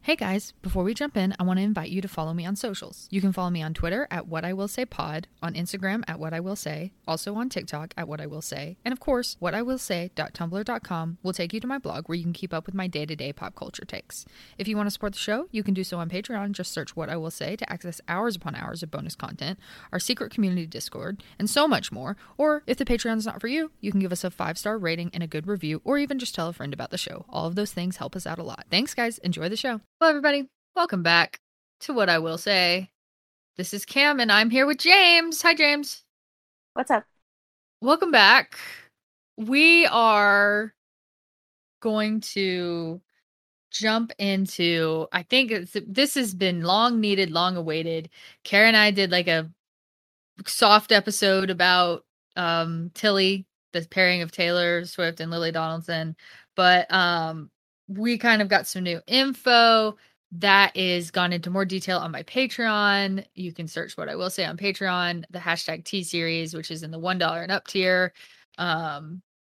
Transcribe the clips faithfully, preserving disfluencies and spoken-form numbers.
Hey guys, before we jump in, I want to invite you to follow me on socials. You can follow me on Twitter at What I Will Say Pod, on Instagram at What I Will Say, also on TikTok at What I Will Say, and of course, what I will say dot tumblr dot com will take you to my blog where you can keep up with my day-to-day pop culture takes. If you want to support the show, you can do so on Patreon. Just search What I Will Say to access hours upon hours of bonus content, our secret community Discord, and so much more. Or if the Patreon's not for you, you can give us a five-star rating and a good review, or even just tell a friend about the show. All of those things help us out a lot. Thanks guys, enjoy the show. Hello, everybody. Welcome back to What I Will Say. This is Cam, and I'm here with James. Hi, James. What's up? Welcome back. We are going to jump into, I think it's, this has been long needed, long awaited. Kara and I did like a soft episode about um, Tilly, the pairing of Taylor Swift and Lily Donaldson, but um, we kind of got some new info that is gone into more detail on my Patreon. You can search What I Will Say on Patreon, the hashtag T series, which is in the one dollar and up tier. Um,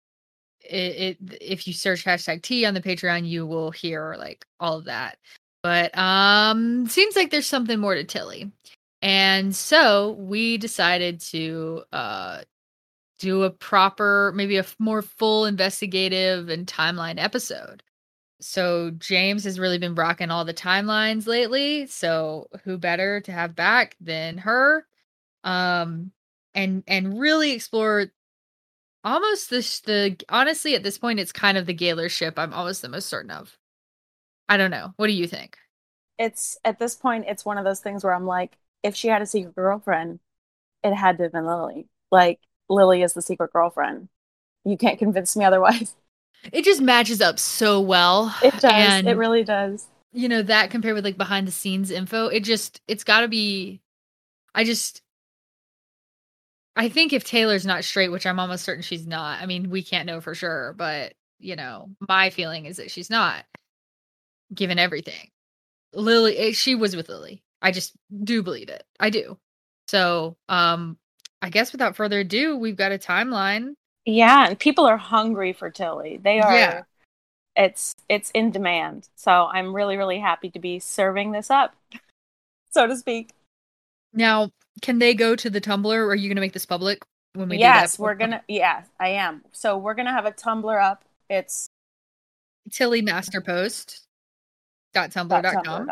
it, it if you search hashtag T on the Patreon, you will hear like all of that. But um, seems like there's something more to Tilly, and so we decided to uh do a proper, maybe a more full investigative and timeline episode. So James has really been rocking all the timelines lately. So who better to have back than her? Um, and and really explore almost this the honestly at this point it's kind of the Gaylor ship. I'm almost the most certain of. I don't know. What do you think? It's at this point, it's one of those things where I'm like, if she had a secret girlfriend, it had to have been Lily. Like, Lily is the secret girlfriend. You can't convince me otherwise. It just matches up so well. It does. And, it really does. You know, that compared with like behind the scenes info, it just, it's got to be, I just, I think if Taylor's not straight, which I'm almost certain she's not, I mean, we can't know for sure, but, you know, my feeling is that she's not, given everything. Lily, she was with Lily. I just do believe it. I do. So, um, I guess without further ado, we've got a timeline. Yeah, and people are hungry for Tilly. They are. Yeah. It's it's in demand. So I'm really, really happy to be serving this up, so to speak. Now, can they go to the Tumblr, or are you going to make this public when we yes, do that? Yes, we're going to. Yeah, I am. So we're going to have a Tumblr up. It's Tilly Masterpost dot tumblr dot com.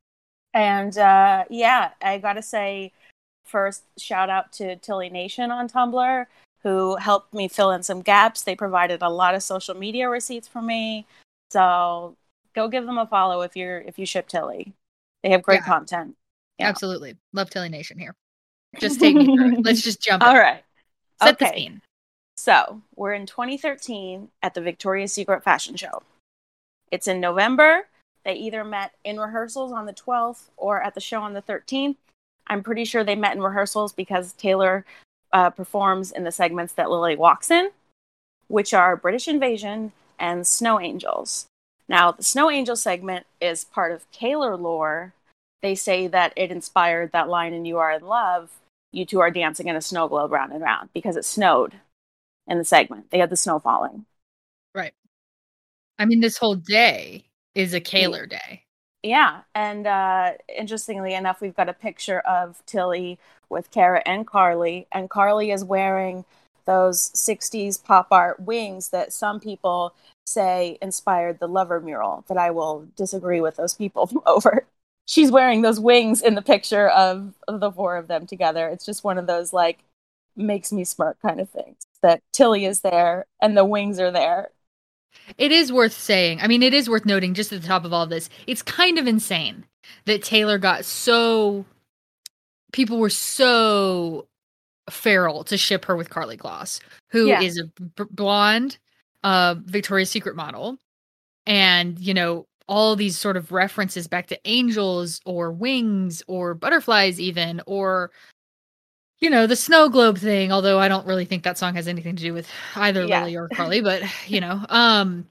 And uh, yeah, I got to say, first, shout out to Tilly Nation on Tumblr, who helped me fill in some gaps. They provided a lot of social media receipts for me. So go give them a follow if you're if you ship Tilly. They have great yeah. content. Yeah. Absolutely. Love Tilly Nation here. Just take me through it. Let's just jump All in. right. Set okay. the scene. So we're in twenty thirteen at the Victoria's Secret fashion show. It's in November. They either met in rehearsals on the twelfth or at the show on the thirteenth. I'm pretty sure they met in rehearsals because Taylor uh, performs in the segments that Lily walks in, which are British Invasion and Snow Angels. Now, the Snow Angel segment is part of Taylor lore. They say that it inspired that line in You Are in Love, you two are dancing in a snow globe round and round, because it snowed in the segment. They had the snow falling. Right. I mean, this whole day is a Kaylor day. Yeah, and uh, interestingly enough, we've got a picture of Tilly with Kara and Carly, and Carly is wearing those sixties pop art wings that some people say inspired the Lover mural, but I will disagree with those people over. She's wearing those wings in the picture of the four of them together. It's just one of those, like, makes me smirk kind of things, that Tilly is there and the wings are there. It is worth saying, I mean, it is worth noting just at the top of all of this, it's kind of insane that Taylor got so, people were so feral to ship her with Carly Kloss, who yeah. is a b- blonde uh, Victoria's Secret model. And, you know, all these sort of references back to angels or wings or butterflies even, or, you know, the snow globe thing, although I don't really think that song has anything to do with either yeah. Lily or Carly, but, you know, um,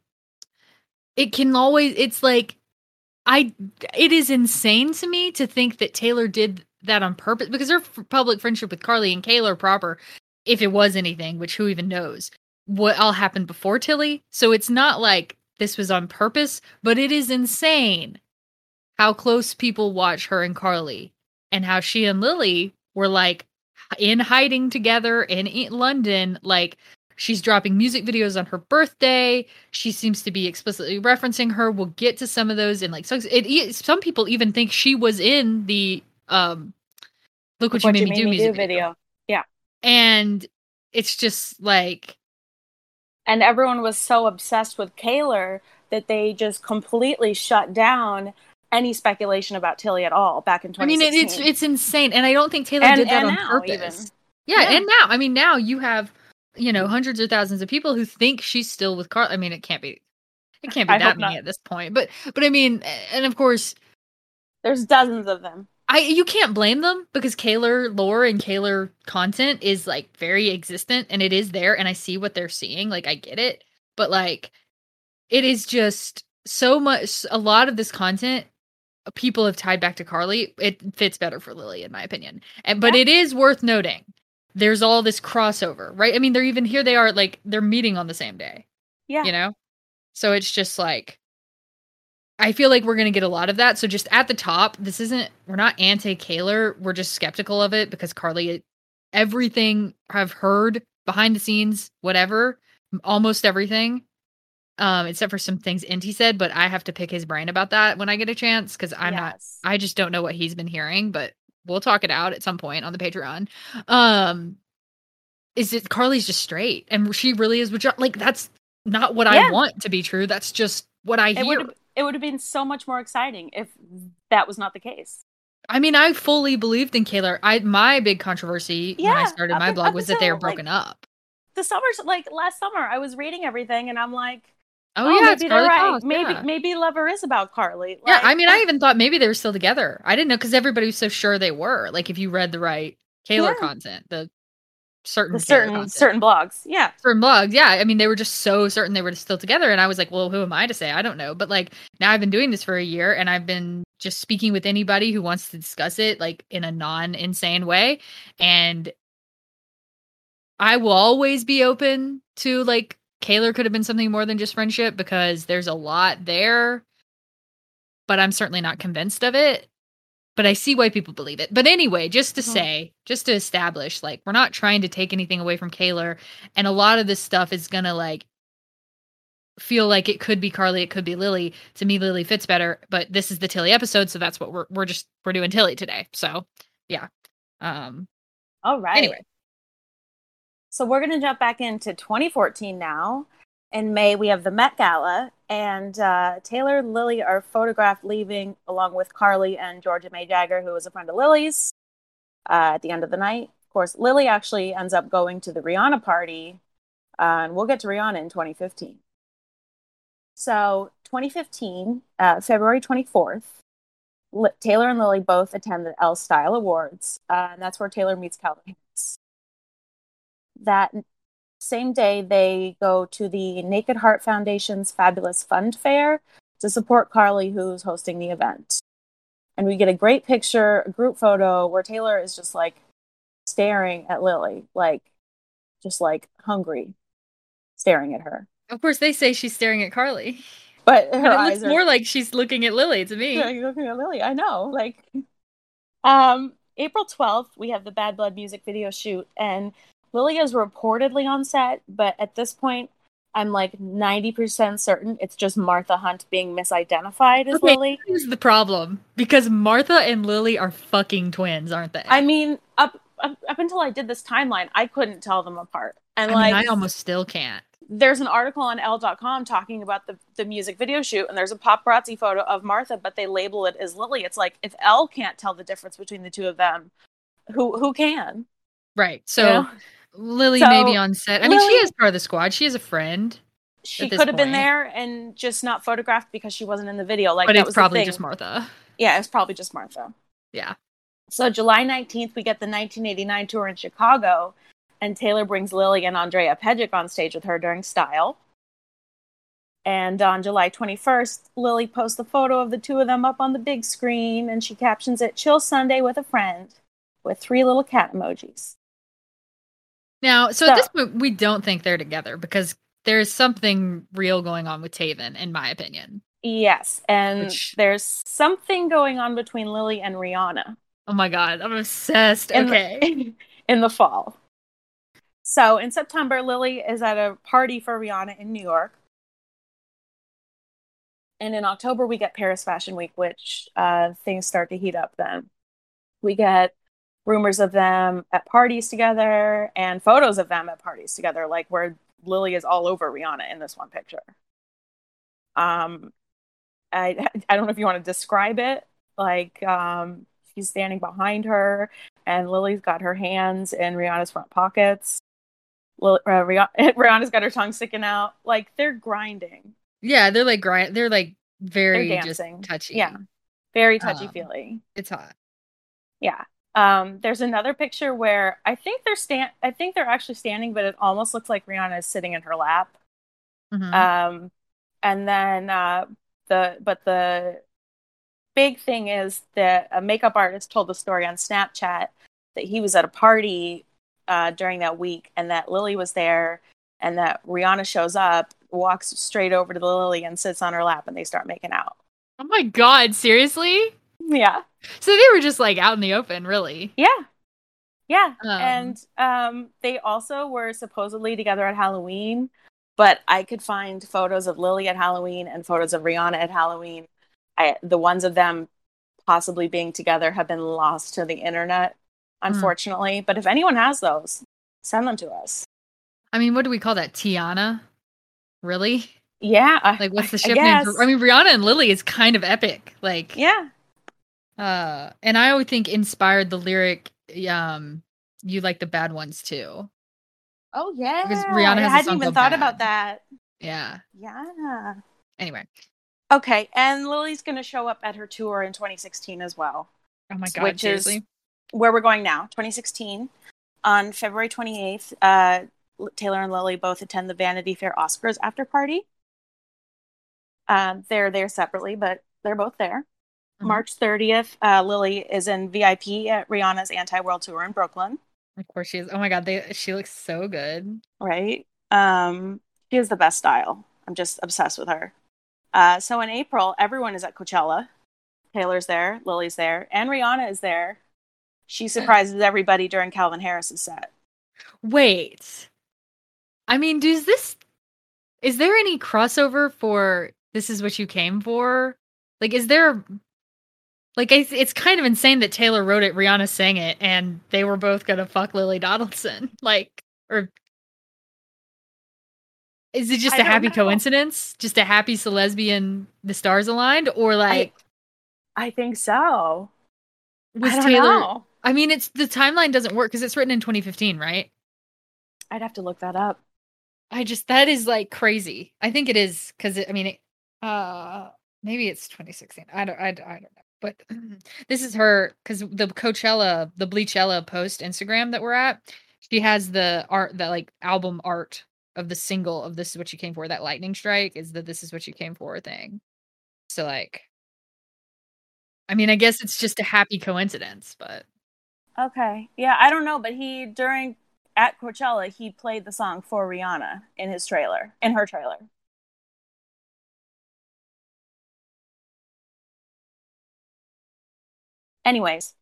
it can always, it's like, I, it is insane to me to think that Taylor did that on purpose, because her f- public friendship with Carly and Kaylor proper, if it was anything, which who even knows, what all happened before Tilly. So it's not like this was on purpose, but it is insane how close people watch her and Carly, and how she and Lily were like in hiding together in E- London. Like, she's dropping music videos on her birthday. She seems to be explicitly referencing her. We'll get to some of those in like songs. It, it some people even think she was in the um Look What, What You You Made Me Made Do Me music Do video. video. Yeah. And it's just like, and everyone was so obsessed with Kaylor that they just completely shut down any speculation about Tilly at all back in I mean, twenty sixteen. it, it's it's insane, and I don't think Taylor and, did that and on now, purpose. Even. Yeah, yeah, and now, I mean, now you have, you know, hundreds of thousands of people who think she's still with Carl. I mean, it can't be, it can't be I that hope many not. at this point. But, but I mean, and of course, there's dozens of them. I you can't blame them because Kaylor lore and Kaylor content is like very existent, and it is there, and I see what they're seeing. Like, I get it, but like, it is just so much. A lot of this content people have tied back to Carly. It fits better for Lily, in my opinion. And but yeah. It is worth noting there's all this crossover, right? I mean, they're even here. They are like they're meeting on the same day. Yeah, you know. So it's just like I feel like we're gonna get a lot of that. So just at the top, this isn't. We're not anti Kaylor. We're just skeptical of it because Carly. Everything I've heard behind the scenes, whatever, almost everything. Um, except for some things Inti said, but I have to pick his brain about that when I get a chance because I'm yes. not. I just don't know what he's been hearing, but we'll talk it out at some point on the Patreon. Um, is it Carly's just straight and she really is? Which like that's not what yeah. I want to be true. That's just what I hear. It would it would have been so much more exciting if that was not the case. I mean, I fully believed in Kaylor. I my big controversy yeah, when I started my blog was that they were broken like, up. The summer, like last summer, I was reading everything and I'm like. Oh, oh, yeah, maybe they're right. Cross, maybe yeah. maybe Lover is about Carly. Like, yeah, I mean, I even thought maybe they were still together. I didn't know because everybody was so sure they were. Like, if you read the right Kaylor yeah. content, the certain the certain content. certain blogs, yeah, certain blogs, yeah. I mean, they were just so certain they were still together, and I was like, well, who am I to say? I don't know. But like now, I've been doing this for a year, and I've been just speaking with anybody who wants to discuss it, like in a non-insane way, and I will always be open to like. Kaylor could have been something more than just friendship because there's a lot there, but I'm certainly not convinced of it. But I see why people believe it. But anyway, just to mm-hmm. say, just to establish, like, we're not trying to take anything away from Kaylor. And a lot of this stuff is going to, like, feel like it could be Carly, it could be Lily. To me, Lily fits better. But this is the Tilly episode, so that's what we're we're just we're doing Tilly today. So, yeah. Um. All right. Anyway. So we're going to jump back into twenty fourteen now. In May, we have the Met Gala, and uh, Taylor and Lily are photographed leaving along with Carly and Georgia May Jagger, who was a friend of Lily's, uh, at the end of the night. Of course, Lily actually ends up going to the Rihanna party, uh, and we'll get to Rihanna in twenty fifteen. So twenty fifteen, uh, February twenty-fourth, L- Taylor and Lily both attend the Elle Style Awards, uh, and that's where Taylor meets Calvin Harris. That same day, they go to the Naked Heart Foundation's Fabulous Fund Fair to support Carly, who's hosting the event. And we get a great picture, a group photo, where Taylor is just, like, staring at Lily, like, just, like, hungry, staring at her. Of course, they say she's staring at Carly. But her but it eyes looks are... more like she's looking at Lily to me. Yeah, you're looking at Lily, I know. Like, um, April twelfth, we have the Bad Blood music video shoot, and Lily is reportedly on set, but at this point, I'm like ninety percent certain it's just Martha Hunt being misidentified as okay, Lily. Here's the problem, because Martha and Lily are fucking twins, aren't they? I mean, up up, up until I did this timeline, I couldn't tell them apart. And I like, mean, I almost still can't. There's an article on Elle dot com talking about the, the music video shoot, and there's a paparazzi photo of Martha, but they label it as Lily. It's like, if Elle can't tell the difference between the two of them, who who can? Right, so... You know? Lily so, may be on set. I Lily, mean, she is part of the squad. She is a friend. She could have been there and just not photographed because she wasn't in the video. Like, but that it's was probably the thing. just Martha. Yeah, it's probably just Martha. Yeah. So July nineteenth, we get the nineteen eighty-nine tour in Chicago, and Taylor brings Lily and Andrea Pejic on stage with her during Style. And on July twenty-first, Lily posts a photo of the two of them up on the big screen, and she captions it, "Chill Sunday with a friend," with three little cat emojis. Now, so, so at this point, we don't think they're together because there's something real going on with Taven, in my opinion. Yes, and Which, there's something going on between Lily and Rihanna oh my god, I'm obsessed. in Okay. the in the fall. So in September, Lily is at a party for Rihanna in New York. And in October, we get Paris Fashion Week, which uh, things start to heat up then. We get rumors of them at parties together and photos of them at parties together, like where Lily is all over Rihanna in this one picture. Um, I I don't know if you want to describe it. Like um, she's standing behind her, and Lily's got her hands in Rihanna's front pockets. Lil- uh, Rihanna, Rihanna's got her tongue sticking out. Like they're grinding. Yeah, they're like grind. They're like They're very just dancing. Yeah, touchy. very touchy Um, feely. it's hot. Yeah. Um, there's another picture where I think they're stand. I think they're actually standing, but it almost looks like Rihanna is sitting in her lap. Hmm. Um, and then uh, the but the big thing is that a makeup artist told the story on Snapchat that he was at a party uh, during that week, and that Lily was there, and that Rihanna shows up, walks straight over to the Lily, and sits on her lap, and they start making out. Oh my god, seriously? Yeah. So they were just like out in the open, really. Yeah. Yeah, Um, and um, they also were supposedly together at Halloween, but I could find photos of Lily at Halloween and photos of Rihanna at Halloween. I, the ones of them possibly being together have been lost to the internet, hmm. unfortunately. But if anyone has those, send them to us. I mean, what do we call that? Tiana? Really? Yeah, I, Like, I, what's the I ship name for? I guess. mean, Rihanna and Lily is kind of epic. Like, Yeah. uh, and I would think inspired the lyric, um, "You like the bad ones too," Oh because yeah, Rihanna I has a hadn't song even called thought about "Bad." that. Yeah. Yeah. Anyway, Okay, and Lily's going to show up at her tour in twenty sixteen as well, oh my god, which is seriously? where we're going now. twenty sixteen, on February twenty-eighth, uh, Taylor and Lily both attend the Vanity Fair Oscars after party. Um, they're there separately, but they're both there. Mhm. March thirtieth, uh, Lily is in V I P at Rihanna's Anti World Tour in Brooklyn, Of course she is. Oh my god, they she looks so good. right? Um, she has the best style. I'm just obsessed with her. Uh, so in April, everyone is at Coachella. Taylor's there, Lily's there, and Rihanna is there. She surprises everybody during Calvin Harris's set. Wait, I mean, does this is there any crossover for "This Is What You Came For"? Like, is there like it's, it's kind of insane that Taylor wrote it, Rihanna sang it, and they were both gonna fuck Lily Donaldson. Like, or is it just I a don't happy know. coincidence? Just a happy lesbian, the stars aligned, or I like I think so. I was don't Taylor? know. I mean, it's the timeline doesn't work because it's written in twenty fifteen, right? I'd have to look that up. I just that is like crazy. I think it is because I mean, it, uh, maybe it's twenty sixteen. I don't, I, I don't know. But this is her because the Coachella, the Bleachella post Instagram that we're at, she has the art, that like album art of the single of "This Is What You Came For." That lightning strike is the "This Is What You Came For" thing. So like, I mean, I guess it's just a happy coincidence, but Okay. Yeah, I don't know, but he during at Coachella, he played the song for Rihanna in his trailer, in her trailer. Anyways,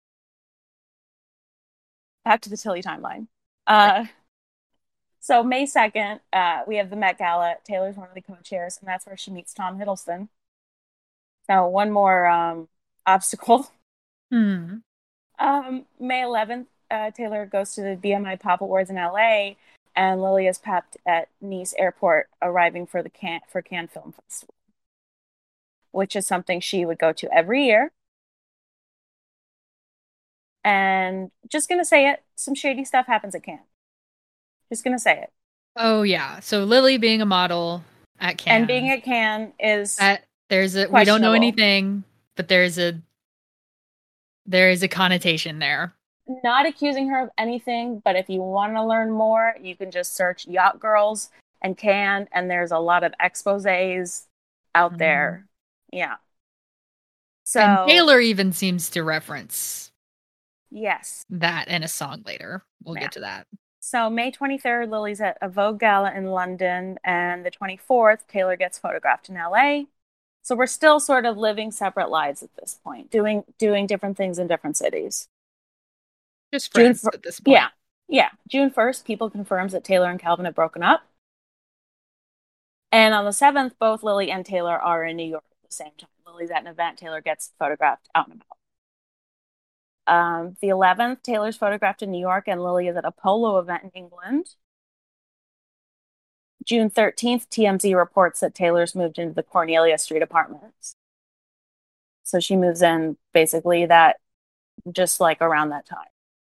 back to the Tilly timeline. right. Uh so May second, uh, we have the Met Gala. Taylor's one of the co-chairs, and that's where she meets Tom Hiddleston. Now, one more um obstacle. Hmm. Um, May eleventh, uh, Taylor goes to the B M I Pop Awards in L A, and Lily is papped at Nice Airport, arriving for the Can for Cannes Film Festival, which is something she would go to every year. And just gonna say it, some shady stuff happens at Cannes. Just gonna say it. Oh yeah. So Lily being a model at And being Cannes. at Cannes is That there's a we don't know questionable. anything, but there's a there is a connotation there. Not accusing her of anything, but if you want to learn more, you can just search Yacht Girls and Cannes, and there's a lot of exposés out Mhm. there. Yeah. And So, Taylor even seems to reference yes. that in a song later. We'll Yeah. get to that. So, May twenty-third, Lily's at a Vogue gala in London, and the twenty-fourth, Taylor gets photographed in L A. So we're still sort of living separate lives at this point, doing doing different things in different cities. Just June friends fir- at this point. Yeah. Yeah. June first, People confirms that Taylor and Calvin have broken up. And on the seventh, both Lily and Taylor are in New York at the same time. Lily's at an event, Taylor gets photographed out and about. Um, the eleventh, Taylor's photographed in New York and Lily is at a polo event in England. June thirteenth, T M Z reports that Taylor's moved into the Cornelia Street apartments. So she moves in basically that just like around that time.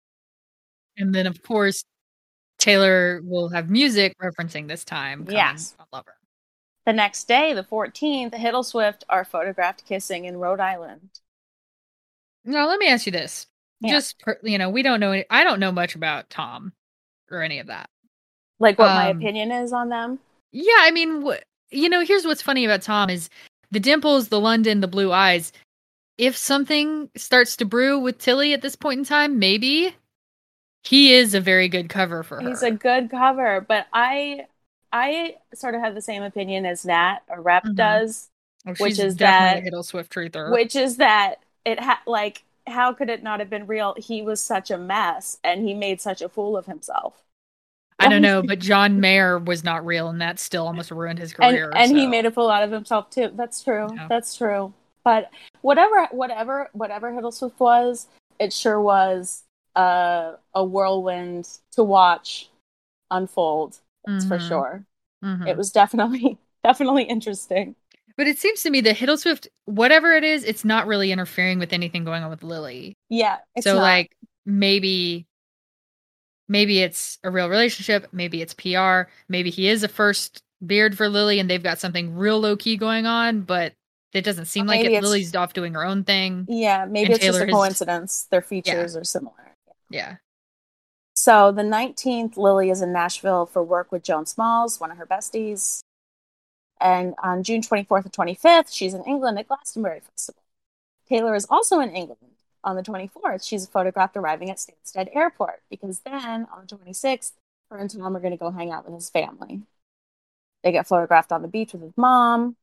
And then, of course, Taylor will have music referencing this time. Yes. On Lover. The next day, the fourteenth, Hiddle Swift are photographed kissing in Rhode Island. Now, let me ask you this. Yeah. Just, per, you know, we don't know, any, I don't know much about Tom or any of that. Like what um, my opinion is on them? Yeah, I mean, wh- you know, here's what's funny about Tom is the dimples, the London, the blue eyes. If something starts to brew with Tilly at this point in time, maybe he is a very good cover for her. He's a good cover, but I I sort of have the same opinion as Nat, or Rep mm-hmm. does, oh, which is definitely that a Hiddle Swift truther. Which is that it ha- like how could it not have been real? He was such a mess, and he made such a fool of himself. I don't know, but John Mayer was not real, and that still almost ruined his career. And, and so. he made a fool out of himself too. That's true. Yeah. That's true. But whatever, whatever, whatever Hiddle Swift was, it sure was uh, a whirlwind to watch unfold. That's mm-hmm. for sure. Mm-hmm. It was definitely, definitely interesting. But it seems to me that Hiddle Swift, whatever it is, it's not really interfering with anything going on with Lily. Yeah. It's so not. like maybe. Maybe it's a real relationship. Maybe it's P R. Maybe he is a first beard for Lily and they've got something real low key going on, but it doesn't seem like it. Lily's off doing her own thing. Yeah, maybe it's Taylor just a coincidence. Is, Their features yeah. are similar. Yeah. So the nineteenth, Lily is in Nashville for work with Joan Smalls, one of her besties. And on June twenty-fourth and twenty-fifth, she's in England at Glastonbury Festival. Taylor is also in England. On the twenty-fourth, she's photographed arriving at Stansted Airport because then on the twenty-sixth, her and Tom are going to go hang out with his family. They get photographed on the beach with his mom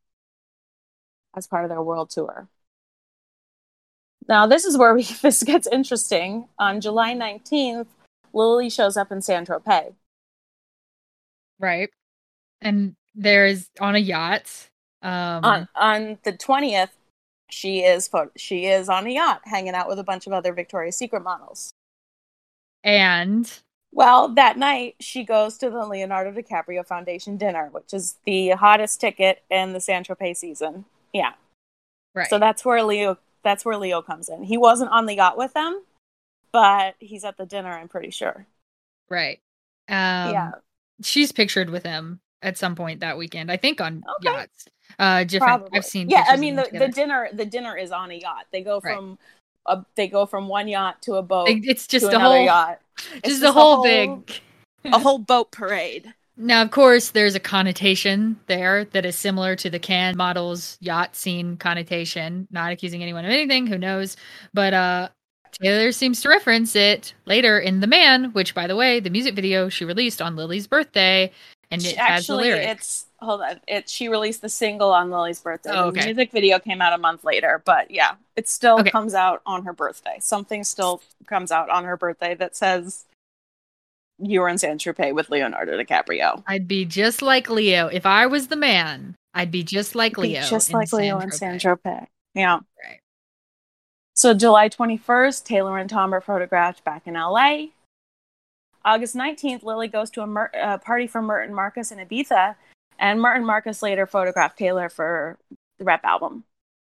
as part of their world tour. Now, this is where we, this gets interesting. On July nineteenth, Lily shows up in Saint-Tropez. Right. And there's on a yacht. Um, on, on the twentieth, She is she is on a yacht hanging out with a bunch of other Victoria's Secret models. And? Well, that night, she goes to the Leonardo DiCaprio Foundation dinner, which is the hottest ticket in the Saint-Tropez season. Yeah. Right. So that's where Leo that's where Leo comes in. He wasn't on the yacht with them, but he's at the dinner, I'm pretty sure. Right. Um, yeah. She's pictured with him at some point that weekend, I think on okay. yachts. Uh, different. Probably. I've seen. Yeah, I mean the, the dinner. The dinner is on a yacht. They go from right. a, they go from one yacht to a boat. It's just to a another whole yacht. It's just, just a whole, whole big, a whole boat parade. Now, of course, there's a connotation there that is similar to the Cannes models yacht scene connotation. Not accusing anyone of anything. Who knows? But uh, Taylor seems to reference it later in The Man, which, by the way, the music video she released on Lily's birthday. And it Actually, has the lyrics. it's hold on. It she released the single on Lily's birthday. Oh, okay. The music video came out a month later, but yeah, it still okay. comes out on her birthday. Something still comes out on her birthday that says you were in Saint-Tropez with Leonardo DiCaprio. I'd be just like Leo if I was the man. I'd be just like Leo, just like Leo in Saint-Tropez. Yeah. Right. So July twenty-first, Taylor and Tom are photographed back in L A. August nineteenth, Lily goes to a Mer- uh, party for Merton Marcus in Ibiza, and Merton Marcus later photographed Taylor for the Rep album.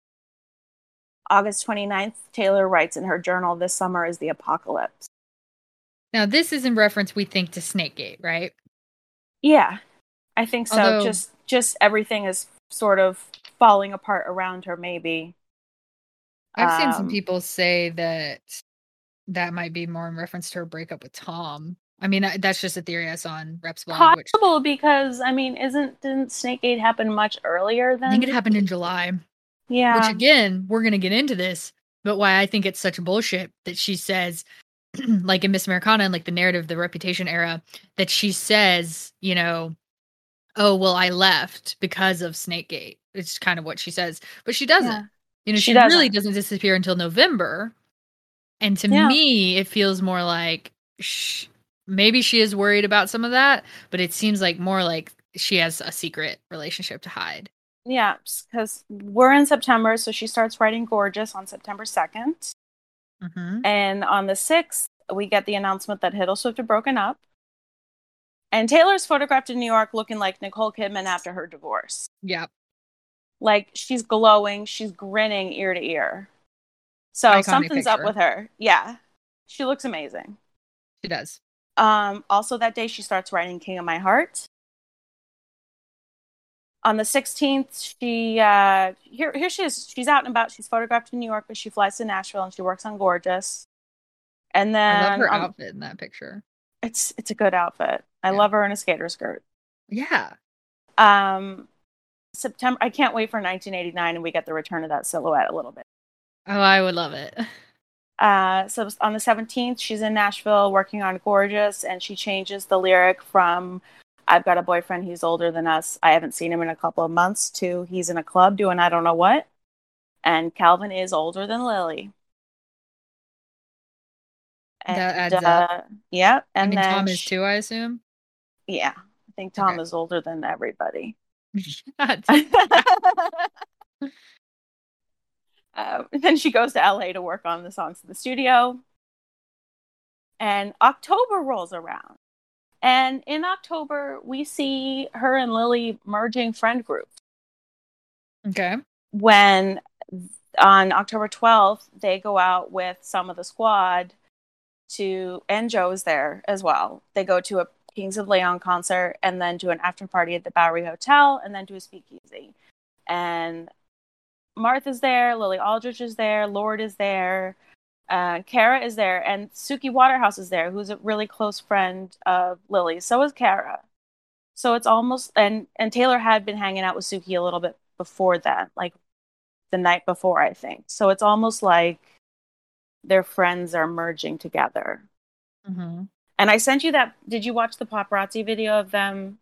August twenty-ninth, Taylor writes in her journal, "This summer is the apocalypse." Now, this is in reference, we think, to Snakegate, right? Yeah, I think so. Although, just, just everything is sort of falling apart around her, maybe. I've um, seen some people say that that might be more in reference to her breakup with Tom. I mean, that's just a theory I saw on Rep's blog. Possible, which, because, I mean, isn't didn't Snakegate happen much earlier than... I think it happened in July. Yeah. Which, again, we're going to get into this, but why I think it's such bullshit that she says, like in Miss Americana and like the narrative, the Reputation era, that she says, you know, oh, well, I left because of Snakegate. it's kind of what she says, but she doesn't. Yeah. You know, She she really doesn't. doesn't disappear until November. And to Yeah. me, it feels more like sh- maybe she is worried about some of that, but it seems like more like she has a secret relationship to hide. Yeah, because we're in September, so she starts writing Gorgeous on September second. Mm-hmm. And on the sixth, we get the announcement that Hiddleswift had broken up. And Taylor's photographed in New York looking like Nicole Kidman after her divorce. Yep. Like, she's glowing, she's grinning ear to ear. So Iconic something's picture. up with her. Yeah. She looks amazing. She does. Um, also that day, she starts writing King of My Heart. On the sixteenth, she uh, here here she is. She's out and about. She's photographed in New York, but she flies to Nashville and she works on Gorgeous. And then I love her um, outfit in that picture. It's it's a good outfit. I Yeah. love her in a skater skirt. Yeah. Um, September. I can't wait for nineteen eighty-nine, and we get the return of that silhouette a little bit. Oh, I would love it. Uh, so on the seventeenth, she's in Nashville working on Gorgeous, and she changes the lyric from "I've got a boyfriend, he's older than us. I haven't seen him in a couple of months" to "He's in a club doing I don't know what." And Calvin is older than Lily. And, That adds uh, up. yeah, and I mean, then Tom is she- too, I assume. Yeah, I think Tom Okay. is older than everybody. uh, then she goes to L A to work on the songs in the studio. And October rolls around. And in October, we see her and Lily merging friend groups. Okay. When on October twelfth, they go out with some of the squad to, and Joe is there as well. They go to a Kings of Leon concert and then to an after party at the Bowery Hotel and then to a speakeasy. And Martha's there, Lily Aldrich is there, Lord is there, uh, Kara is there, and Suki Waterhouse is there, who's a really close friend of Lily. So is Kara. So it's almost, and, and Taylor had been hanging out with Suki a little bit before that, like the night before, I think. So it's almost like their friends are merging together. Mm-hmm. And I sent you that. Did you watch the paparazzi video of them?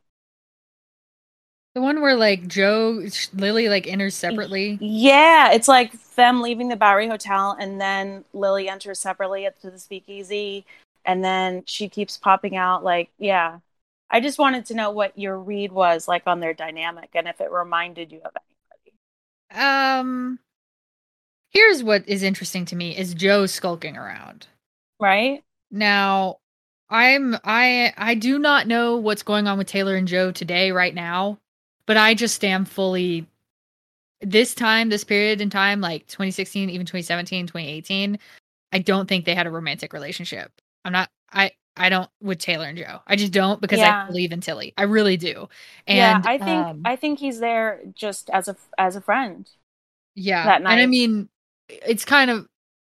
The one where like Joe, Lily like enters separately. Yeah, it's like them leaving the Bowery Hotel and then Lily enters separately to the speakeasy. And then she keeps popping out like, yeah. I just wanted to know what your read was like on their dynamic and if it reminded you of anybody. Um, here's what is interesting to me is Joe skulking around. Right? Now, I'm I I do not know what's going on with Taylor and Joe today right now, but I just am fully this time, this period in time, like twenty sixteen, even twenty seventeen, twenty eighteen, I don't think they had a romantic relationship. I'm not I I don't with Taylor and Joe. I just don't because Yeah. I believe in Tilly. I really do. Yeah, And I think um, I think he's there just as a as a friend. yeah. That night. And I mean, it's kind of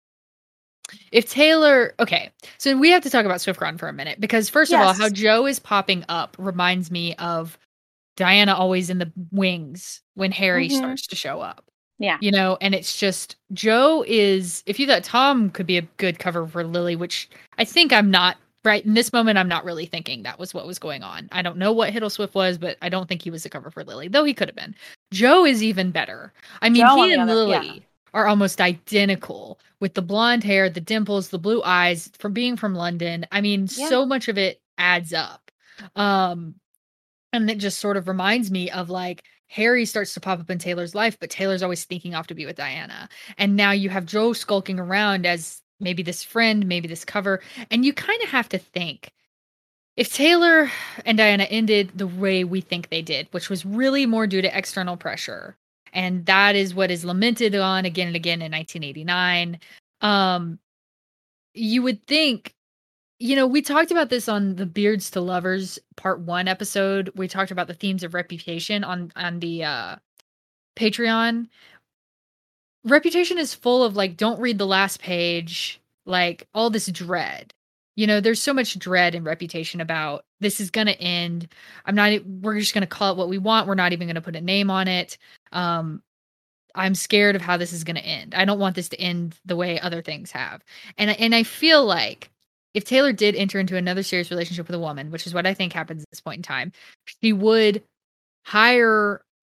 if Taylor, okay, so we have to talk about Swift Run for a minute because first of all, Yes. how Joe is popping up reminds me of Diana always in the wings when Harry Mhm. starts to show up. Yeah. You know, and it's just Joe is, if you thought Tom could be a good cover for Lily, which I think I'm not, right in this moment, I'm not really thinking that was what was going on. I don't know what Hiddleswift was, but I don't think he was a cover for Lily, though he could have been. Joe is even better. I mean, Joe on he the and other- Lily yeah. are almost identical with the blonde hair, the dimples, the blue eyes from being from London. I mean, Yeah. so much of it adds up. Um, and it just sort of reminds me of like Harry starts to pop up in Taylor's life, but Taylor's always sneaking off to be with Diana. And now you have Joe skulking around as maybe this friend, maybe this cover. And you kind of have to think if Taylor and Diana ended the way we think they did, which was really more due to external pressure. And that is what is lamented on again and again in nineteen eighty-nine. Um, you would think, you know, we talked about this on the Beards to Lovers part one episode. We talked about the themes of reputation on, on the uh, Patreon. Reputation is full of like, don't read the last page, like all this dread. You know, there's so much dread and Reputation about this is going to end. I'm not, we're just going to call it what we want. We're not even going to put a name on it. Um, I'm scared of how this is going to end. I don't want this to end the way other things have. And, and I feel like if Taylor did enter into another serious relationship with a woman, which is what I think happens at this point in time, she would hire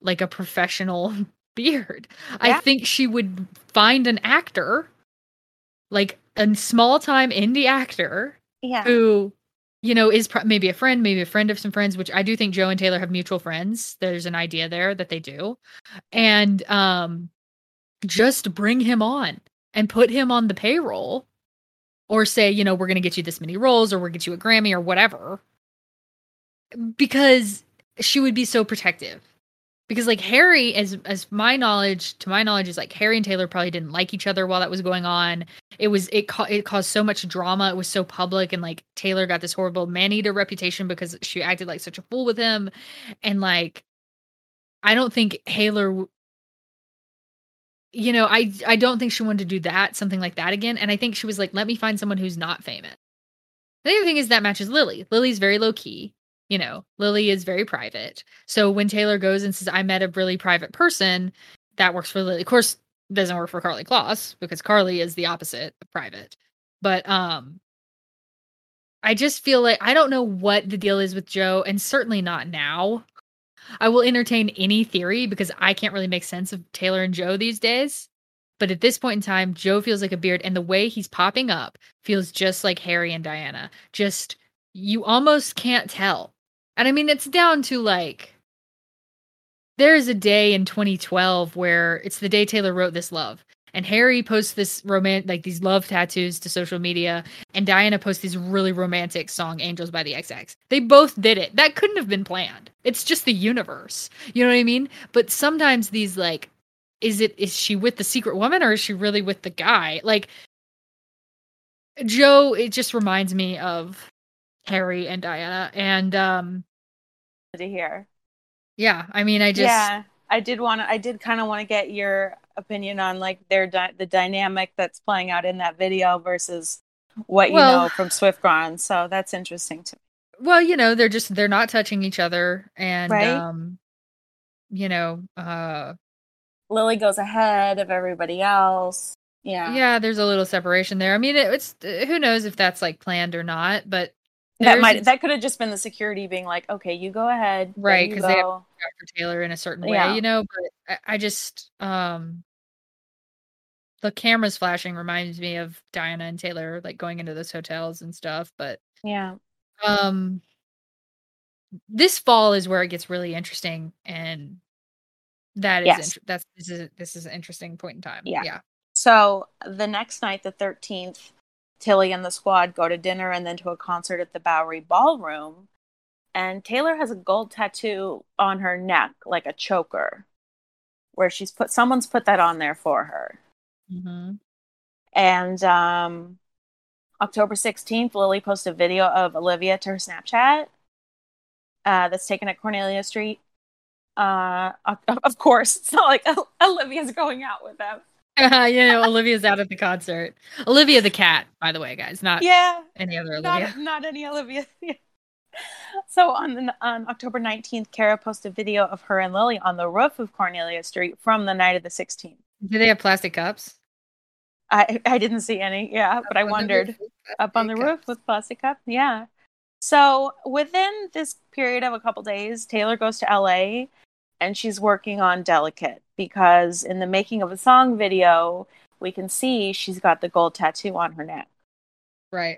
like a professional beard. Yeah. I think she would find an actor, like a small time indie actor, Yeah. who, you know, is pro- maybe a friend, maybe a friend of some friends, which I do think Joe and Taylor have mutual friends. There's an idea there that they do. And um, just bring him on and put him on the payroll, or say, you know, we're going to get you this many roles, or we'll get you a Grammy or whatever. Because she would be so protective. Because like Harry, as as my knowledge, to my knowledge, is like Harry and Taylor probably didn't like each other while that was going on. It was it ca- it caused so much drama. It was so public, and like Taylor got this horrible man-eater reputation because she acted like such a fool with him. And like, I don't think Taylor, you know, I I don't think she wanted to do that, something like that again. And I think she was like, let me find someone who's not famous. The other thing is that matches Lily. Lily's very low key. You know, Lily is very private. So when Taylor goes and says, I met a really private person, that works for Lily. Of course, doesn't work for Karlie Kloss, because Karlie is the opposite of private. But um, I just feel like, I don't know what the deal is with Joe, and certainly not now. I will entertain any theory because I can't really make sense of Taylor and Joe these days. But at this point in time, Joe feels like a beard, and the way he's popping up feels just like Harry and Diana. Just, you almost can't tell. And I mean, it's down to like, there's a day in twenty twelve where it's the day Taylor wrote This Love. And Harry posts this romantic, like these love tattoos to social media. And Diana posts this really romantic song, Angels by the X X. They both did it. That couldn't have been planned. It's just the universe. You know what I mean? But sometimes these like, is it, is she with the secret woman, or is she really with the guy? Like, Joe, it just reminds me of Harry and Diana. And um To hear. Yeah, I mean, I just Yeah, I did want to I did kind of want to get your opinion on like their di- the dynamic that's playing out in that video versus what well, you know from SwiftGrond. So that's interesting to me. Well, you know, they're just they're not touching each other, and Right? um you know, uh Lily goes ahead of everybody else. Yeah. Yeah, there's a little separation there. I mean, it, it's who knows if that's like planned or not, but That might that could have just been the security being like, okay, you go ahead, right? Because they have to for Taylor in a certain way, yeah. you know. But I, I just um the cameras flashing reminds me of Diana and Taylor like going into those hotels and stuff. But yeah, um, this fall is where it gets really interesting, and that is yes. int- that's this is this is an interesting point in time. Yeah. yeah. So the next night, the thirteenth, Tilly and the squad go to dinner and then to a concert at the Bowery Ballroom. And Taylor has a gold tattoo on her neck, like a choker, where she's put someone's put that on there for her. Mm-hmm. And um, October sixteenth, Lily posted a video of Olivia to her Snapchat uh, that's taken at Cornelia Street. Uh, of course, it's not like Olivia's going out with them. Uh, you know, Olivia's out at the concert. Olivia the cat, by the way, guys, not yeah, any other Olivia. Not, not any Olivia. So on the, on October nineteenth, Kara posted a video of her and Lily on the roof of Cornelia Street from the night of the sixteenth. Do they have plastic cups? I I didn't see any, yeah, up but I wondered. Up on the cups. Roof with plastic cup, yeah. So within this period of a couple days, Taylor goes to L A and she's working on Delicate, because in the making of a song video, we can see she's got the gold tattoo on her neck. Right.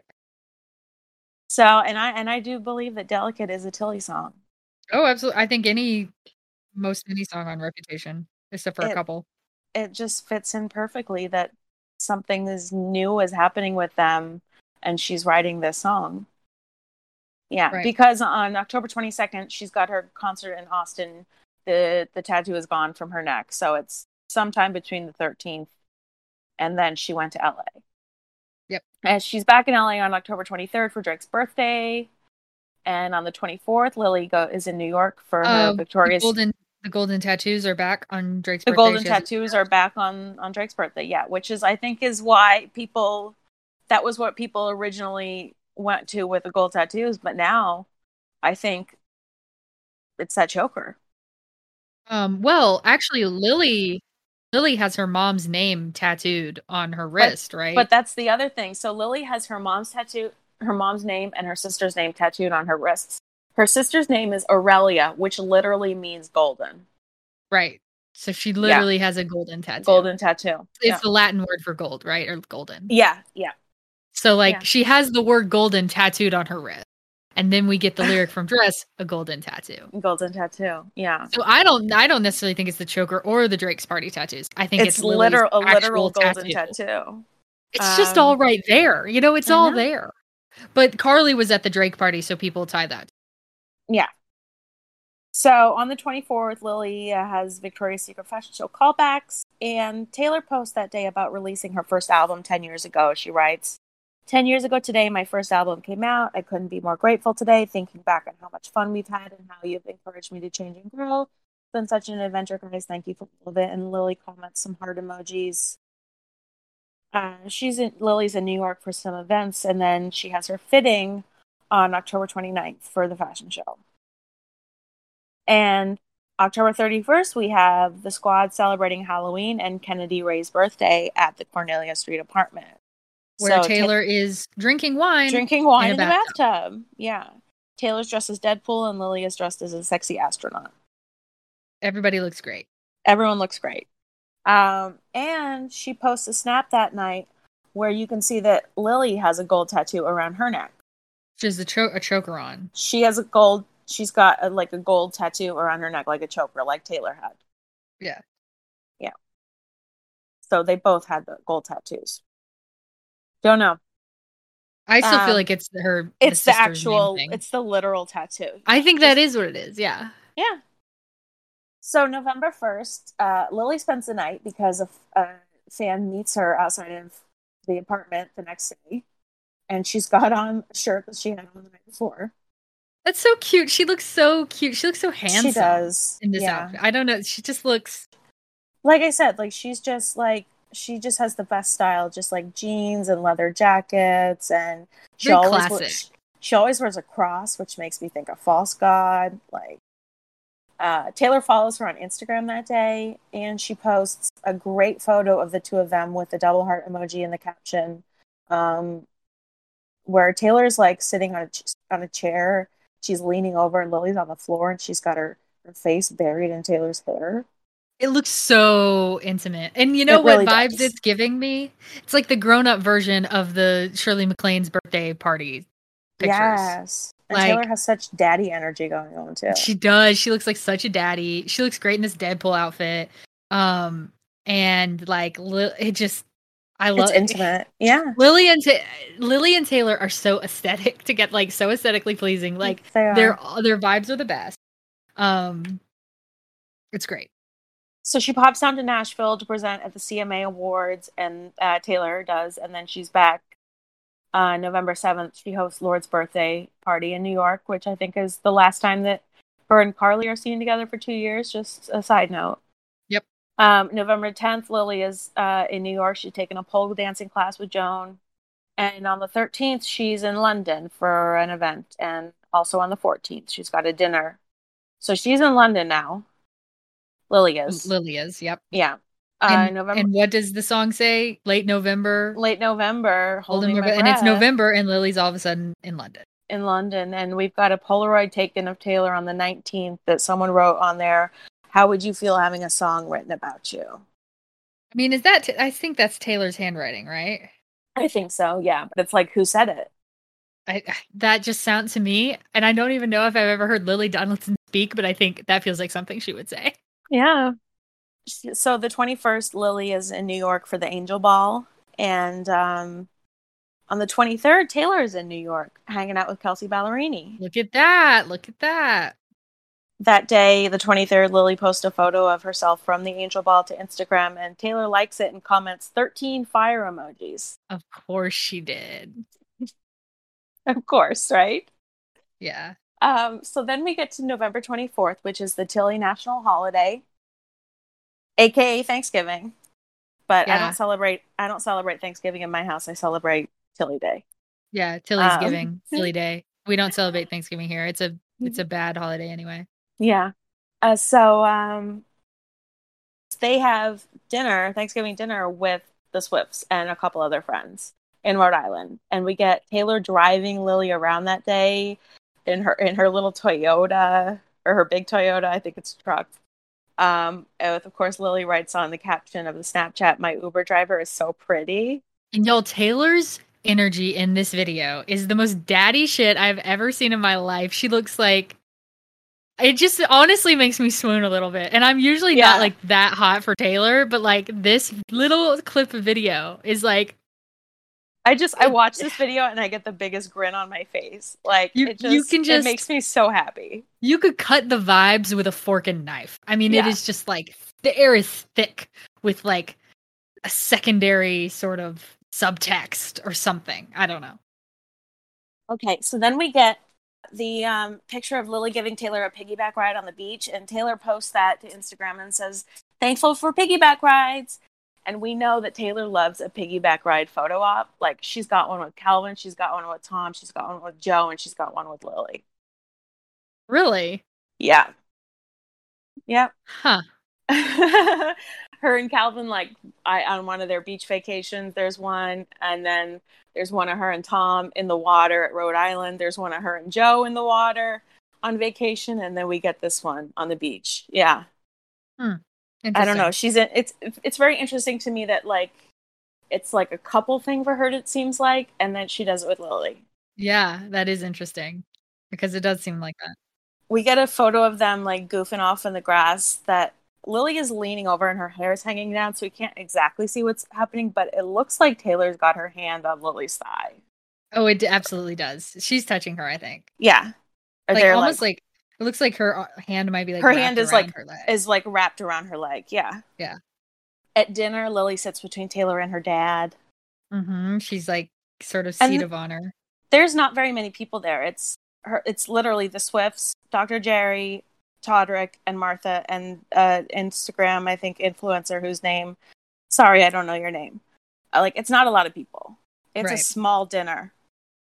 So, and I and I do believe that Delicate is a Tilly song. Oh, absolutely. I think any, most any song on Reputation, except for it, a couple. It just fits in perfectly that something is new is happening with them and she's writing this song. Yeah, right. Because on October twenty-second, she's got her concert in Austin. The the tattoo is gone from her neck. So it's sometime between the thirteenth and then she went to L A. Yep. And she's back in L A on October twenty-third for Drake's birthday. And on the twenty-fourth, Lily go is in New York for her uh, Victoria's. The golden, the golden tattoos are back on Drake's the birthday. The golden tattoos are back on, on Drake's birthday, yeah. Which is, I think, is why people, that was what people originally went to with the gold tattoos. But now, I think it's that choker. Um. Well, actually, Lily... Lily has her mom's name tattooed on her wrist, but, right? But that's the other thing. So Lily has her mom's tattoo, her mom's name and her sister's name tattooed on her wrists. Her sister's name is Aurelia, which literally means golden. Right. So she Yeah. literally has a golden tattoo. Golden tattoo. It's Yeah. the Latin word for gold, right? Or golden. Yeah. Yeah. So like Yeah. she has the word golden tattooed on her wrist. And then we get the lyric from Dress, a golden tattoo. Golden tattoo. Yeah. So I don't I don't necessarily think it's the choker or the Drake's party tattoos. I think it's, It's Lily's literal a actual literal golden tattoo. tattoo. It's just Um, all right there. You know, it's I all know. there. But Carly was at the Drake party, so people tie that. Yeah. So on the twenty-fourth, Lily uh, has Victoria's Secret fashion show callbacks, and Taylor posts that day about releasing her first album ten years ago. She writes, ten years ago today, my first album came out. I couldn't be more grateful today, thinking back on how much fun we've had and how you've encouraged me to change and grow. It's been such an adventure, guys. Thank you for all of it. And Lily comments some heart emojis. Uh, she's in Lily's in New York for some events, and then she has her fitting on October twenty-ninth for the fashion show. And October thirty-first, we have the squad celebrating Halloween and Kennedy Ray's birthday at the Cornelia Street apartment. Where So, Taylor Ta- is drinking wine. Drinking wine in, in the bathtub. bathtub. Yeah. Taylor's dressed as Deadpool and Lily is dressed as a sexy astronaut. Everybody looks great. Everyone looks great. Um, and she posts a snap that night where you can see that Lily has a gold tattoo around her neck. She has a, cho- a choker on. She has a gold, she's got a, like a gold tattoo around her neck, like a choker, like Taylor had. Yeah. Yeah. So they both had the gold tattoos. Don't know. I still um, feel like it's her. It's the, the actual, it's the literal tattoo. I think that is what it is. Yeah. Yeah. So November first, uh, Lily spends the night because a, a fan meets her outside of the apartment the next day. And she's got on a shirt that she had on the night before. That's so cute. She looks so cute. She looks so handsome. She does. In this yeah. outfit. I don't know. She just looks... Like I said, like she's just like, she just has the best style. Just like jeans and leather jackets. And she Very always classic. wears, she always wears a cross, which makes me think of false god. Like, Uh, Taylor follows her on Instagram that day, and she posts a great photo of the two of them with the double heart emoji in the caption, um, where Taylor's like sitting on a ch- on a chair. She's leaning over, and Lily's on the floor, and she's got her, her face buried in Taylor's hair. It looks so intimate. And you know It what really vibes does. it's giving me? It's like the grown-up version of the Shirley MacLaine's birthday party pictures. Yes. And Like- Taylor has such daddy energy going on, too. She does. She looks like such a daddy. She looks great in this Deadpool outfit. Um, and like li- it just, I love It's intimate. Yeah. Lily and Ta- Lily and Taylor are so aesthetic to get like so aesthetically pleasing. Like They are. their their vibes are the best. Um, it's great. So she pops down to Nashville to present at the C M A Awards, and uh, Taylor does, and then she's back uh, November seventh. She hosts Lord's birthday party in New York, which I think is the last time that her and Carly are seen together for two years. Just a side note. Yep. Um, November tenth, Lily is uh, in New York. She's taking a pole dancing class with Joan. And on the thirteenth, she's in London for an event. And also on the fourteenth, she's got a dinner. So she's in London now. Lily is. Lily is. Yep. Yeah. Uh, And, November, and what does the song say? Late November. late November, holding Holding my my- and it's breath November, and Lily's all of a sudden in London. in London, and we've got a Polaroid taken of Taylor on the nineteenth that someone wrote on there. How would you feel having a song written about you? I mean, is that? T- I think that's Taylor's handwriting, right? I think so, yeah. But it's like, who said it? I, that just sounds to me, and I don't even know if I've ever heard Lily Donaldson speak, but I think that feels like something she would say. Yeah. So the twenty-first, Lily is in New York for the Angel Ball, and um, on the twenty-third, Taylor is in New York hanging out with Kelsey Ballerini. Look at that! Look at that! That day, the twenty-third, Lily posts a photo of herself from the Angel Ball to Instagram, and Taylor likes it and comments thirteen fire emojis. Of course she did. Of course, right? Yeah. Um, so then we get to November twenty-fourth, which is the Tilly National Holiday, aka Thanksgiving. But I Yeah. don't celebrate I don't celebrate Thanksgiving in my house. I celebrate Tilly Day. Yeah, Tilly's Um, giving, Tilly Day. We don't celebrate Thanksgiving here. It's a it's a bad holiday anyway. Yeah. Uh, so um, they have dinner, Thanksgiving dinner with the Swifts and a couple other friends in Rhode Island. And we get Taylor driving Lily around that day in her in her little Toyota, or her big Toyota, I think it's a truck. Um, with, of course, Lily writes on the caption of the Snapchat, "My Uber driver is so pretty." And y'all, Taylor's energy in this video is the most daddy shit I've ever seen in my life. She looks like, it just honestly makes me swoon a little bit. And I'm usually Yeah. not like that hot for Taylor, but like this little clip of video is like, I just I watch this video and I get the biggest grin on my face. Like you, it just, you can just it makes me so happy. You could cut the vibes with a fork and knife. I mean, Yeah. it is just like the air is thick with like a secondary sort of subtext or something. I don't know. Okay, so then we get the um, picture of Lily giving Taylor a piggyback ride on the beach, and Taylor posts that to Instagram and says, "Thankful for piggyback rides." And we know that Taylor loves a piggyback ride photo op. Like, she's got one with Calvin, she's got one with Tom, she's got one with Joe, and she's got one with Lily. Really? Yeah. Yep. Huh. Her and Calvin, like, I on one of their beach vacations, there's one, and then there's one of her and Tom in the water at Rhode Island. There's one of her and Joe in the water on vacation, and then we get this one on the beach. Yeah. Hmm. I don't know. She's in, it's it's very interesting to me that like it's like a couple thing for her. It seems like, and then she does it with Lily. Yeah, that is interesting because it does seem like that. We get a photo of them like goofing off in the grass. That Lily is leaning over and her hair is hanging down, so we can't exactly see what's happening. But it looks like Taylor's got her hand on Lily's thigh. Oh, it absolutely does. She's touching her, I think. Yeah, like They're, almost like, like it looks like her hand might be like her hand is like her leg. is like wrapped around her leg. Yeah, yeah. At dinner, Lily sits between Taylor and her dad. Mm-hmm. She's like sort of seat and of honor. There's not very many people there. It's her. It's literally the Swifts, Doctor Jerry, Todrick, and Martha, and uh, Instagram, I think, influencer whose name. Sorry, I don't know your name. Uh, like, it's not a lot of people. It's right. a small dinner.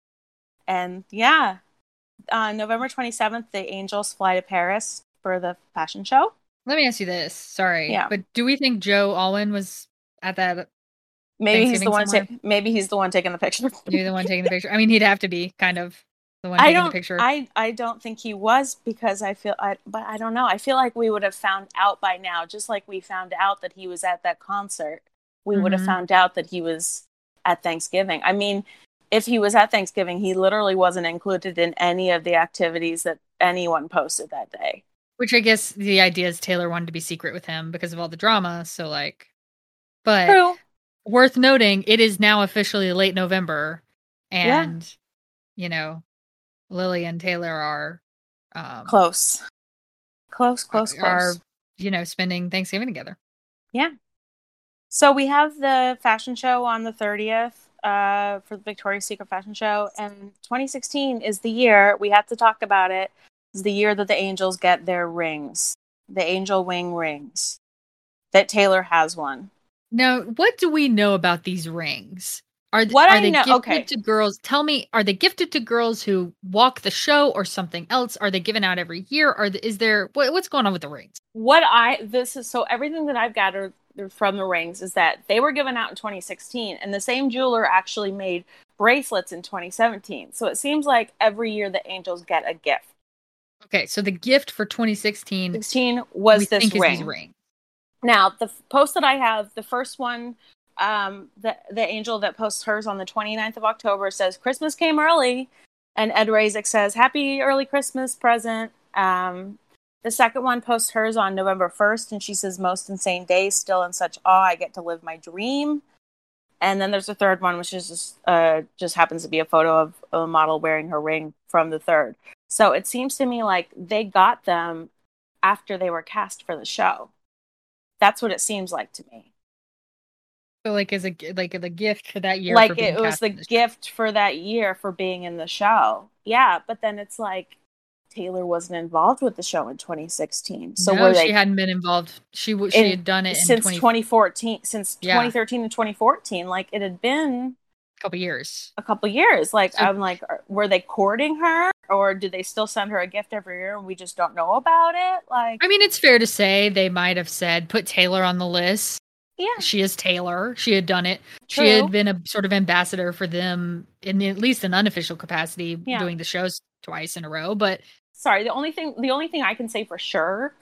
And yeah, on November twenty-seventh, the Angels fly to Paris for the fashion show. Let me ask you this. Sorry. Yeah. But do we think Joe Alwyn was at that? Maybe he's the one. Ta- maybe he's the one taking the picture. Maybe the one taking the picture. I mean, he'd have to be kind of the one I taking don't, the picture. I I don't think he was because I feel. I but I don't know. I feel like we would have found out by now, just like we found out that he was at that concert. We mm-hmm. would have found out that he was at Thanksgiving. I mean, if he was at Thanksgiving, he literally wasn't included in any of the activities that anyone posted that day. Which I guess the idea is Taylor wanted to be secret with him because of all the drama. So like, but True. Worth noting, it is now officially late November, and yeah. you know, Lily and Taylor are um, close, close, close, are, close. Are you know spending Thanksgiving together? Yeah. So we have the fashion show on the thirtieth uh, for the Victoria's Secret fashion show, and twenty sixteen is the year we have to talk about it. Is the year that the Angels get their rings, the angel wing rings. That Taylor has one. Now, what do we know about these rings? Are, what are I they know, gifted okay. to girls? Tell me, are they gifted to girls who walk the show or something else? Are they given out every year? Or is there what, what's going on with the rings? What I this is so everything that I've gathered from the rings is that they were given out in twenty sixteen, and the same jeweler actually made bracelets in twenty seventeen. So it seems like every year the Angels get a gift. Okay, so the gift for twenty sixteen sixteen was this ring. ring. Now, the f- post that I have, the first one, um, the the angel that posts hers on the twenty-ninth of October says, "Christmas came early," and Ed Razik says, "Happy early Christmas present." Um, the second one posts hers on November first, and she says, "Most insane day, still in such awe, I get to live my dream." And then there's a third one, which is just, uh, just happens to be a photo of a model wearing her ring from the third. So it seems to me like they got them after they were cast for the show. That's what it seems like to me. So, like, as a like the gift for that year, like for it was the, the gift for that year for being in the show. Yeah, but then it's like Taylor wasn't involved with the show in twenty sixteen. So no, were they, she hadn't been involved. She w- she in, had done it in since twenty- twenty fourteen, since yeah. twenty thirteen and twenty fourteen. Like it had been a couple years. A couple years. Like so, I'm like, were they courting her, or did they still send her a gift every year and we just don't know about it? Like, I mean, it's fair to say they might have said put Taylor on the list. Yeah, she is Taylor. She had done it. True. She had been a sort of ambassador for them in at least an unofficial capacity, yeah. doing the shows twice in a row. But sorry, the only thing the only thing I can say for sure,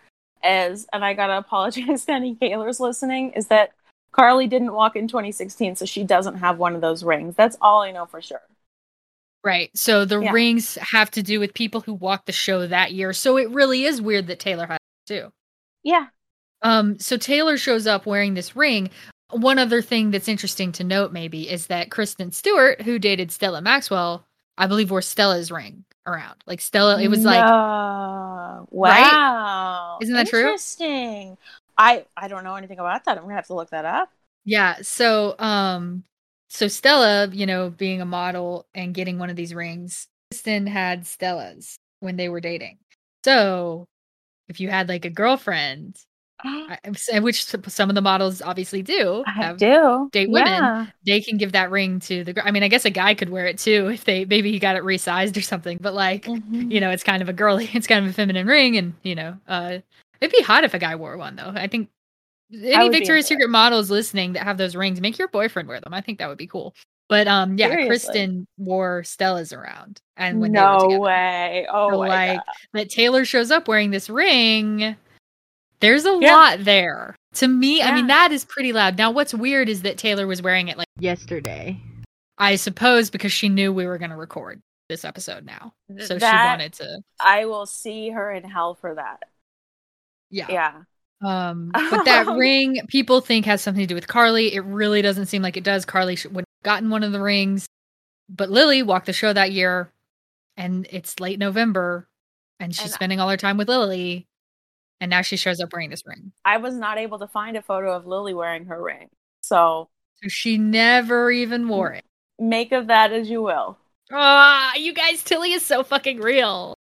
is, and I gotta apologize to any Kaylors listening, is that Carly didn't walk in twenty sixteen, so she doesn't have one of those rings. That's all I know for sure. Right. So the Yeah. rings have to do with people who walked the show that year. So it really is weird that Taylor has it too. Yeah. Um, so Taylor shows up wearing this ring. One other thing that's interesting to note maybe is that Kristen Stewart, who dated Stella Maxwell, I believe wore Stella's ring around. Like Stella, it was no. like wow. Right? Isn't that true? Interesting. I I don't know anything about that. I'm gonna have to look that up. Yeah. So um so Stella, you know, being a model and getting one of these rings, Kristen had Stella's when they were dating. So if you had like a girlfriend, I- which some of the models obviously do I have do. date Yeah. women, they can give that ring to the girl. I mean, I guess a guy could wear it too if they maybe he got it resized or something. But like, Mhm. you know, it's kind of a girly, it's kind of a feminine ring, and you know, uh, it'd be hot if a guy wore one though. I think any would be Victoria's into it. Secret models listening that have those rings, make your boyfriend wear them. I think that would be cool. But um, yeah, Seriously. Kristen wore Stella's around, and when they were No together. way. Oh So my like God. that Taylor shows up wearing this ring. There's a Yeah. lot there. To me, I mean, Yeah. that is pretty loud. Now, what's weird is that Taylor was wearing it like yesterday. I suppose because she knew we were going to record this episode now. So That- she wanted to. I will see her in hell for that. Yeah. Yeah. Um, but that ring, people think has something to do with Carly. It really doesn't seem like it does. Carly should, would have gotten one of the rings. But Lily walked the show that year, and it's late November, and she's And- spending all her time with Lily. And now she shows up wearing this ring. I was not able to find a photo of Lily wearing her ring. So So she never even wore it. make of that as you will. Ah, you guys, Tilly is so fucking real.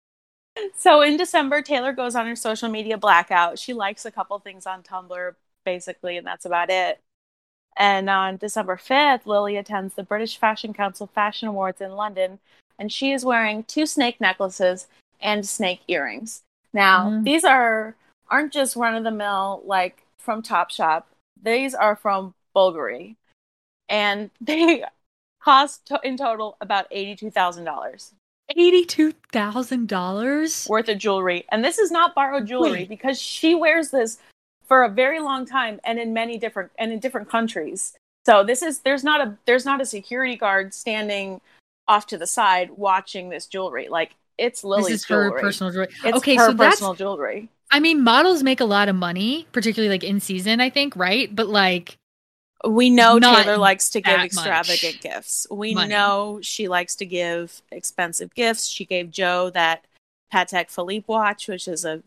So in December, Taylor goes on her social media blackout. She likes a couple things on Tumblr, basically, and that's about it. And on December fifth, Lily attends the British Fashion Council Fashion Awards in London, and she is wearing two snake necklaces and snake earrings. Now, Mm. these are aren't just run-of-the-mill, like, from Topshop. These are from Bulgari. And they cost to- in total about eighty-two thousand dollars. eighty-two thousand dollars? Worth of jewelry. And this is not borrowed jewelry Wait. because she wears this for a very long time and in many different and in different countries. So this is there's not a there's not a security guard standing off to the side watching this jewelry. Like, it's Lily's This is jewelry. her personal jewelry. It's okay, her so that's personal jewelry. I mean, models make a lot of money, particularly like in season, I think, right? But like We know Not Taylor likes to give that extravagant much gifts. We money. know she likes to give expensive gifts. She gave Joe that Patek Philippe watch, which is a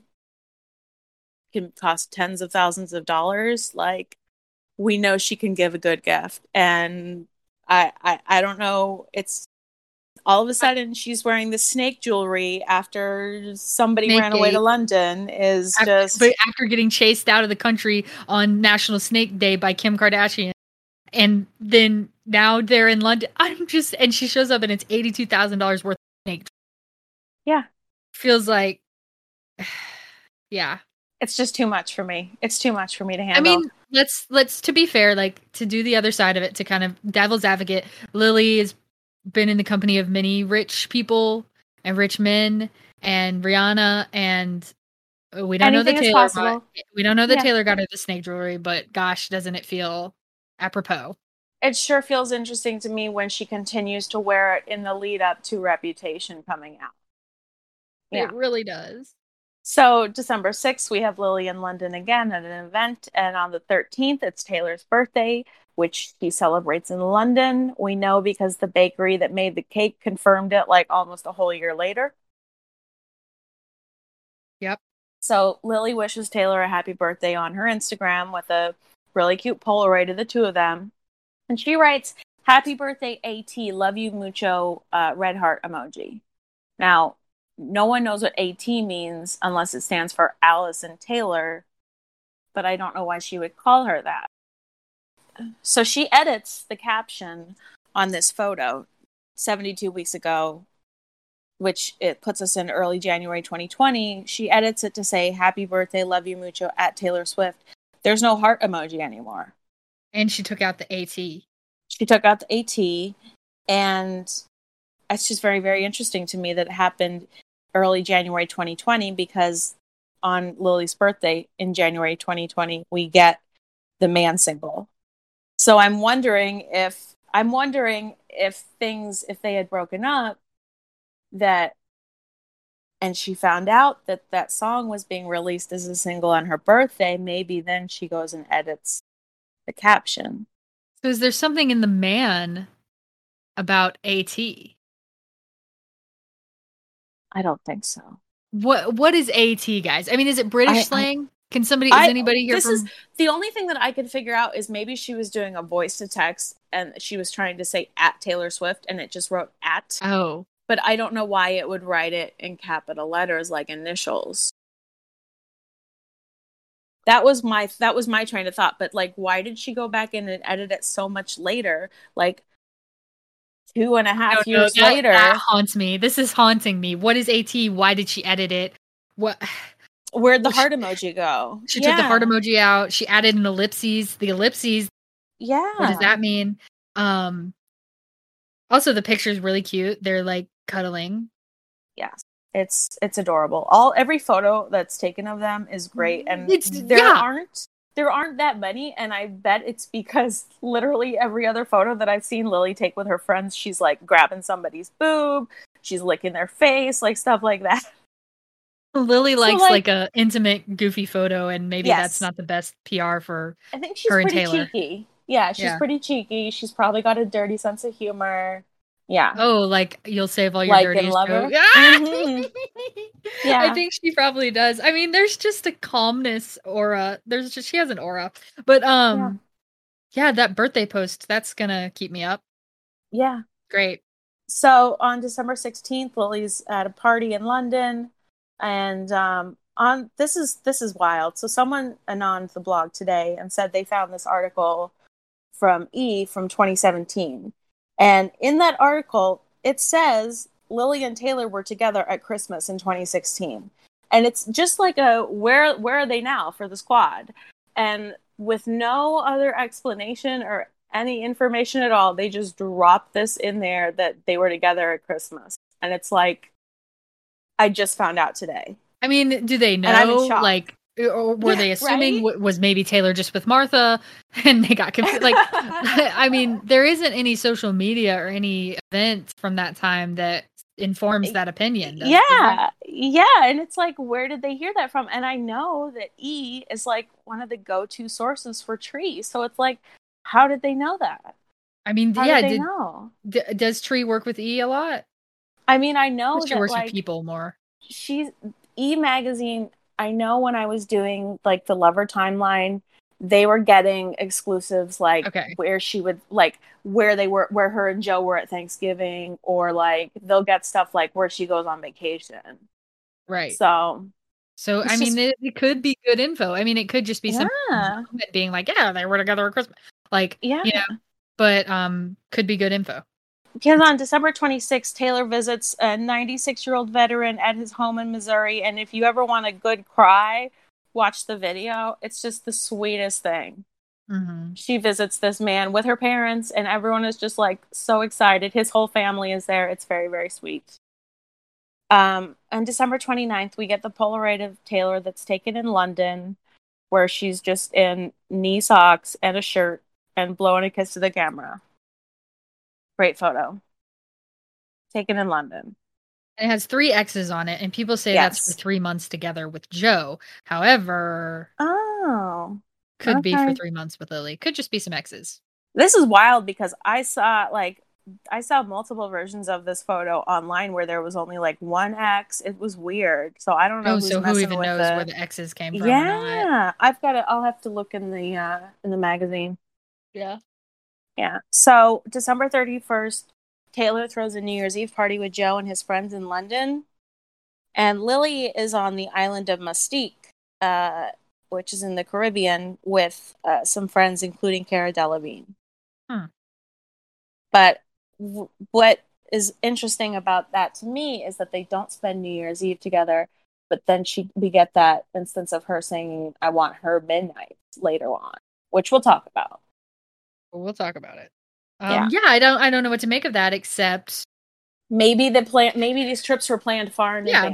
can cost tens of thousands of dollars. Like, we know she can give a good gift. And I I, I don't know. It's all of a sudden she's wearing the snake jewelry after somebody Snake ran away to gate. London is after, just but after getting chased out of the country on National Snake Day by Kim Kardashian. And then now they're in London. I'm just and she shows up and it's eighty-two thousand dollars worth of snake. Yeah. Feels like yeah. it's just too much for me. It's too much for me to handle. I mean, let's let's to be fair, like to do the other side of it, to kind of devil's advocate, Lily has been in the company of many rich people and rich men, and Rihanna, and we don't Anything know is that Taylor. possible. Got, we don't know that Yeah. Taylor got her the snake jewelry, but gosh, doesn't it feel apropos? It sure feels interesting to me when she continues to wear it in the lead up to Reputation coming out. Yeah. It really does. So December sixth, we have Lily in London again at an event. And on the thirteenth, it's Taylor's birthday, which he celebrates in London. We know because the bakery that made the cake confirmed it like almost a whole year later. Yep. So Lily wishes Taylor a happy birthday on her Instagram with a really cute Polaroid of the two of them. And she writes, "Happy birthday, AT. Love you mucho," uh, red heart emoji. Now, no one knows what AT means unless it stands for Allison Taylor, but I don't know why she would call her that. So she edits the caption on this photo seventy-two weeks ago, which it puts us in early January twenty twenty. She edits it to say, "Happy birthday, love you mucho," at Taylor Swift. There's no heart emoji anymore. And she took out the AT. She took out the AT, and it's just very, very interesting to me that it happened early January twenty twenty because on Lily's birthday in January twenty twenty, we get the Man single. So I'm wondering if I'm wondering if things if they had broken up, that and she found out that that song was being released as a single on her birthday, maybe then she goes and edits the caption. So is there something in the Man about AT? I don't think so. What what is AT, guys? I mean, is it British I, slang? Can somebody I, is anybody here this from is the only thing that I could figure out is maybe she was doing a voice to text and she was trying to say at Taylor Swift and it just wrote at. Oh. But I don't know why it would write it in capital letters like initials. That was my that was my train of thought. But like, why did she go back in and edit it so much later? Like two and a half years that, later. That haunts me. This is haunting me. What is AT? Why did she edit it? What? Where'd the heart emoji go? She yeah. took the heart emoji out. She added an ellipses. The ellipses. Yeah. What does that mean? Um. Also, the picture's really cute. They're like cuddling. Yes. It's it's adorable. All every photo that's taken of them is great, and it's, there yeah. aren't there aren't that many, and I bet it's because literally every other photo that I've seen Lily take with her friends, she's like grabbing somebody's boob, she's licking their face, like stuff like that. Lily likes so, like, like a intimate, goofy photo, and maybe yes. that's not the best P R for I think she's her pretty and Taylor. cheeky. Yeah, she's yeah. pretty cheeky. She's probably got a dirty sense of humor. Yeah. Oh, like you'll save all your like dirty Lover. Mm-hmm. Yeah. I think she probably does. I mean, there's just a calmness aura. There's just she has an aura. But um yeah, yeah that birthday post, that's gonna keep me up. Yeah. Great. So on December sixteenth, Lily's at a party in London, and um on this is this is wild. So someone anoned the blog today and said they found this article from E from twenty seventeen. And in that article, it says Lily and Taylor were together at Christmas in twenty sixteen. And it's just like a, where where are they now for the squad? And with no other explanation or any information at all, they just dropped this in there that they were together at Christmas. And it's like, I just found out today. I mean, do they know, like, or were yeah, they assuming right? was maybe Taylor just with Martha and they got confused? Like, I mean, there isn't any social media or any event from that time that informs that opinion. Yeah, that- yeah. And it's like, where did they hear that from? And I know that E is like one of the go-to sources for Tree. So it's like, how did they know that? I mean, how yeah. Did they did, know? D- does Tree work with E a lot? I mean, I know she that works like with people more. She's E Magazine. I know when I was doing like the Lover timeline, they were getting exclusives like okay. where she would like where they were, where her and Joe were at Thanksgiving, or like they'll get stuff like where she goes on vacation. Right. So, so I mean, just, it, it could be good info. I mean, it could just be yeah. something being like, yeah, they were together at Christmas. Like, yeah, you know, but um, could be good info. Because on December twenty-sixth, Taylor visits a ninety-six-year-old veteran at his home in Missouri. And if you ever want a good cry, watch the video. It's just the sweetest thing. Mm-hmm. She visits this man with her parents, and everyone is just, like, so excited. His whole family is there. It's very, very sweet. Um, on December twenty-ninth, we get the Polaroid of Taylor that's taken in London, where she's just in knee socks and a shirt and blowing a kiss to the camera. Great photo. Taken in London. It has three X's on it, and people say yes. that's for three months together with Joe. However, oh, could okay. be for three months with Lily. Could just be some X's. This is wild because I saw like I saw multiple versions of this photo online where there was only like one X. It was weird, so I don't know. Oh, who's so who even with knows the... where the X's came from? Yeah, I've got to. I'll have to look in the uh, in the magazine. Yeah. Yeah. So December thirty-first, Taylor throws a New Year's Eve party with Joe and his friends in London. And Lily is on the island of Mustique, uh, which is in the Caribbean, with uh, some friends, including Cara Delevingne. Hmm. But w- what is interesting about that to me is that they don't spend New Year's Eve together, but then she we get that instance of her saying, I want her midnight later on, which we'll talk about. We'll talk about it. Um, yeah. yeah, I don't, I don't know what to make of that, except maybe the plan, maybe these trips were planned far in yeah. advance.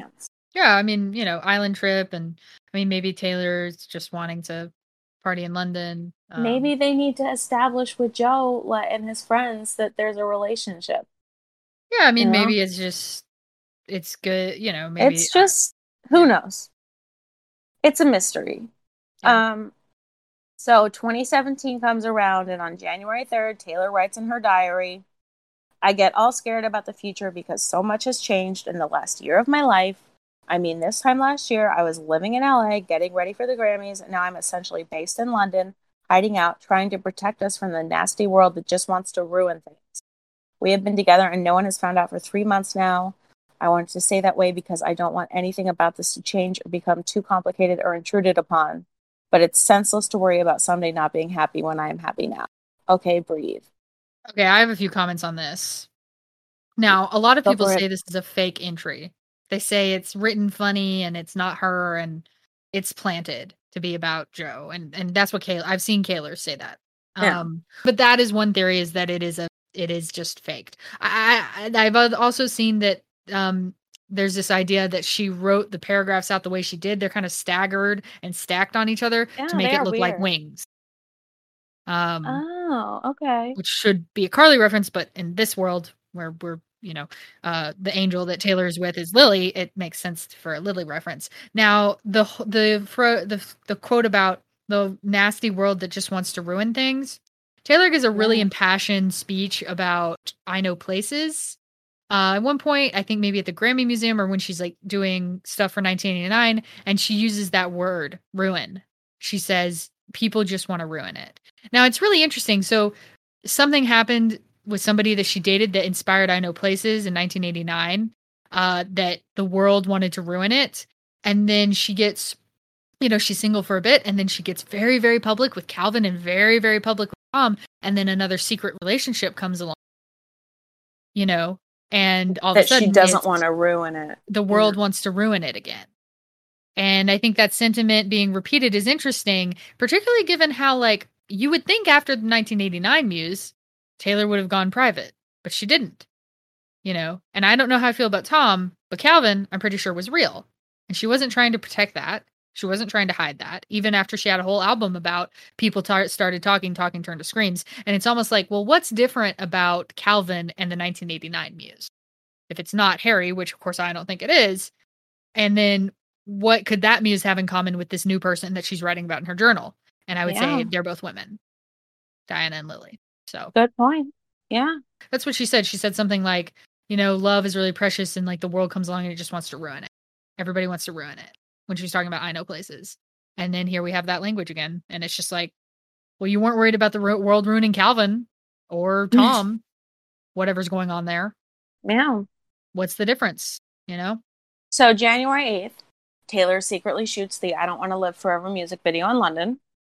Yeah, I mean, you know, island trip, and I mean, maybe Taylor's just wanting to party in London. Um, Maybe they need to establish with Joe like, and his friends that there's a relationship. yeah, I You mean, know, maybe it's just it's good, you know, maybe it's uh, just who yeah, knows. It's a mystery. yeah. Um, so twenty seventeen comes around, and on January third, Taylor writes in her diary, I get all scared about the future because so much has changed in the last year of my life. I mean, this time last year, I was living in L A, getting ready for the Grammys, and now I'm essentially based in London, hiding out, trying to protect us from the nasty world that just wants to ruin things. We have been together and no one has found out for three months now. I wanted to say that way because I don't want anything about this to change or become too complicated or intruded upon. But it's senseless to worry about someday not being happy when I am happy now. Okay, breathe. Okay, I have a few comments on this. Now, a lot of Go people for it. say this is a fake entry. They say it's written funny and it's not her and it's planted to be about Joe. And and that's what Kayla I've seen Kaylor say that. Yeah. Um, but that is one theory, is that it is a it is just faked. I, I I've also seen that um there's this idea that she wrote the paragraphs out the way she did. They're kind of staggered and stacked on each other to Yeah, make they it are look like weird. wings. Um, Oh, okay. which should be a Carly reference, but in this world where we're, you know, uh, the angel that Taylor is with is Lily, it makes sense for a Lily reference. Now, the the fro, the the quote about the nasty world that just wants to ruin things. Taylor gives a really Yeah. impassioned speech about I know places. Uh, at one point, I think maybe at the Grammy Museum, or when she's like doing stuff for nineteen eighty-nine, and she uses that word ruin. She says people just want to ruin it. Now it's really interesting. So something happened with somebody that she dated that inspired I Know Places in nineteen eighty-nine, uh, that the world wanted to ruin it. And then she gets, you know, she's single for a bit, and then she gets very, very public with Calvin and very, very public with Tom. And then another secret relationship comes along, you know, and all of a That she sudden doesn't want it's to ruin it. the Yeah. world wants to ruin it again. And I think that sentiment being repeated is interesting, particularly given how, like, you would think after the nineteen eighty-nine Muse, Taylor would have gone private, but she didn't, you know? And I don't know how I feel about Tom, but Calvin, I'm pretty sure, was real. And she wasn't trying to protect that. She wasn't trying to hide that, even after she had a whole album about people tar- started talking, talking turned to screams. And it's almost like, well, what's different about Calvin and the nineteen eighty-nine Muse? If it's not Harry, which of course I don't think it is, and then what could that muse have in common with this new person that she's writing about in her journal? And I would say Yeah. they're both women, Diana and Lily. So Good point. Yeah. that's what she said. She said something like, you know, love is really precious and like the world comes along and it just wants to ruin it. Everybody wants to ruin it when she was talking about I Know Places. And then here we have that language again. And it's just like, well, you weren't worried about the ru- world ruining Calvin or Tom, whatever's going on there. Yeah. What's the difference? You know? So January eighth, Taylor secretly shoots the I Don't Want to Live Forever music video in London.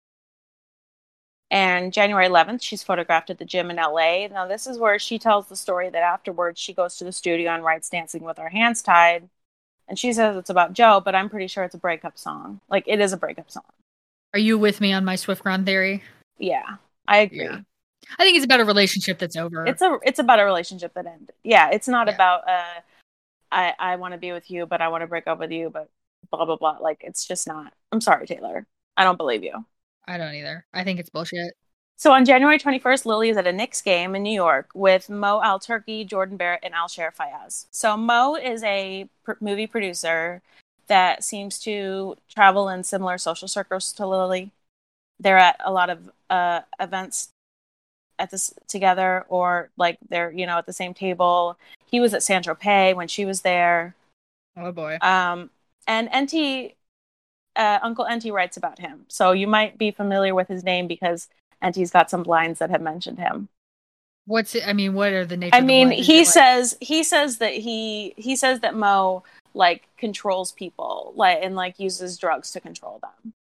And January eleventh, she's photographed at the gym in L A. Now, this is where she tells the story that afterwards she goes to the studio and writes Dancing with Our Hands Tied. And she says it's about Joe, but I'm pretty sure it's a breakup song. Like, it is a breakup song. Are you with me on my Swift Ground theory? Yeah, I agree. Yeah. I think it's about a relationship that's over. It's a it's about a relationship that ended. Yeah, it's not Yeah. about uh I I want to be with you, but I want to break up with you, but blah blah blah. Like, it's just not. I'm sorry, Taylor. I don't believe you. I don't either. I think it's bullshit. So on January twenty-first, Lily is at a Knicks game in New York with Mo Al-Turki, Jordan Barrett, and Alsher Fayaz. So Mo is a pr- movie producer that seems to travel in similar social circles to Lily. They're at a lot of uh, events at this together, or like they're, you know, at the same table. He was at Saint Tropez when she was there. Oh boy. Um, and N T, uh, Uncle N T writes about him. So you might be familiar with his name because N T's got some blinds that have mentioned him. What's it? I mean, what are the nature I of the mean, blinds? Is he it like, says he says that he he says that Mo like controls people, like, and like uses drugs to control them.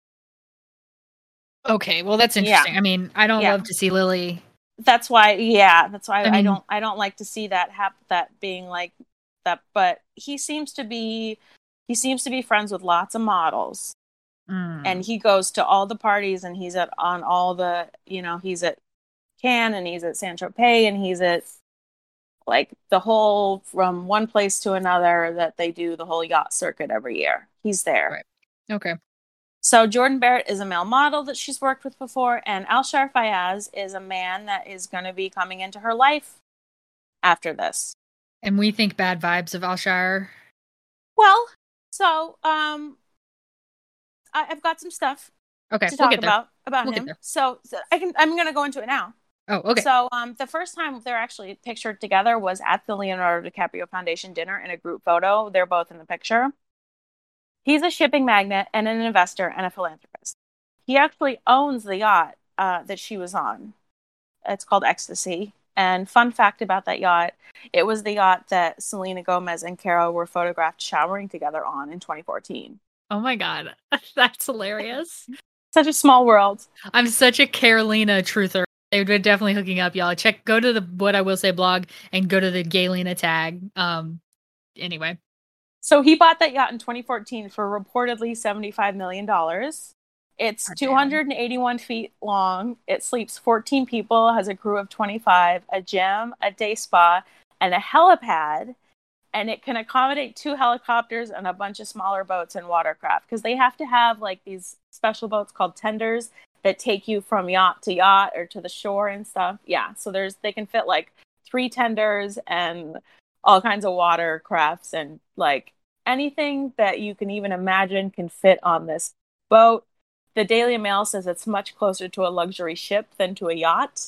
okay, well that's Yeah, interesting. I mean, I don't yeah. love to see Lily. That's why. Yeah, that's why I I, mean, don't I don't like to see that hap- that being like that. But he seems to be he seems to be friends with lots of models, and mm, he goes to all the parties, and he's at on all the, you know, he's at Cannes and he's at Saint Tropez and he's at Like the whole from one place to another that they do the whole yacht circuit every year. He's there. Right. Okay. So Jordan Barrett is a male model that she's worked with before, and Alshar Fayaz is a man that is going to be coming into her life after this. And we think bad vibes of Alshire. Well, so um, I, I've got some stuff Okay, to we'll talk get there. about about We'll get him. there. So, so I can I'm going to go into it now. Oh, okay. So um, the first time they're actually pictured together was at the Leonardo DiCaprio Foundation dinner in a group photo. They're both in the picture. He's a shipping magnate and an investor and a philanthropist. He actually owns the yacht uh, that she was on. It's called Ecstasy. And fun fact about that yacht, it was the yacht that Selena Gomez and Caro were photographed showering together on in twenty fourteen. Oh my God. That's hilarious. Such a small world. I'm such a Carolina truther. They were definitely hooking up, y'all. Check, go to the What I Will Say blog and go to the Gaylena tag. Um, anyway. So he bought that yacht in twenty fourteen for reportedly seventy-five million dollars. It's Oh, two hundred eighty-one feet long. It sleeps fourteen people, has a crew of twenty-five, a gym, a day spa, and a helipad. And it can accommodate two helicopters and a bunch of smaller boats and watercraft because they have to have like these special boats called tenders that take you from yacht to yacht or to the shore and stuff. Yeah, so there's they can fit like three tenders and all kinds of watercrafts and like anything that you can even imagine can fit on this boat. The Daily Mail says it's much closer to a luxury ship than to a yacht.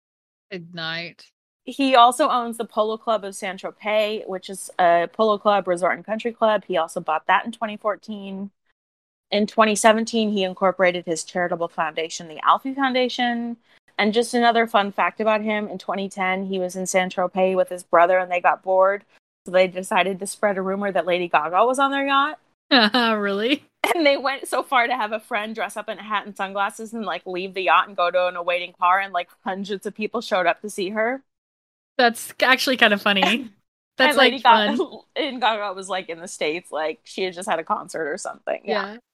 Ignite. He also owns the Polo Club of Saint-Tropez, which is a polo club, resort, and country club. He also bought that in twenty fourteen. In twenty seventeen, he incorporated his charitable foundation, the Alfie Foundation. And just another fun fact about him, in twenty ten, he was in Saint-Tropez with his brother and they got bored. So they decided to spread a rumor that Lady Gaga was on their yacht. Really? And they went so far to have a friend dress up in a hat and sunglasses and like leave the yacht and go to an awaiting car, and like hundreds of people showed up to see her. That's actually kind of funny. That's and like Lady fun. Gaga, and Gaga was like in the States, like she had just had a concert or something. Yeah. Yeah.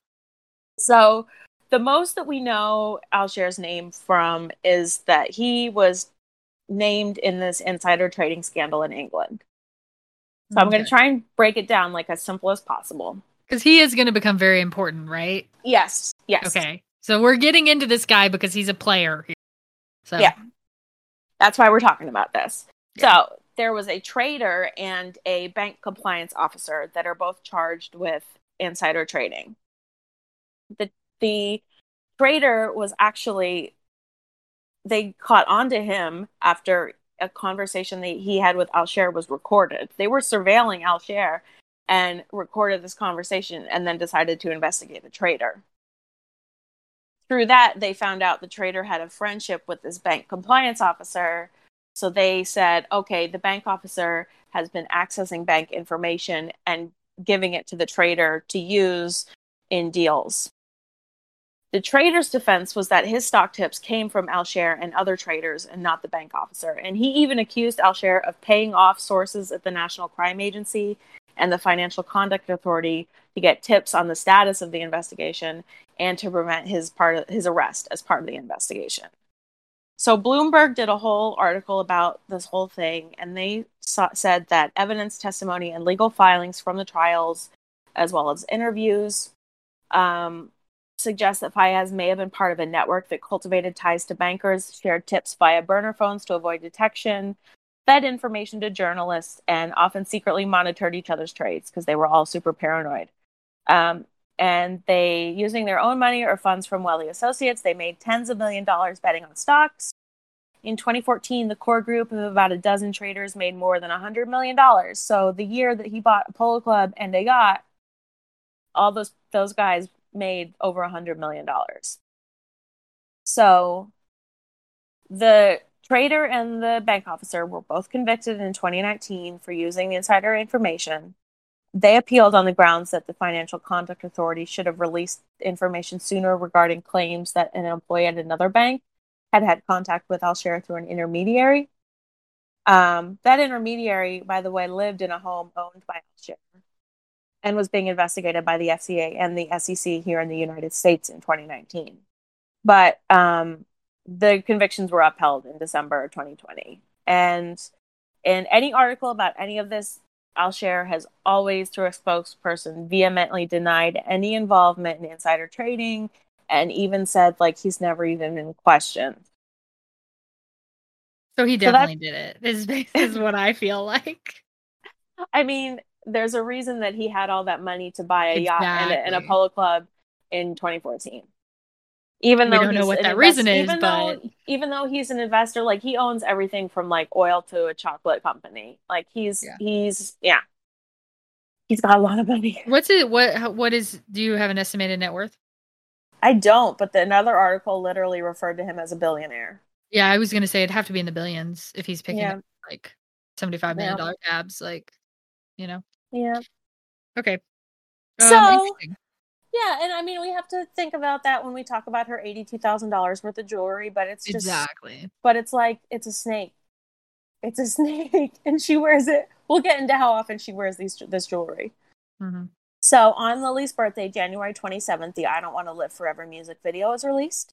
So the most that we know Alshair's name from is that he was named in this insider trading scandal in England. So I'm going to try and break it down like as simple as possible. Because he is going to become very important, right? Yes. Yes. Okay. So we're getting into this guy because he's a player here. So yeah. That's why we're talking about this. Yeah. So there was a trader and a bank compliance officer that are both charged with insider trading. The the trader was actually, they caught on to him after a conversation that he had with Alshair was recorded. They were surveilling Alshair and recorded this conversation and then decided to investigate the trader. Through that, they found out the trader had a friendship with this bank compliance officer. So they said, okay, the bank officer has been accessing bank information and giving it to the trader to use in deals. The trader's defense was that his stock tips came from Alshair and other traders and not the bank officer. And he even accused Alshair of paying off sources at the National Crime Agency and the Financial Conduct Authority to get tips on the status of the investigation and to prevent his part of his arrest as part of the investigation. So Bloomberg did a whole article about this whole thing, and they saw, said that evidence, testimony, and legal filings from the trials, as well as interviews, um, suggest that Fayaz may have been part of a network that cultivated ties to bankers, shared tips via burner phones to avoid detection, fed information to journalists, and often secretly monitored each other's trades because they were all super paranoid. Um, and they, using their own money or funds from wealthy associates, they made tens of million dollars betting on stocks. In twenty fourteen, the core group of about a dozen traders made more than one hundred million dollars. So the year that he bought a polo club and a yacht, all those those guys made over one hundred million dollars. So the trader and the bank officer were both convicted in twenty nineteen for using the insider information. They appealed on the grounds that the Financial Conduct Authority should have released information sooner regarding claims that an employee at another bank had had contact with Alshair through an intermediary. Um, that intermediary, by the way, lived in a home owned by Alshair and was being investigated by the F C A and the S E C here in the United States in twenty nineteen. But um, the convictions were upheld in December of twenty twenty. And And any article about any of this I'll share has always, through a spokesperson, vehemently denied any involvement in insider trading, and even said like he's never even been questioned. So he So definitely did it. This, this is what I feel like. I mean, there's a reason that he had all that money to buy a yacht and a, and a Exactly. polo club in twenty fourteen. Even We though don't know he's what an that reason investor, is, even but though even though he's an investor, like he owns everything from like oil to a chocolate company. Like he's yeah. he's yeah, he's got a lot of money. What's it? What how- what is? Do you have an estimated net worth? I don't, but the, another article literally referred to him as a billionaire. Yeah, I was gonna say it'd have to be in the billions if he's picking Yeah, up like seventy-five million yeah, dollar tabs. Like, you know. yeah. Okay. Um, So interesting. yeah, and I mean, we have to think about that when we talk about her eighty-two thousand dollars worth of jewelry, but it's just, Exactly. but it's like, it's a snake. It's a snake, and she wears it. We'll get into how often she wears these this jewelry. Mm-hmm. So on Lily's birthday, January twenty-seventh, the I Don't Want to Live Forever music video is released.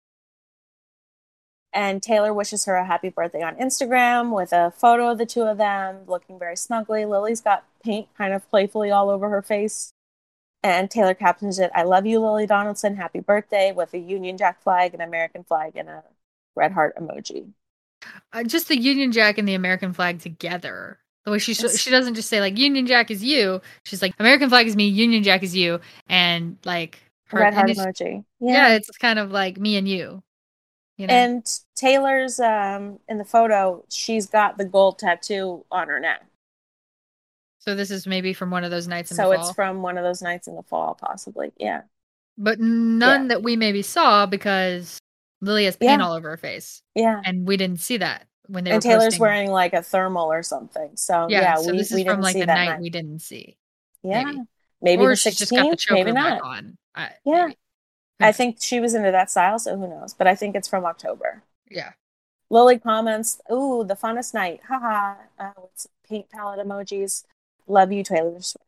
And Taylor wishes her a happy birthday on Instagram with a photo of the two of them looking very snugly. Lily's got paint kind of playfully all over her face. And Taylor captions it, "I love you, Lily Donaldson. Happy birthday," with a Union Jack flag, an American flag, and a red heart emoji. Uh, just the Union Jack and the American flag together. The way she sh- It's- she doesn't just say like Union Jack is you. She's like American flag is me, Union Jack is you, and like her red and heart it's, emoji. yeah, Yeah. it's kind of like me and you. You know. And Taylor's um in the photo, she's got the gold tattoo on her neck. So this is maybe from one of those nights in So the it's fall. from one of those nights in the fall, possibly. Yeah. But none Yeah. that we maybe saw because Lily has paint Yeah. all over her face. Yeah. And we didn't see that when they And were Taylor's posting. wearing like a thermal or something. So Yeah, yeah, so we, this we is from didn't like see the that night night. we didn't see. Yeah. Maybe. Maybe Or the she's just got the sixteenth, maybe choker back not. on. I, Yeah. maybe. Who I knows? think she was into that style, so who knows? But I think it's from October. Yeah. Lily comments, "Ooh, the funnest night. Haha." Uh, with some paint palette emojis. "Love you, Taylor Swift."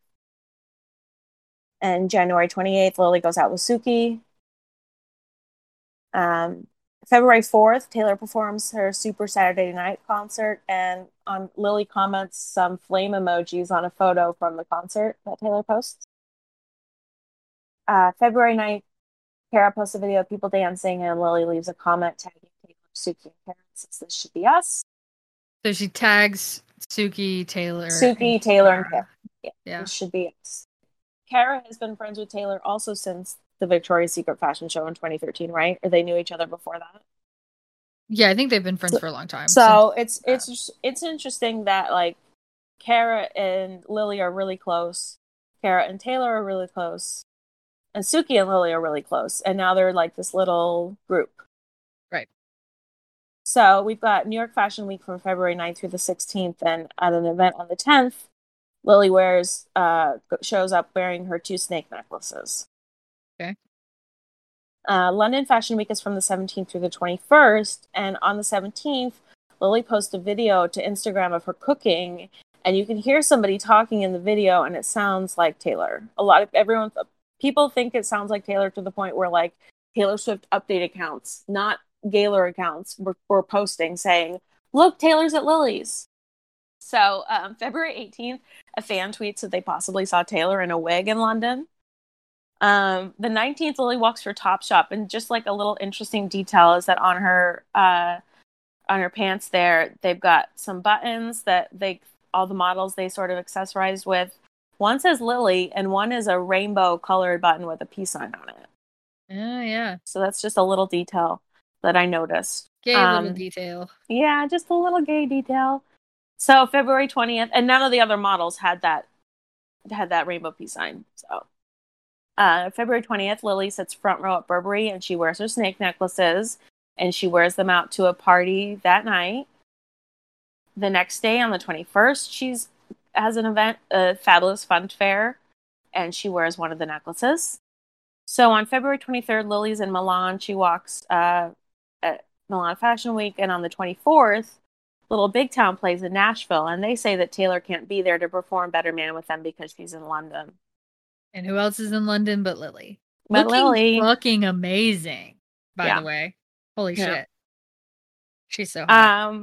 And January twenty-eighth, Lily goes out with Suki. Um, February fourth, Taylor performs her Super Saturday Night concert, and on Lily comments some flame emojis on a photo from the concert that Taylor posts. Uh, February ninth, Kara posts a video of people dancing, and Lily leaves a comment tagging Taylor, Suki, and Kara, says this should be us. So she tags Suki, Taylor. Suki, and Taylor, and Kara. Kara. Yeah, Yeah. this should be us. Kara has been friends with Taylor also since the Victoria's Secret fashion show in twenty thirteen, right? Or they knew each other before that? Yeah, I think they've been friends So, for a long time. so it's that. it's it's interesting that like Kara and Lily are really close. Kara and Taylor are really close. And Suki and Lily are really close. And now they're like this little group. Right. So we've got New York Fashion Week from February ninth through the sixteenth. And at an event on the tenth, Lily wears, uh, shows up wearing her two snake necklaces. Okay. Uh, London Fashion Week is from the seventeenth through the twenty-first. And on the seventeenth, Lily posts a video to Instagram of her cooking. And you can hear somebody talking in the video, and it sounds like Taylor. A lot of everyone, people think it sounds like Taylor to the point where like Taylor Swift update accounts, not Gaylor accounts, were, were posting saying, "Look, Taylor's at Lily's." So um, February eighteenth, a fan tweets that they possibly saw Taylor in a wig in London. Um, the nineteenth, Lily walks for Topshop, and just like a little interesting detail is that on her uh, on her pants there, they've got some buttons that they all the models they sort of accessorized with. One says Lily, and one is a rainbow colored button with a peace sign on it. Oh, yeah. So that's just a little detail that I noticed. Gay um, little detail. Yeah, just a little gay detail. So February twentieth, and none of the other models had that had that rainbow peace sign. So uh, February twentieth, Lily sits front row at Burberry, and she wears her snake necklaces, and she wears them out to a party that night. The next day, on the twenty-first, she's has an event, a Fabulous Fun Fair, and she wears one of the necklaces. So on February twenty-third, Lily's in Milan. She walks uh, at Milan Fashion Week, and on the twenty-fourth, Little Big Town plays in Nashville, and they say that Taylor can't be there to perform Better Man with them because she's in London. And who else is in London but Lily? But Looking Lily, fucking amazing, by Yeah. the way. Holy Yeah. shit. She's so hot. um,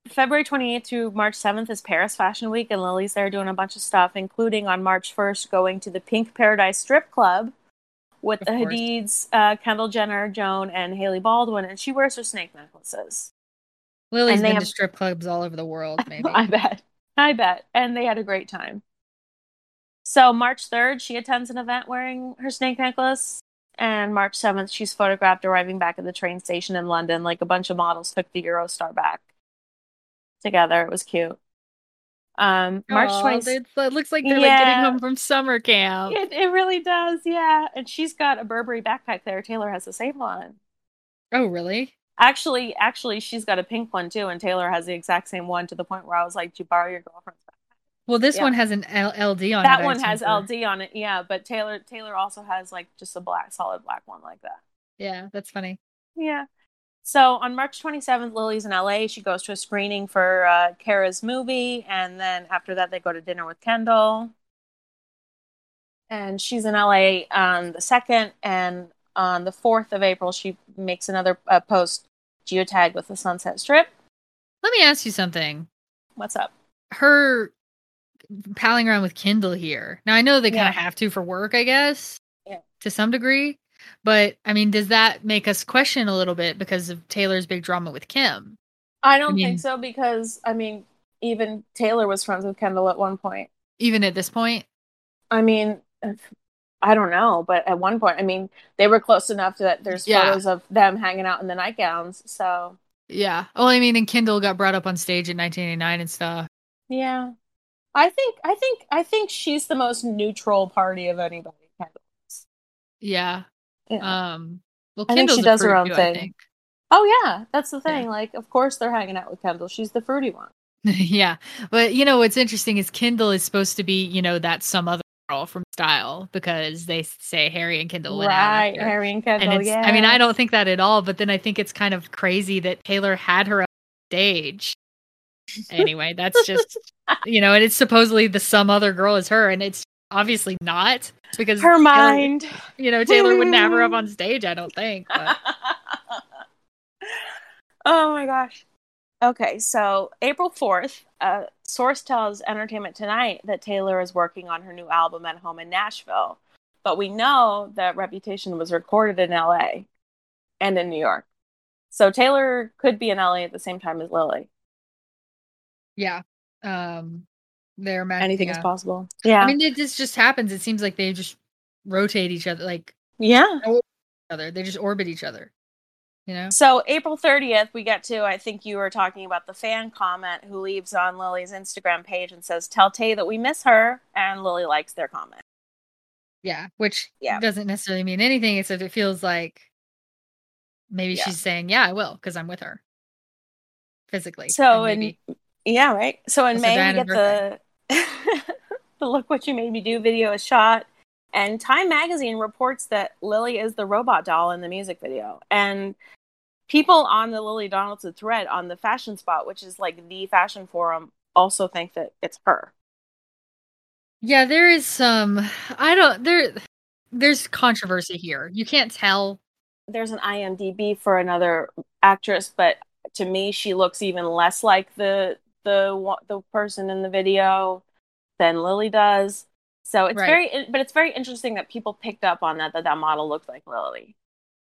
February twenty-eighth through March seventh is Paris Fashion Week, and Lily's there doing a bunch of stuff, including on March first going to the Pink Paradise Strip Club with Of the course. Hadids, uh, Kendall Jenner, Joan, and Haley Baldwin, and she wears her snake necklaces. Lily's And they been have- to strip clubs all over the world, maybe. I bet. I bet. And they had a great time. So March third, she attends an event wearing her snake necklace. And March seventh, she's photographed arriving back at the train station in London. Like a bunch of models took the Eurostar back together. It was cute. Um, March Aw, twentieth. it looks like they're like Yeah. getting home from summer camp. It, it really does, yeah. And she's got a Burberry backpack there. Taylor has the same one. Oh, really? Actually, actually, she's got a pink one too, and Taylor has the exact same one to the point where I was like, "Did you borrow your girlfriend's backpack?" Well, this Yeah. one has an L- LD on it. That I one assume has for- L D on it, yeah. But Taylor, Taylor also has like just a black, solid black one like that. Yeah, that's funny. Yeah. So on March twenty-seventh, Lily's in L A. She goes to a screening for uh, Kara's movie, and then after that, they go to dinner with Kendall. And she's in L A on the second, and on the fourth of April, she makes another uh, post geotag with the Sunset Strip. Let me ask you something. What's up? Her palling around with Kendall here. Now, I know they kind of Yeah. have to for work, I guess, Yeah. to some degree. But, I mean, does that make us question a little bit because of Taylor's big drama with Kim? I don't I mean- think so because, I mean, even Taylor was friends with Kendall at one point. Even at this point? I mean, I don't know, but at one point, I mean, they were close enough that there's Yeah. photos of them hanging out in the nightgowns. So, Yeah. Well, I mean, and Kendall got brought up on stage in nineteen eighty-nine and stuff. yeah. I think, I think, I think she's the most neutral party of anybody. Kendall is. Yeah. Yeah. Um, well, I think Kendall's she a does her fruit own too, I thing. think. Oh yeah, that's the Yeah. thing. Like, of course they're hanging out with Kendall. She's the fruity one. Yeah. But, you know, what's interesting is Kendall is supposed to be, you know, that some other girl from Style because they say Harry and Kendall went out. Right, after. Harry and Kendall. And it's, yeah. I mean, I don't think that at all, but then I think it's kind of crazy that Taylor had her on stage. Anyway, that's just, you know, and it's supposedly the some other girl is her, and it's obviously not because her Taylor- mind. you know, Taylor wouldn't have her up on stage, I don't think. But. Oh my gosh. Okay, so April fourth, a source tells Entertainment Tonight that Taylor is working on her new album at home in Nashville. But we know that Reputation was recorded in L A and in New York. So Taylor could be in L A at the same time as Lily. Yeah. Um, they're ma- Anything yeah. is possible. Yeah. I mean, it just just happens. It seems like they just rotate each other, like yeah. each other. They just orbit each other. You know. So April thirtieth, we get to, I think you were talking about the fan comment who leaves on Lily's Instagram page and says, "Tell Tay that we miss her," and Lily likes their comment. Yeah, which Yeah. doesn't necessarily mean anything, except it feels like maybe Yeah. she's saying, "Yeah, I will," because I'm with her physically. So and in yeah, right. So in Also May we Diana's get the the "Look What You Made Me Do" video is shot, and Time Magazine reports that Lily is the robot doll in the music video, and people on the Lily Donaldson thread on the Fashion Spot, which is like the fashion forum, also think that it's her. Yeah, there is some. I don't. There, there's controversy here. You can't tell. There's an I M D B for another actress, but to me, she looks even less like the the wa- the person in the video than Lily does. So it's Right. very, but it's very interesting that people picked up on that that that model looked like Lily.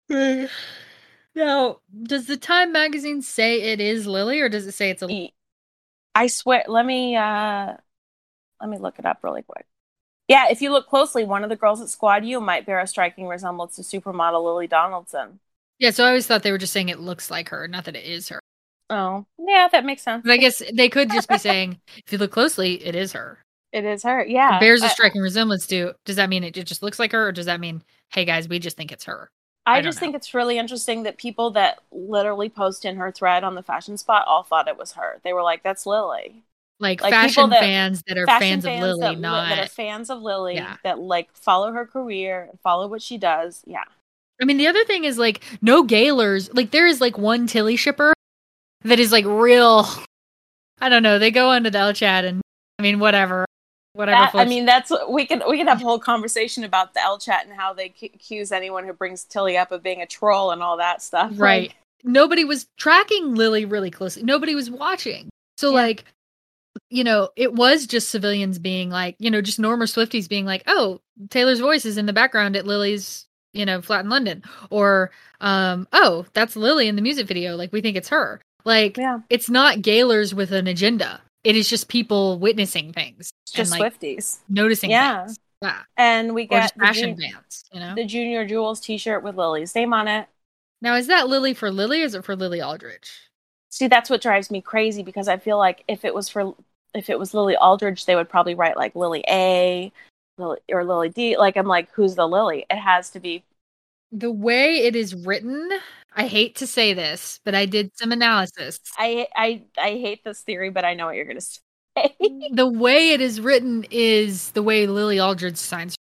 Now, does the Time magazine say it is Lily, or does it say it's a? I swear. Let me uh, let me look it up really quick. Yeah, if you look closely, one of the girls at Squad U might bear a striking resemblance to supermodel Lily Donaldson. Yeah, so I always thought they were just saying it looks like her, not that it is her. Oh, yeah, that makes sense. But I guess they could just be saying, if you look closely, it is her. It is her. Yeah, It bears a I- striking resemblance to. Does that mean it just looks like her, or does that mean, hey guys, we just think it's her? I, I don't just know. think it's really interesting that people that literally post in her thread on the Fashion Spot all thought it was her. They were like, "That's Lily." Like, Like, people fashion that- fans that are Fashion fans of Lily, that, li- not. that are fans of Lily, Yeah. that like follow her career, follow what she does. Yeah, I mean, the other thing is like no Gaylors. Like there is like one Tilly shipper that is like real. I don't know. They go onto the L chat and I mean whatever, whatever. that, I floats- mean that's we can we can have a whole conversation about the L chat and how they c- accuse anyone who brings Tilly up of being a troll and all that stuff. right. Like, nobody was tracking Lily really closely. Nobody was watching. So Yeah. like, you know, it was just civilians being like, you know, just normal Swifties being like, oh, Taylor's voice is in the background at Lily's, you know, flat in London. Or, um, oh, that's Lily in the music video. Like, we think it's her. Like, Yeah. it's not Gaylors with an agenda. It is just people witnessing things. It's just and, like, Swifties. noticing Yeah. things. Yeah. And we Or get just the, fashion Jun- bands, you know? the Junior Jewels t-shirt with Lily's name on it. Now, is that Lily for Lily or is it for Lily Aldridge? See, that's what drives me crazy because I feel like if it was for if it was Lily Aldridge, they would probably write like Lily A, Lily, or Lily D. Like I'm like, who's the Lily? It has to be. The way it is written, I hate to say this, but I did some analysis. I I I hate this theory, but I know what you're gonna say. The way it is written is the way Lily Aldridge signs.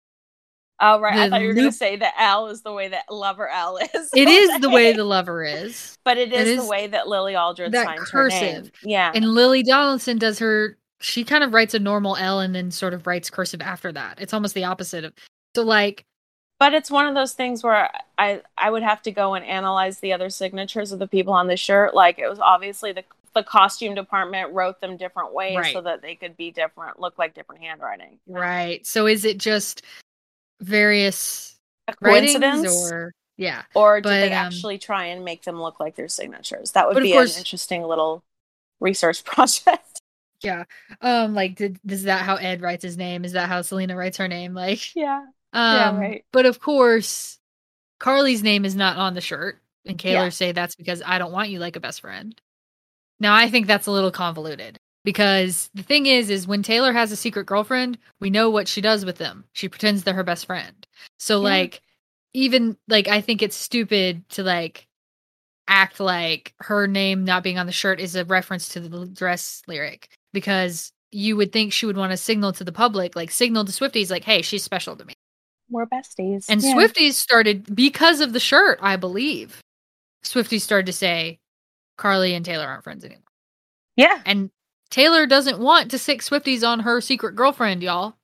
Oh right, I The thought you were loop- gonna say that Al is the way that Lover Al is. It is the way the lover is, but it is, It the is way that Lily Aldridge that signs her name. cursive. Yeah, and Lily Donaldson does her. She kind of writes a normal L and then sort of writes cursive after that. It's almost the opposite of. So like, but it's one of those things where I I would have to go and analyze the other signatures of the people on the shirt. Like it was obviously the the costume department wrote them different ways Right. so that they could be different, look like different handwriting. right. So is it just various A writings coincidence, or yeah? or did but, they um, actually try and make them look like their signatures? That would But of be course- an interesting little research project. Yeah. Um. Like, did is that how Ed writes his name? Is that how Selena writes her name? Like, Yeah. um. right. But of course, Carly's name is not on the shirt, and Kaylor Yeah. say that's because I don't want you like a best friend. Now, I think that's a little convoluted because the thing is, is when Taylor has a secret girlfriend, we know what she does with them. She pretends they're her best friend. So, Yeah. like, even like, I think it's stupid to like act like her name not being on the shirt is a reference to the dress lyric because you would think she would want to signal to the public, like signal to Swifties, like, hey, she's special to me. We're besties. And Yeah. Swifties started, because of the shirt, I believe, Swifties started to say, Carly and Taylor aren't friends anymore. Yeah. And Taylor doesn't want to sick Swifties on her secret girlfriend, y'all.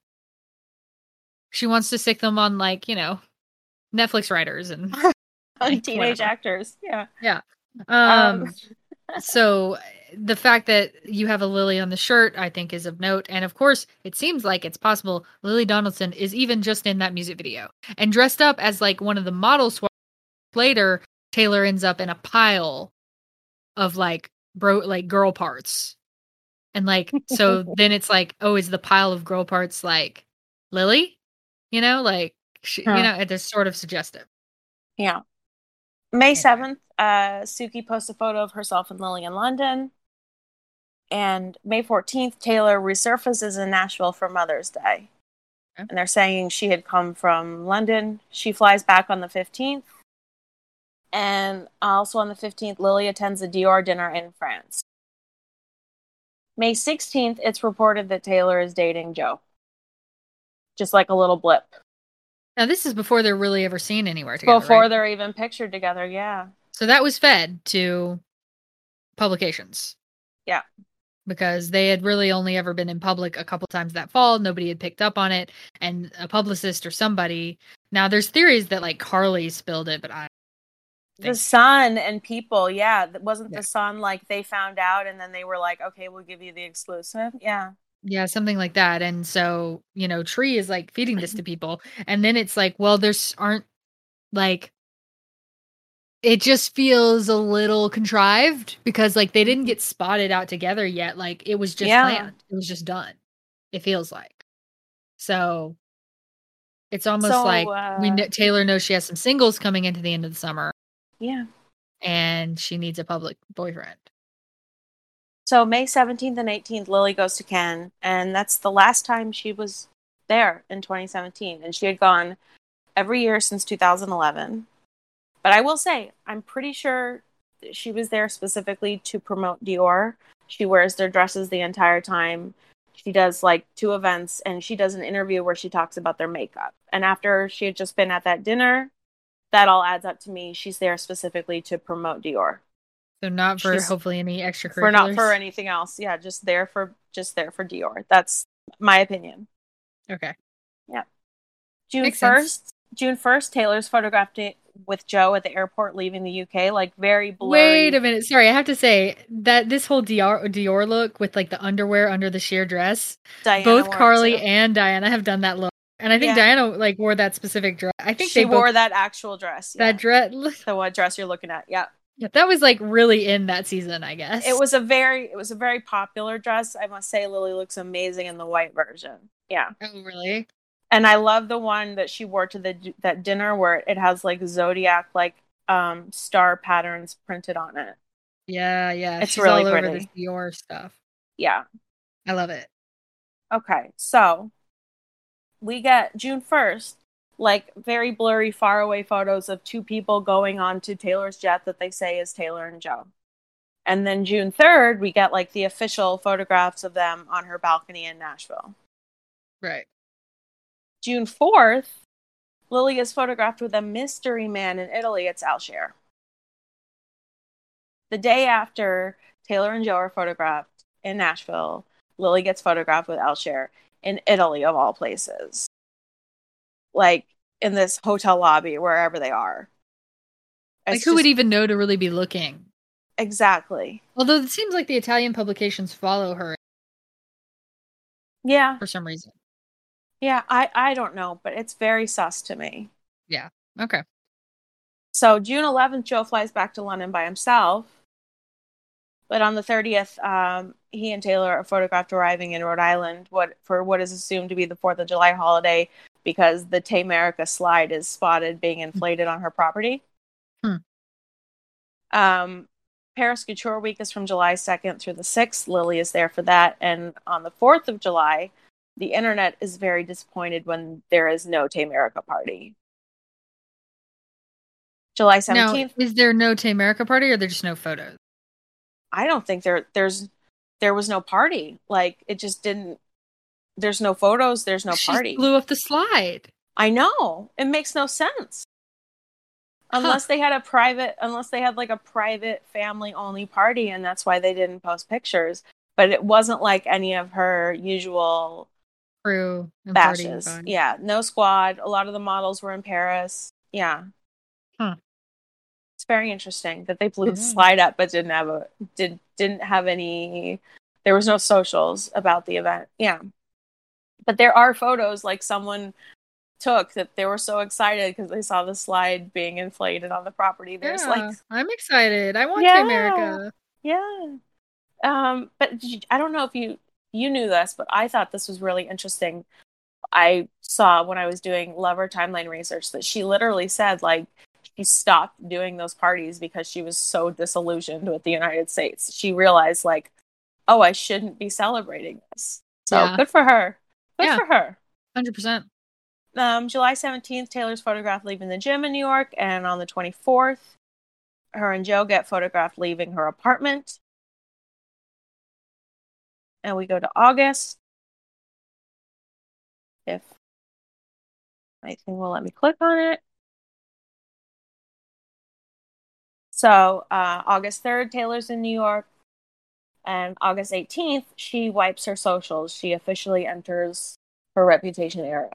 She wants to sick them on, like, you know, Netflix writers and like, Teenage whatever. actors. Yeah. Um, Um, so the fact that you have a Lily on the shirt, I think, is of note. And of course, it seems like it's possible Lily Donaldson is even just in that music video and dressed up as like one of the models. Later, Taylor ends up in a pile of like bro, like girl parts, and like so then it's like, oh, is the pile of girl parts like Lily? You know, like she, Huh. you know, it's sort of suggestive. Yeah. May seventh, uh, Suki posts a photo of herself and Lily in London. And May fourteenth, Taylor resurfaces in Nashville for Mother's Day. Okay. And they're saying she had come from London. She flies back on the fifteenth. And also on the fifteenth, Lily attends a Dior dinner in France. May sixteenth, it's reported that Taylor is dating Joe. Just like a little blip. Now this is before they're really ever seen anywhere together. Before right? they're even pictured together, yeah. So that was fed to publications. Yeah. Because they had really only ever been in public a couple times that fall. Nobody had picked up on it. And a publicist or somebody. Now there's theories that like Carly spilled it, but I. The think- Sun and People, yeah. Th- Wasn't Yeah. the Sun like they found out and then they were like, okay, we'll give you the exclusive? Yeah. Yeah, something like that. And so, you know, Tree is like feeding this to people. And then it's like, well, there's aren't like it just feels a little contrived because like they didn't get spotted out together yet. Like it was just Yeah. planned. It was just done. It feels like. So it's almost So, like we uh, kn- Taylor knows she has some singles coming into the end of the summer Yeah. and she needs a public boyfriend. So May seventeenth and eighteenth, Lily goes to Cannes, and that's the last time she was there in twenty seventeen. And she had gone every year since two thousand eleven. But I will say, I'm pretty sure she was there specifically to promote Dior. She wears their dresses the entire time. She does like two events, and she does an interview where she talks about their makeup. And after she had just been at that dinner, that all adds up to me. She's there specifically to promote Dior. So not for She's- hopefully any extracurriculars. For not for anything else. Yeah, just there for just there for Dior. That's my opinion. Okay. June Makes sense. first, June first, Taylor's photographed with Joe at the airport leaving the U K, like very blurry. Wait a minute. Sorry, I have to say that this whole Dior Dior look with like the underwear under the sheer dress, Diana both wore it, Carly too. and Diana have done that look. And I think Yeah. Diana like wore that specific dress. I think She they wore both that actual dress. Yeah. that dress. The what dress you're looking at. Yeah. Yeah, that was like really in that season, I guess. It was a very it was a very popular dress. I must say Lily looks amazing in the white version. Yeah. Oh, really? And I love the one that she wore to the that dinner where it has like zodiac like um star patterns printed on it. Yeah, yeah. It's She's really all over pretty. this Dior stuff. Yeah. I love it. Okay. So we get June first, like very blurry, far away photos of two people going on to Taylor's jet that they say is Taylor and Joe. And then June third, we get like the official photographs of them on her balcony in Nashville. Right. June fourth, Lily is photographed with a mystery man in Italy. It's Alshare. The day after Taylor and Joe are photographed in Nashville, Lily gets photographed with Alshare in Italy, of all places. Like in this hotel lobby, wherever they are. Like It's who would just- even know to really be looking? Exactly. Although it seems like the Italian publications follow her Yeah. for some reason. Yeah, I, I don't know, but it's very sus to me. Yeah. Okay. So June eleventh, Joe flies back to London by himself. But on the thirtieth, um, he and Taylor are photographed arriving in Rhode Island what for what is assumed to be the fourth of July holiday because the Tamerica slide is spotted being inflated on her property. Hmm. Um, Paris Couture Week is from July second through the sixth. Lily is there for that. And on the fourth of July, the internet is very disappointed when there is no Tamerica party. July seventeenth. Now, is there no Tamerica party or there just no photos? I don't think there there's there was no party. Like it just didn't there's no photos, there's no She party. blew up the slide. I know. It makes no sense. Unless Huh. they had a private unless they had like a private family only party and that's why they didn't post pictures. But it wasn't like any of her usual Crew and party bashes. fun. Yeah, no squad. A lot of the models were in Paris. Yeah. Huh. It's very interesting that they blew the Mhm. slide up but didn't have a did didn't have any there was no socials about the event. Yeah. But there are photos like someone took that they were so excited because they saw the slide being inflated on the property. There's Yeah, like I'm excited. I want Yeah. Tamerica. yeah. Um but did you- I don't know if you you knew this, but I thought this was really interesting. I saw when I was doing Lover timeline research that she literally said like she stopped doing those parties because she was so disillusioned with the United States. She realized like, oh, I shouldn't be celebrating this. So Yeah. good for her. Good Yeah. for her. one hundred percent. Um, July seventeenth, Taylor's photographed leaving the gym in New York, and on the twenty-fourth, her and Joe get photographed leaving her apartment. And we go to August. If my thing will let me click on it. So uh, August third, Taylor's in New York. And August eighteenth, she wipes her socials. She officially enters her Reputation era.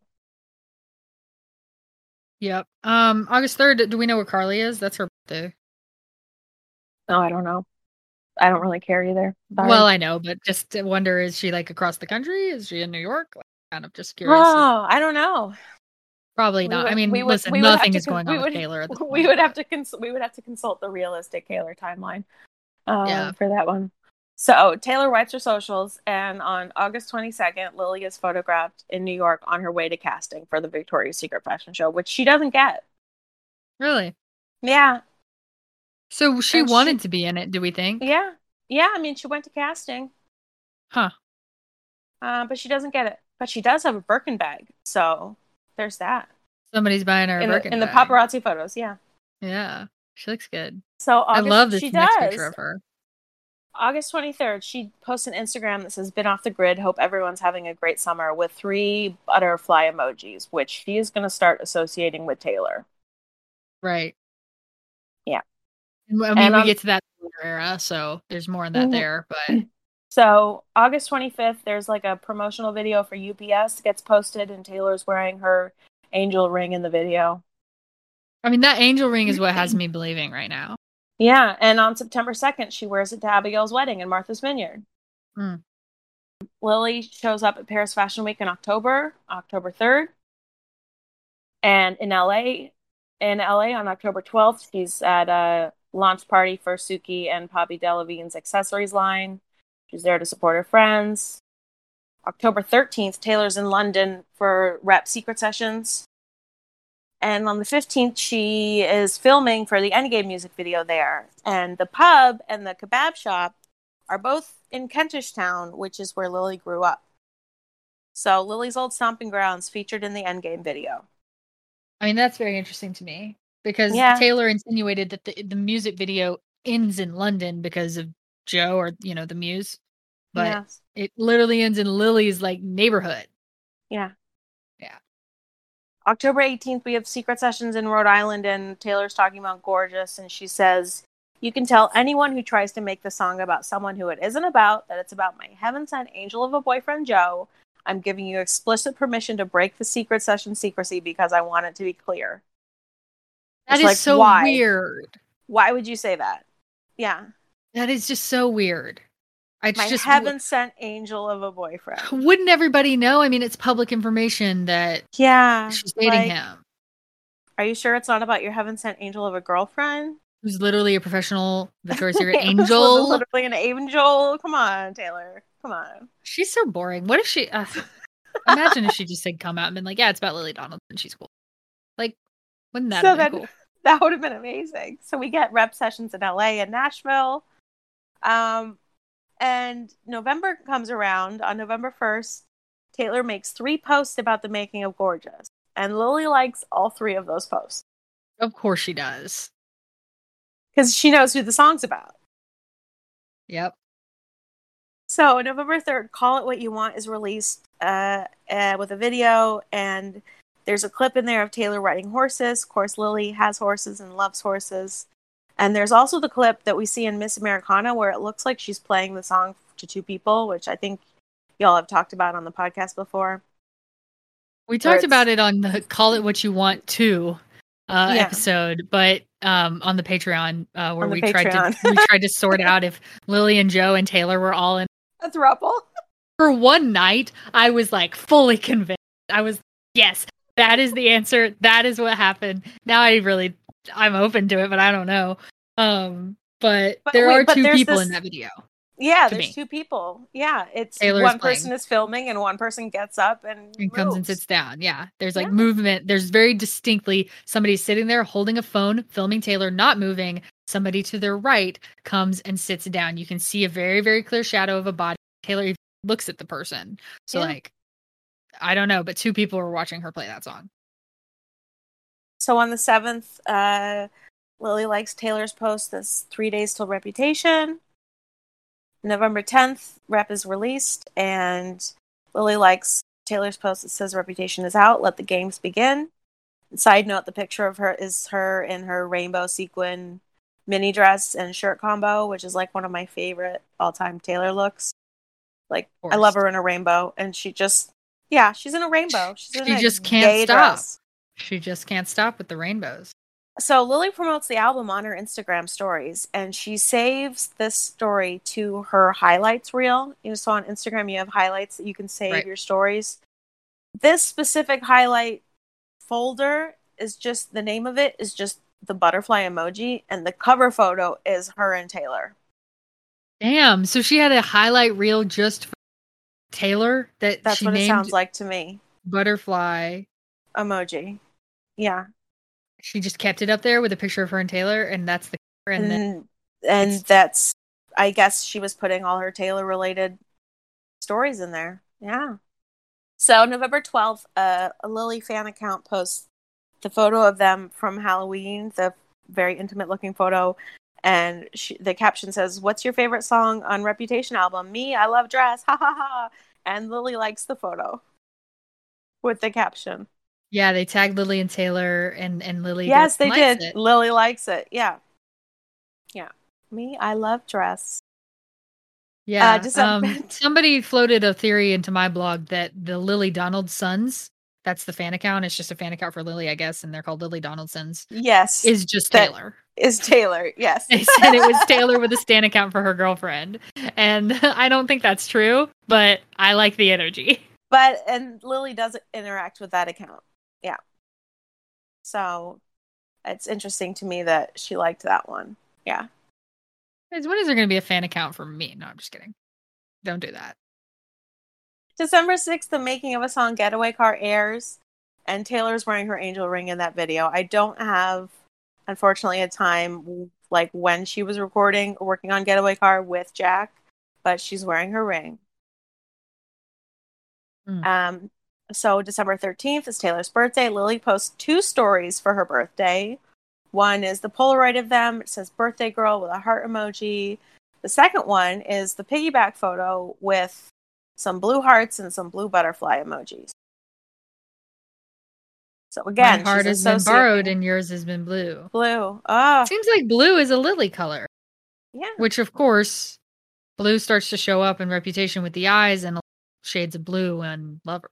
Yep. Um, August third, do we know where Carly is? That's her birthday. No, I don't know. I don't really care either. Sorry. Well, I know, but just to wonder, is she like across the country? Is she in New York? Like, kind of just curious. Oh, I don't know. Probably We not. would- I mean, we would- listen, we would have nothing to is con- going we on with would- Taylor at this We point, would have but- to cons- we would have to consult the realistic Taylor timeline um, Yeah. for that one. So Taylor wipes her socials, and on August twenty-second, Lily is photographed in New York on her way to casting for the Victoria's Secret fashion show, which she doesn't get. Really? Yeah, So she And she- wanted to be in it, do we think? yeah, yeah. I mean, she went to casting, Huh. uh, but she doesn't get it. But she does have a Birkin bag, so there's that Somebody's buying her a in the, Birkin in the bag. paparazzi photos. Yeah. Yeah. She looks good. So August, I love this she next does. picture of her. August twenty-third, she posts an Instagram that says, "Been off the grid. Hope everyone's having a great summer," with three butterfly emojis, which she is going to start associating with Taylor. Right. Yeah. And, I mean, And we on- get to that era, so there's more in that Mhm. there, but So August twenty-fifth, there's like a promotional video for U P S gets posted, and Taylor's wearing her angel ring in the video. I mean, that angel ring is what has me believing right now. Yeah, and on September second, she wears it to Abigail's wedding in Martha's Vineyard. Mm. Lily shows up at Paris Fashion Week in October, October third. And in L A, in L A on October twelfth, she's at a launch party for Suki and Poppy Delavigne's accessories line. She's there to support her friends. October thirteenth, Taylor's in London for rep secret sessions. And on the fifteenth, she is filming for the Endgame music video there. And the pub and the kebab shop are both in Kentish Town, which is where Lily grew up. So Lily's old stomping grounds featured in the Endgame video. I mean, that's very interesting to me because Yeah. Taylor insinuated that the, the music video ends in London because of Joe or, you know, the muse. But Yes. it literally ends in Lily's, like, neighborhood. Yeah. Yeah. October eighteenth, we have secret sessions in Rhode Island, and Taylor's talking about Gorgeous, and she says, "You can tell anyone who tries to make the song about someone who it isn't about that it's about my heaven-sent angel of a boyfriend, Joe. I'm giving you explicit permission to break the secret session secrecy because I want it to be clear." That It's is like, so why? weird. Why would you say that? Yeah. That is just so weird. It's My just heaven-sent angel of a boyfriend. Wouldn't everybody know? I mean, it's public information that Yeah, she's dating like, him. Are you sure it's not about your heaven-sent angel of a girlfriend? Who's literally a professional Victoria's Secret Who's angel. literally an angel. Come on, Taylor. Come on. She's so boring. What if she... Uh, imagine if she just had come out and been like, yeah, it's about Lily Donaldson. She's cool. Like, wouldn't that so have been that, cool? That would have been amazing. So we get rep sessions in L A and Nashville. Um, and November comes around. On November first, Taylor makes three posts about the making of Gorgeous. And Lily likes all three of those posts. Of course she does. Because she knows who the song's about. Yep. So November third, Call It What You Want is released uh, uh, with a video, and there's a clip in there of Taylor riding horses. Of course, Lily has horses and loves horses. And there's also the clip that we see in Miss Americana where it looks like she's playing the song to two people, which I think y'all have talked about on the podcast before. We talked about it on the Call It What You Want to uh, Yeah. episode, but um, on the Patreon uh, where On the we tried Patreon. to we tried to sort out if Lily and Joe and Taylor were all in A throuple. for one night. I was like fully convinced. I was yes, that is the answer. That is what happened. Now I really I'm open to it, but I don't know. Um, but, But there wait, are but two there's people this- in that video. Yeah, To there's me. two people. Yeah, it's Taylor's one playing. person is filming and one person gets up and, And comes and moves. sits down. Yeah. There's like Yeah. movement. There's very distinctly somebody sitting there holding a phone, filming Taylor, not moving. Somebody to their right comes and sits down. You can see a very, very clear shadow of a body. Taylor even looks at the person. So, Yeah. like, I don't know, but two people were watching her play that song. So on the seventh, uh, Lily likes Taylor's post that's three days till Reputation. November tenth, Rep is released, and Lily likes Taylor's post that says Reputation is out, let the games begin. Side note, the picture of her is her in her rainbow sequin mini dress and shirt combo, which is like one of my favorite all-time Taylor looks. Like, Of I love course. her in a rainbow, and she just, yeah, she's in a rainbow. She's in She a just can't gay stop. dress. She just can't stop with the rainbows. So Lily promotes the album on her Instagram stories, and she saves this story to her highlights reel. You know, so on Instagram you have highlights that you can save Right. your stories. This specific highlight folder is just, the name of it is just the butterfly emoji, and the cover photo is her and Taylor. Damn. So she had a highlight reel just for Taylor that That's she what it named sounds like to me. Butterfly. Emoji. Yeah. She just kept it up there with a picture of her and Taylor, and that's the and And, then and it's- that's, I guess she was putting all her Taylor related stories in there. Yeah. So November twelfth, uh, a Lily fan account posts the photo of them from Halloween, the very intimate looking photo. And she, the caption says, "What's your favorite song on Reputation album?" "Me, I love Dress." Ha ha ha. And Lily likes the photo with the caption. yeah, they tagged Lily and Taylor, and and Lily. Yes, they likes did. it. Lily likes it. Yeah. Yeah. "Me, I love Dress." Yeah, Uh, December- um, somebody floated a theory into my blog that the Lily Donald sons that's the fan account. It's just a fan account for Lily, I guess, and they're called Lily Donaldsons. Yes. Is just that Taylor. Is Taylor, yes. They said it was Taylor with a stan account for her girlfriend. And I don't think that's true, but I like the energy. But, and Lily does interact with that account. Yeah. So, it's interesting to me that she liked that one. Yeah. When is there going to be a fan account for me? No, I'm just kidding. Don't do that. December sixth, the making of a song Getaway Car airs, and Taylor's wearing her angel ring in that video. I don't have, unfortunately, a time like when she was recording or working on Getaway Car with Jack, but she's wearing her ring. Mm. Um, so December thirteenth is Taylor's birthday. Lily posts two stories for her birthday. One is the Polaroid of them. It says birthday girl with a heart emoji. The second one is the piggyback photo with some blue hearts and some blue butterfly emojis. So again, my heart has been borrowed and yours has been blue. Blue. Oh. Seems like blue is a Lily color. Yeah. Which, of course, blue starts to show up in Reputation with the eyes and shades of blue and Lover.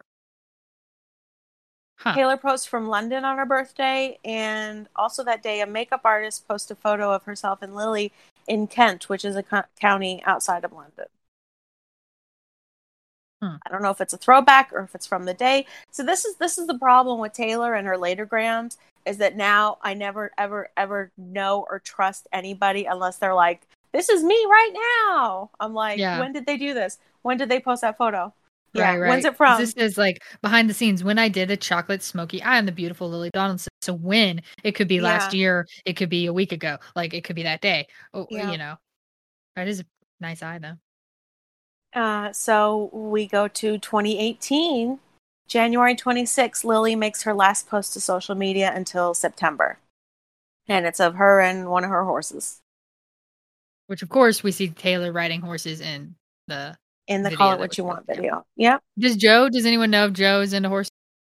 Huh. Taylor posts from London on her birthday, and also that day, a makeup artist posts a photo of herself and Lily in Kent, which is a co- county outside of London. Hmm. I don't know if it's a throwback or if it's from the day. So this is this is the problem with Taylor and her later grams, is that now I never, ever, ever know or trust anybody unless they're like, this is me right now. I'm like, yeah. When did they do this? When did they post that photo? Yeah, right, right. When's it from? This is like behind the scenes. When I did a chocolate smoky eye on the beautiful Lily Donaldson. So when? It could be last yeah. year. It could be a week ago. Like it could be that day. Oh, yeah. You know. That is a nice eye though. Uh, so we go to twenty eighteen. January twenty-sixth, Lily makes her last post to social media until September. And it's of her and one of her horses. Which, of course, we see Taylor riding horses in the In the Call It What You Want video. Yep. Does Joe, does anyone know if Joe is into horses?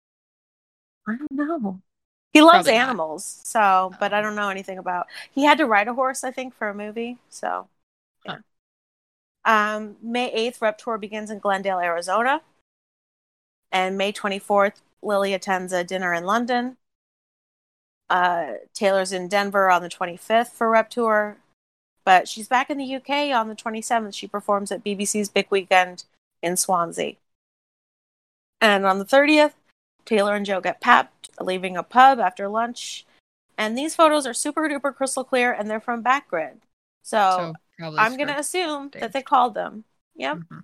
I don't know. He loves Probably animals, not. so, but I don't know anything about. He had to ride a horse, I think, for a movie, so, yeah. Huh. Um, May eighth, Rep Tour begins in Glendale, Arizona. And May twenty-fourth, Lily attends a dinner in London. Uh, Taylor's in Denver on the twenty-fifth for Rep Tour. But she's back in the U K on the twenty-seventh. She performs at B B C's Big Weekend in Swansea. And on the thirtieth, Taylor and Joe get papped, leaving a pub after lunch. And these photos are super duper crystal clear, and they're from Backgrid. So, so I'm going to assume that they called them. Yep. Mm-hmm.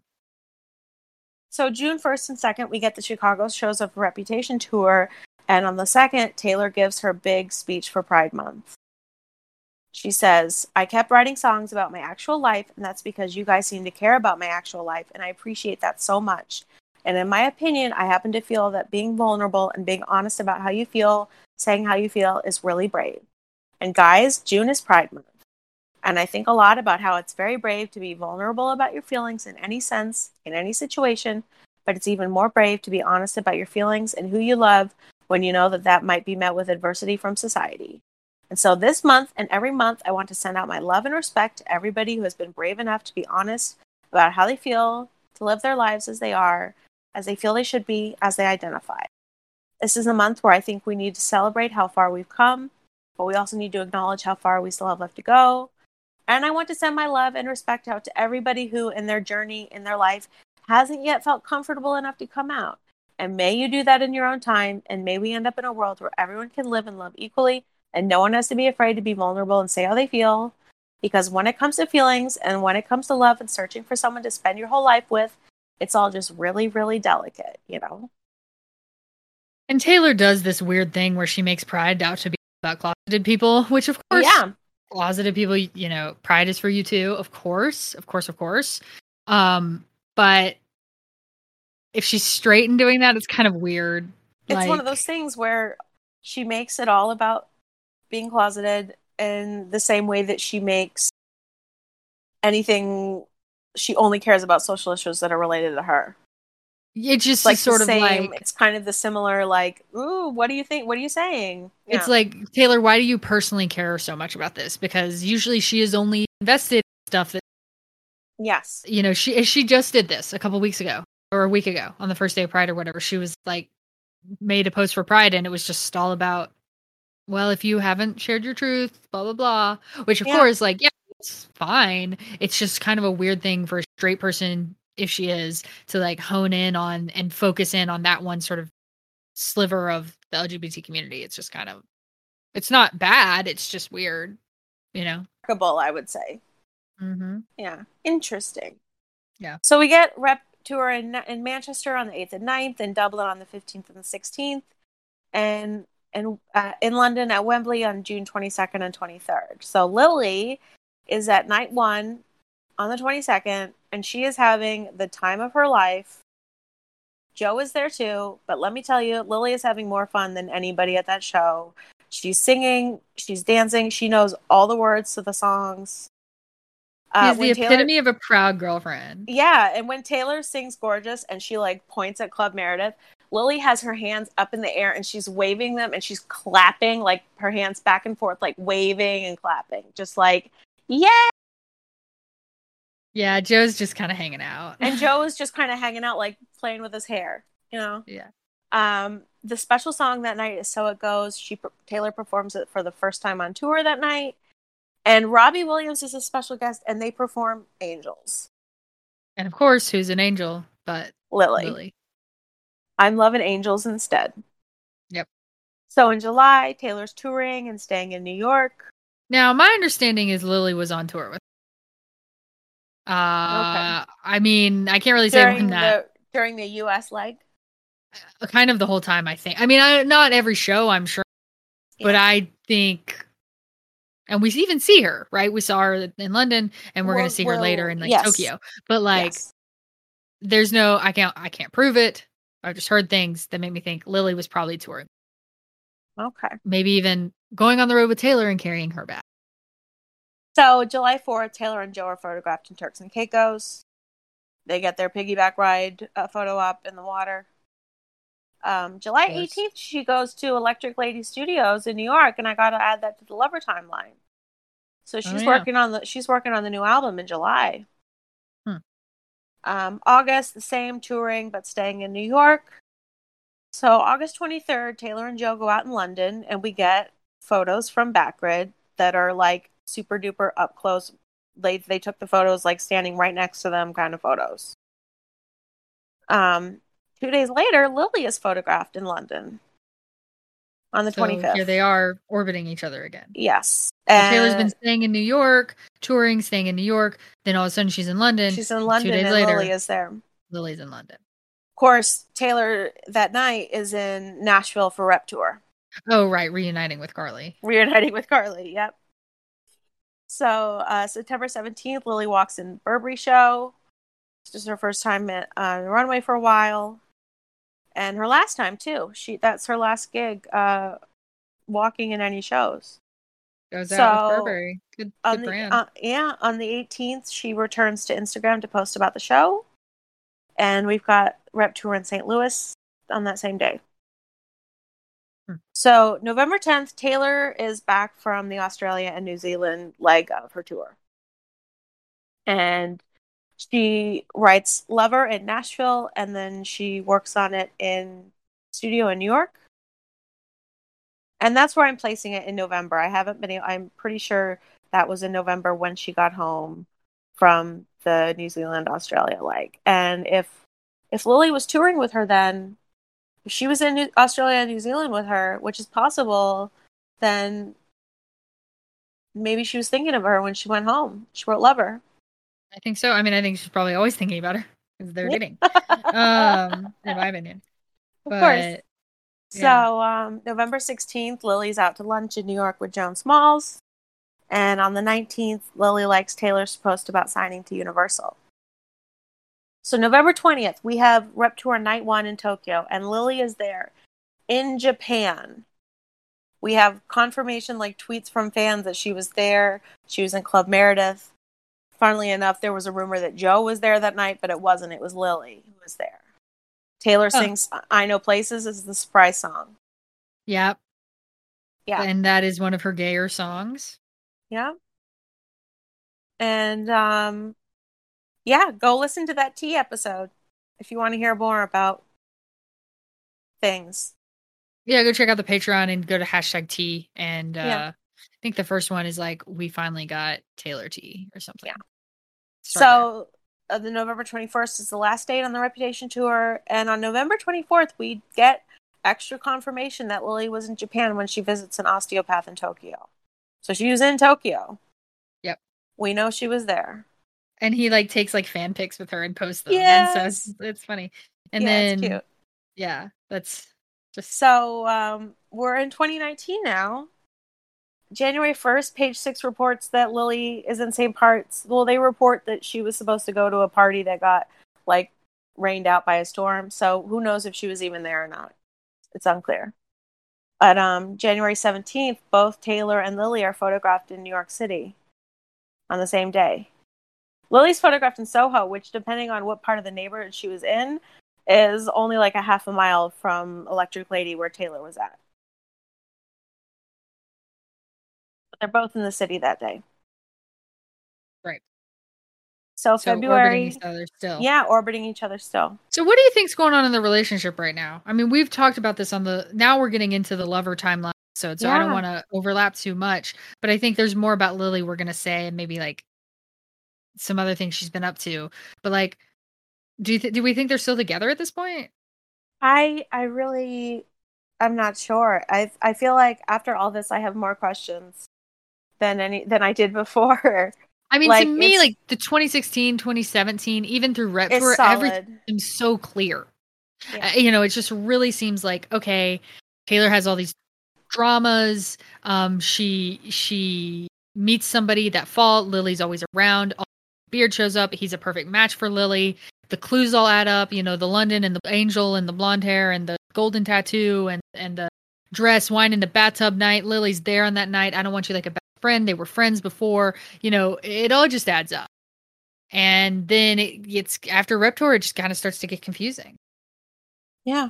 So June first and second, we get the Chicago shows of Reputation tour. And on the second, Taylor gives her big speech for Pride Month. She says, I kept writing songs about my actual life, and that's because you guys seem to care about my actual life, and I appreciate that so much. And in my opinion, I happen to feel that being vulnerable and being honest about how you feel, saying how you feel, is really brave. And guys, June is Pride Month. And I think a lot about how it's very brave to be vulnerable about your feelings in any sense, in any situation, but it's even more brave to be honest about your feelings and who you love when you know that that might be met with adversity from society. And so this month and every month, I want to send out my love and respect to everybody who has been brave enough to be honest about how they feel, to live their lives as they are, as they feel they should be, as they identify. This is a month where I think we need to celebrate how far we've come, but we also need to acknowledge how far we still have left to go. And I want to send my love and respect out to everybody who, in their journey, in their life, hasn't yet felt comfortable enough to come out. And may you do that in your own time, and may we end up in a world where everyone can live and love equally, and no one has to be afraid to be vulnerable and say how they feel. Because when it comes to feelings, and when it comes to love and searching for someone to spend your whole life with, it's all just really, really delicate, you know? And Taylor does this weird thing where she makes Pride out to be about closeted people, which of course, yeah. closeted people, you know, Pride is for you too, of course, of course, of course. Um, but if she's straight in doing that, it's kind of weird. It's like, one of those things where she makes it all about being closeted in the same way that she makes anything, she only cares about social issues that are related to her. It's just like sort the of same, like, it's kind of the similar, like, ooh, what do you think? What are you saying? Yeah. It's like, Taylor, why do you personally care so much about this? Because usually she is only invested in stuff that, yes, you know, she she just did this a couple weeks ago or a week ago on the first day of Pride or whatever. She was like made a post for Pride, and it was just all about, well, if you haven't shared your truth, blah blah blah. Which of Yeah. course, like, yeah, it's fine. It's just kind of a weird thing for a straight person, if she is, to like hone in on and focus in on that one sort of sliver of the L G B T community. It's just kind of, it's not bad. It's just weird, you know. I would say. Mm-hmm. Yeah, interesting. Yeah. So we get Rep Tour in in Manchester on the eighth and ninth, in Dublin on the fifteenth and the sixteenth, and and uh, in London at Wembley on June twenty-second and twenty-third. So Lily is at night one on the twenty-second, and she is having the time of her life. Joe is there too, but let me tell you, Lily is having more fun than anybody at that show. She's singing, she's dancing, she knows all the words to the songs. Uh, She's the when Taylor, epitome of a proud girlfriend. yeah, and when Taylor sings "Gorgeous" and she like points at Club Meredith, Lily has her hands up in the air and she's waving them and she's clapping, like her hands back and forth, like waving and clapping, just like, yeah. Yeah, Joe's just kind of hanging out. And Joe is just kind of hanging out, like playing with his hair, you know? Yeah. Um, the special song that night is "So It Goes." She Taylor performs it for the first time on tour that night. And Robbie Williams is a special guest, and they perform Angels. And of course, who's an angel but Lily. Lily. I'm loving Angels instead. Yep. So in July, Taylor's touring and staying in New York. Now, my understanding is Lily was on tour with. Uh, okay. I mean, I can't really say during when that. The, during the U S leg? Kind of the whole time, I think. I mean, I, not every show, I'm sure. Yeah. But I think... And we even see her, right? We saw her in London, and we're well, going to see her well, later in like yes. Tokyo. But like, yes. there's no, I can't, I can't prove it. I've just heard things that make me think Lily was probably touring. Okay. Maybe even going on the road with Taylor and carrying her back. So July fourth, Taylor and Joe are photographed in Turks and Caicos. They get their piggyback ride uh, photo op in the water. Um, July eighteenth, she goes to Electric Lady Studios in New York, and I got to add that to the Lover timeline. So she's oh, yeah. working on the she's working on the new album in July. Hmm. Um, August, the same, touring but staying in New York. So August twenty-third, Taylor and Joe go out in London, and we get photos from Backgrid that are like super duper up close. They they took the photos like standing right next to them, kind of photos. Um. Two days later, Lily is photographed in London on the so twenty-fifth. Here they are orbiting each other again. Yes. So and Taylor's been staying in New York, touring, staying in New York. Then all of a sudden she's in London. She's in London Two days and later, Lily is there. Lily's in London. Of course, Taylor that night is in Nashville for Rep Tour. Oh, right. Reuniting with Carly. Reuniting with Carly, yep. So uh, September seventeenth, Lily walks in Burberry show. It's just her first time at uh, the runway for a while. And her last time too. She that's her last gig, uh, walking in any shows. Goes so, out with Burberry. Good, good the, brand. Uh, yeah, on the eighteenth, she returns to Instagram to post about the show, and we've got Rep Tour in Saint Louis on that same day. Hmm. So November tenth, Taylor is back from the Australia and New Zealand leg of her tour, and she writes Lover in Nashville, and then she works on it in studio in New York. And that's where I'm placing it in November. I haven't been able, I'm pretty sure that was in November when she got home from the New Zealand Australia leg. And if if Lily was touring with her then, if she was in New, Australia and New Zealand with her, which is possible, then maybe she was thinking of her when she went home. She wrote Lover. I think so. I mean, I think she's probably always thinking about her because they're dating, um, in my opinion. But, of course. Yeah. So um, November sixteenth, Lily's out to lunch in New York with Joan Smalls. And on the nineteenth, Lily likes Taylor's post about signing to Universal. So November twentieth, we have Rep Tour Night one in Tokyo, and Lily is there in Japan. We have confirmation, like tweets from fans that she was there. She was in Club Meredith. Funnily enough, there was a rumor that Joe was there that night, but it wasn't. It was Lily who was there. Taylor oh. sings I Know Places is the surprise song. Yep. Yeah. And that is one of her gayer songs. Yeah. And, um, yeah, go listen to that tea episode if you want to hear more about things. Yeah, go check out the Patreon and go to hashtag T. And Yeah. uh, I think the first one is like, we finally got Taylor T or something. Yeah. Start there. So uh, the November twenty-first is the last date on the Reputation tour. And on November twenty-fourth, we get extra confirmation that Lily was in Japan when she visits an osteopath in Tokyo. So she was in Tokyo. Yep. We know she was there. And he like takes like fan pics with her and posts them. Yes. And so it's, it's funny. And yeah, then, it's cute. yeah, that's just. So um, we're in twenty nineteen now. January first, Page Six reports that Lily is in Saint Parts. Well, they report that she was supposed to go to a party that got, like, rained out by a storm. So who knows if she was even there or not. It's unclear. But um, January seventeenth, both Taylor and Lily are photographed in New York City on the same day. Lily's photographed in Soho, which, depending on what part of the neighborhood she was in, is only like a half a mile from Electric Lady, where Taylor was at. They're both in the city that day. Right. So, So February. orbiting each other still. Yeah, orbiting each other still. So what do you think's going on in the relationship right now? I mean, we've talked about this on the, now we're getting into the lover timeline episode, so Yeah. I don't want to overlap too much, but I think there's more about Lily we're going to say, and maybe like some other things she's been up to. But like, do you th- do we think they're still together at this point? I I really, I'm not sure. I I feel like after all this, I have more questions than any than I did before. I mean, Like, to me, it's- like the twenty sixteen, twenty seventeen, even through Rep It's Tour, solid. everything seems so clear. Yeah. Uh, you know, it just really seems like, okay, Taylor has all these dramas. Um, she she meets somebody that fall. Lily's always around. Beard shows up. He's a perfect match for Lily. The clues all add up. You know, the London and the angel and the blonde hair and the golden tattoo and and the dress, wine in the bathtub night. Lily's there on that night. I don't want you like a best friend. They were friends before. You know, it all just adds up. And then it gets, after Rep Tour, it just kind of starts to get confusing. Yeah.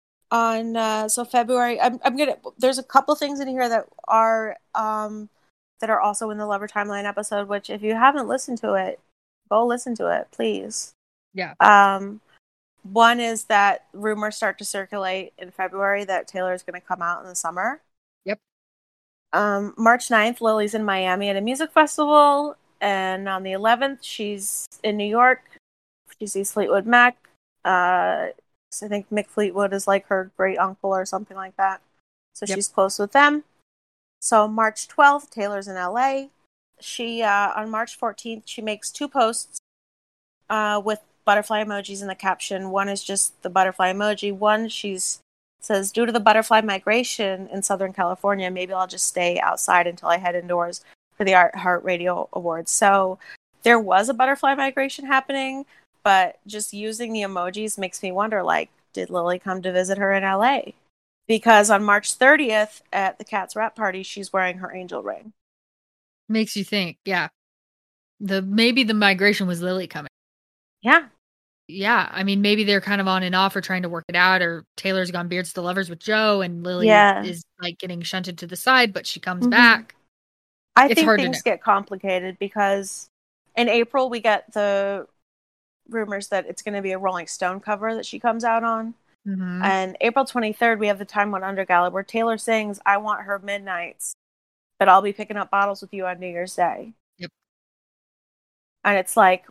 On uh, so February, I'm I'm gonna. There's a couple things in here that are um that are also in the Lover Timeline episode. Which, if you haven't listened to it, go listen to it, please. Yeah. Um, one is that rumors start to circulate in February that Taylor is going to come out in the summer. Yep. Um, March ninth, Lily's in Miami at a music festival, and on the eleventh, she's in New York. She sees Fleetwood Mac. Uh, I think Mick Fleetwood is like her great uncle or something like that. So Yep. she's close with them. So March twelfth, Taylor's in L A. She uh, on March fourteenth, she makes two posts uh, with butterfly emojis in the caption. One is just the butterfly emoji. One, she's says, due to the butterfly migration in Southern California, maybe I'll just stay outside until I head indoors for the Art Heart Radio Awards. So there was a butterfly migration happening, but just using the emojis makes me wonder, like, did Lily come to visit her in L A? Because on March thirtieth at the Cat's Rap Party, she's wearing her angel ring. Makes you think, yeah. The maybe the migration was Lily coming. Yeah. Yeah, I mean, maybe they're kind of on and off or trying to work it out, or Taylor's gone beards to lovers with Joe, and Lily Yeah. is like getting shunted to the side, but she comes Mhm. back. I It's think hard to things know. get complicated because in April we get the rumors that it's going to be a Rolling Stone cover that she comes out on. Mhm. And April twenty-third, we have the Time One Undergala where Taylor sings, I want her midnights, but I'll be picking up bottles with you on New Year's Day. Yep. And it's like,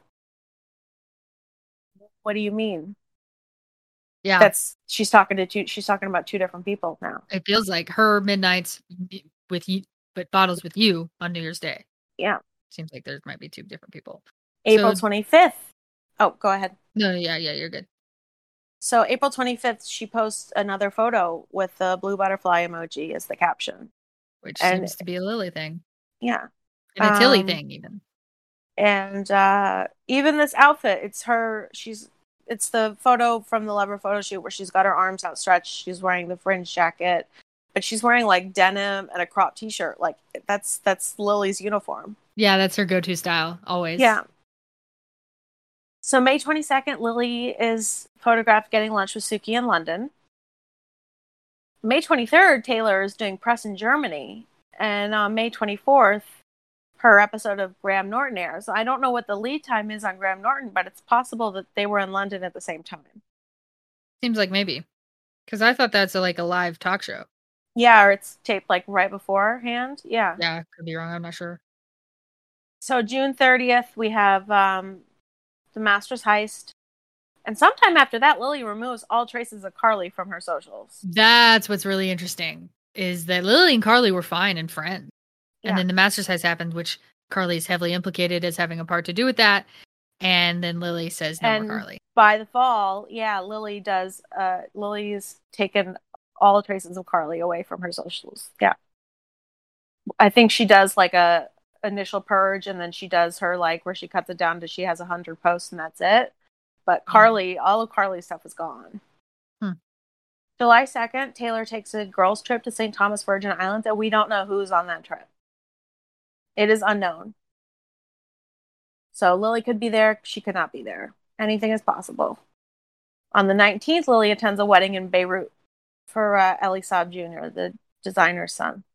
what do you mean? Yeah, That's she's talking to two she's talking about two different people now. it feels like her midnights with you, but bottles with you on New Year's Day. Yeah. Seems like there might be two different people. April So- twenty-fifth. Oh, go ahead. No, yeah, yeah, you're good. So April twenty-fifth, she posts another photo with the blue butterfly emoji as the caption. Which And- seems to be a Lily thing. Yeah. And a Tilly Um, thing, even. And uh, even this outfit, it's her, she's, it's the photo from the Lover photo shoot where she's got her arms outstretched. She's wearing the fringe jacket, but she's wearing like denim and a crop t-shirt. Like that's, that's Lily's uniform. Yeah, that's her go-to style, always. Yeah. So May twenty-second, Lily is photographed getting lunch with Suki in London. May twenty-third, Taylor is doing press in Germany. And on May twenty-fourth, her episode of Graham Norton airs. I don't know what the lead time is on Graham Norton, but it's possible that they were in London at the same time. Seems like maybe. Because I thought that's a, like a live talk show. Yeah, or it's taped like right beforehand. Yeah. Yeah, could be wrong. I'm not sure. So June thirtieth, we have um, the Masters heist. And sometime after that, Lily removes all traces of Carly from her socials. That's what's really interesting, is that Lily and Carly were fine and friends. Yeah. And then the Masters heist happened, which Carly is heavily implicated as having a part to do with that. And then Lily says no and more Carly. By the fall, yeah, Lily does. Uh, Lily's taken all traces of Carly away from her socials. Yeah, I think she does like a initial purge, and then she does her like where she cuts it down to she has a hundred posts and that's it. But Carly, all of Carly's stuff is gone. Hmm. July second, Taylor takes a girls' trip to Saint Thomas Virgin Islands, and we don't know who's on that trip. It is unknown. So Lily could be there, she could not be there. Anything is possible. On the nineteenth, Lily attends a wedding in Beirut for uh, Elie Saab Junior, the designer's son.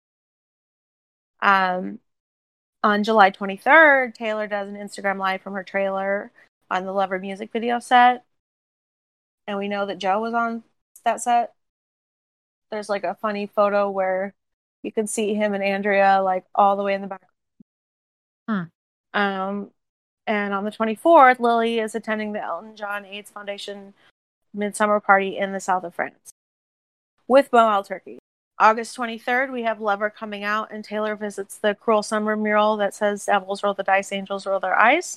Um, on July twenty-third, Taylor does an Instagram live from her trailer on the Lover music video set. And we know that Joe was on that set. There's like a funny photo where you can see him and Andrea like all the way in the back. Hmm. Um, and on the twenty-fourth, Lily is attending the Elton John AIDS Foundation Midsummer Party in the south of France with Mo Alturki. August twenty-third, we have Lover coming out, and Taylor visits the Cruel Summer mural that says Devils roll the dice, angels roll their eyes.